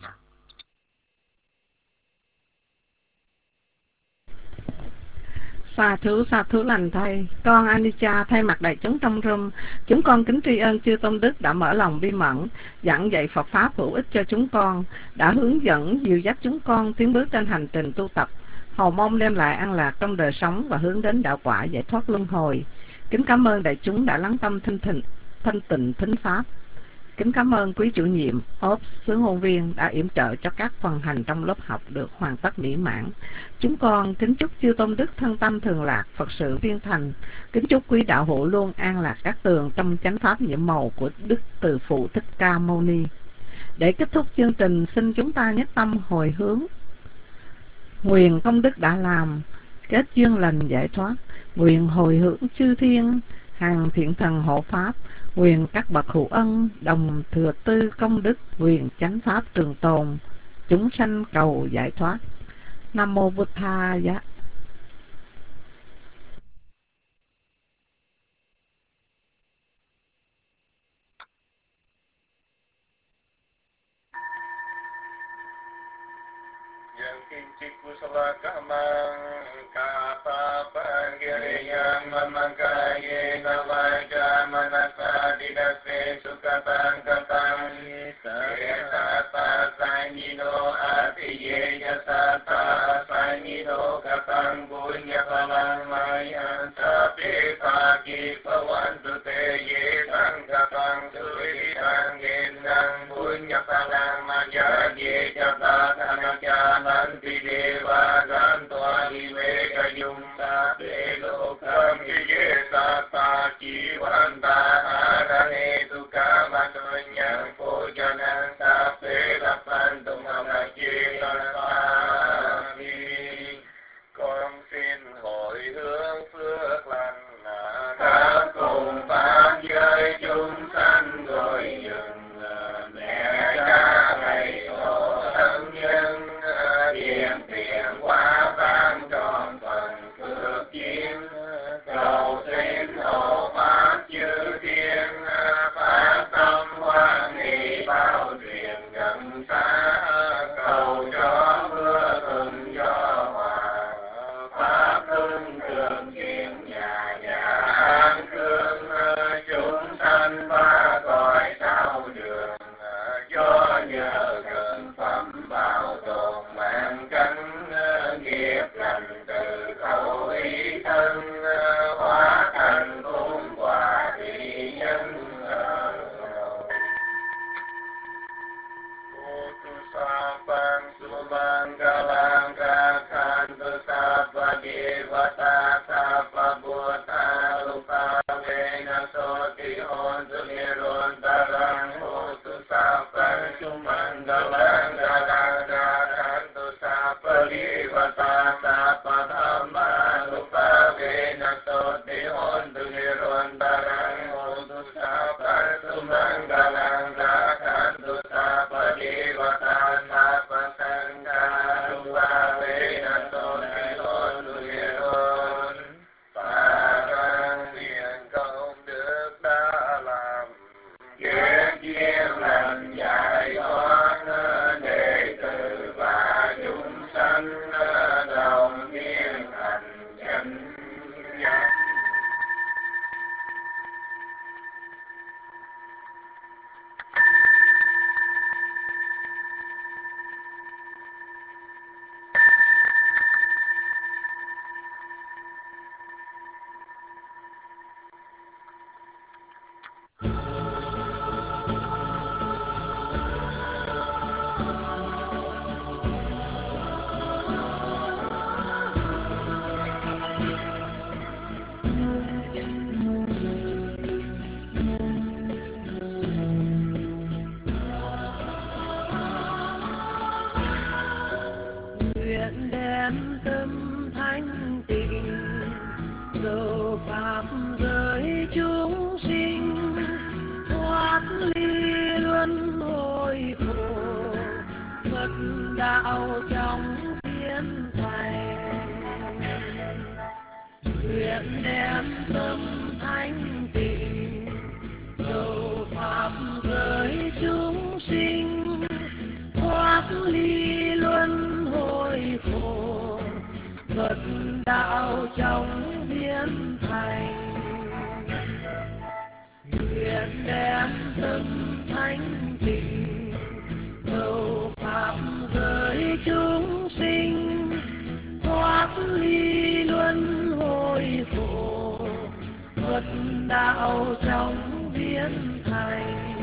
Sa thú, sa thú lành thầy. Con Anicca thay mặt đại chúng trong room, chúng con kính tri ân chư tôn đức đã mở lòng bi mẫn, giảng dạy Phật pháp hữu ích cho chúng con, đã hướng dẫn dìu dắt chúng con tiến bước trên hành trình tu tập, hầu mong đem lại an lạc trong đời sống và hướng đến đạo quả giải thoát luân hồi. Kính cảm ơn đại chúng đã lắng tâm thanh thịnh, thanh tịnh thính pháp. Kính cảm ơn quý chủ nhiệm, ốp, xướng ngôn viên đã yểm trợ cho các phần hành trong lớp học được hoàn tất mỹ mãn. Chúng con kính chúc chư tôn đức thân tâm thường lạc, Phật sự viên thành. Kính chúc quý đạo hữu luôn an lạc các tường trong chánh pháp nhiệm màu của Đức Từ Phụ Thích Ca Mâu Ni. Để kết thúc chương trình, xin chúng ta nhất tâm hồi hướng. Nguyện công đức đã làm, kết duyên lành giải thoát. Nguyện hồi hướng chư thiên, hàng thiện thần hộ pháp. Nguyện các bậc hữu ân, đồng thừa tư công đức. Nguyện chánh pháp trường tồn, chúng sanh cầu giải thoát. Nam Mô Bụt Tha Giá. Sumangala ตาสัพพธรรมานุภาเวนะโสติโหนตุนิโรธตรังโหตุสัพพะสุมังคลังราคันตุสัพพะเทวตาสัพพะสังฆานุภาเวนะโสติโหนตุนิโรธตรังเพียงcông đức đã làm kết duyên lành giải thoát đệ tử và chúng sanh đồng viên thành chánh giác. Nguyện đem tâm thanh tịnh dầu pháp giới chúng sinh thoát ly luân hồi khổ Phật đạo trong thiên thành. Nguyện đem tâm thanh tịnh dầu pháp giới chúng sinh thoát ly luân hồi khổ Phật đạo trong biến thành. Nguyện đem tâm thanh tịnh dầu pháp giới chúng sinh thoát ly luân hồi khổ Phật đạo trong biến thành.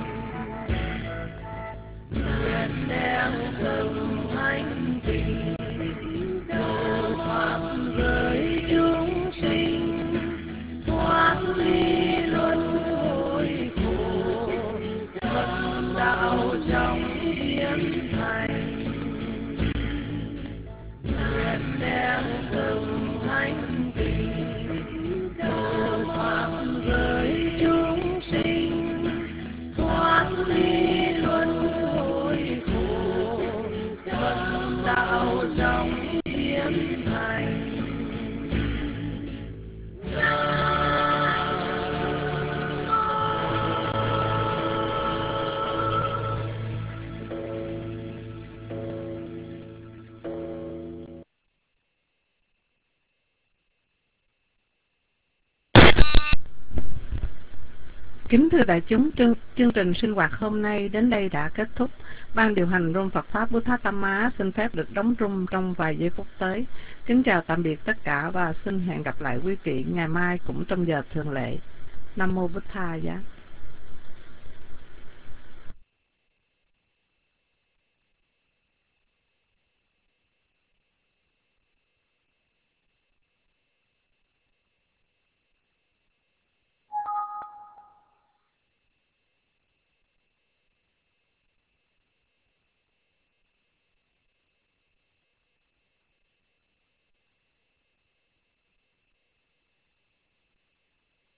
Nguyện đem tâm thanh tịnh dầu pháp giới chúng sinh thoát ly luân hồi khổ Phật đạo trong biến thành. Nguyện đem tâm thanh tịnh dầu pháp giới chúng sinh thoát ly luân hồi khổ Phật đạo trong biến thành. Kính thưa đại chúng, chương, chương trình sinh hoạt hôm nay đến đây đã kết thúc. Ban điều hành Room Phật Pháp Buddhatama xin phép được đóng room trong vài giây phút tới. Kính chào tạm biệt tất cả và xin hẹn gặp lại quý vị ngày mai cũng trong giờ thường lệ. Nam mô Bụt Thaya.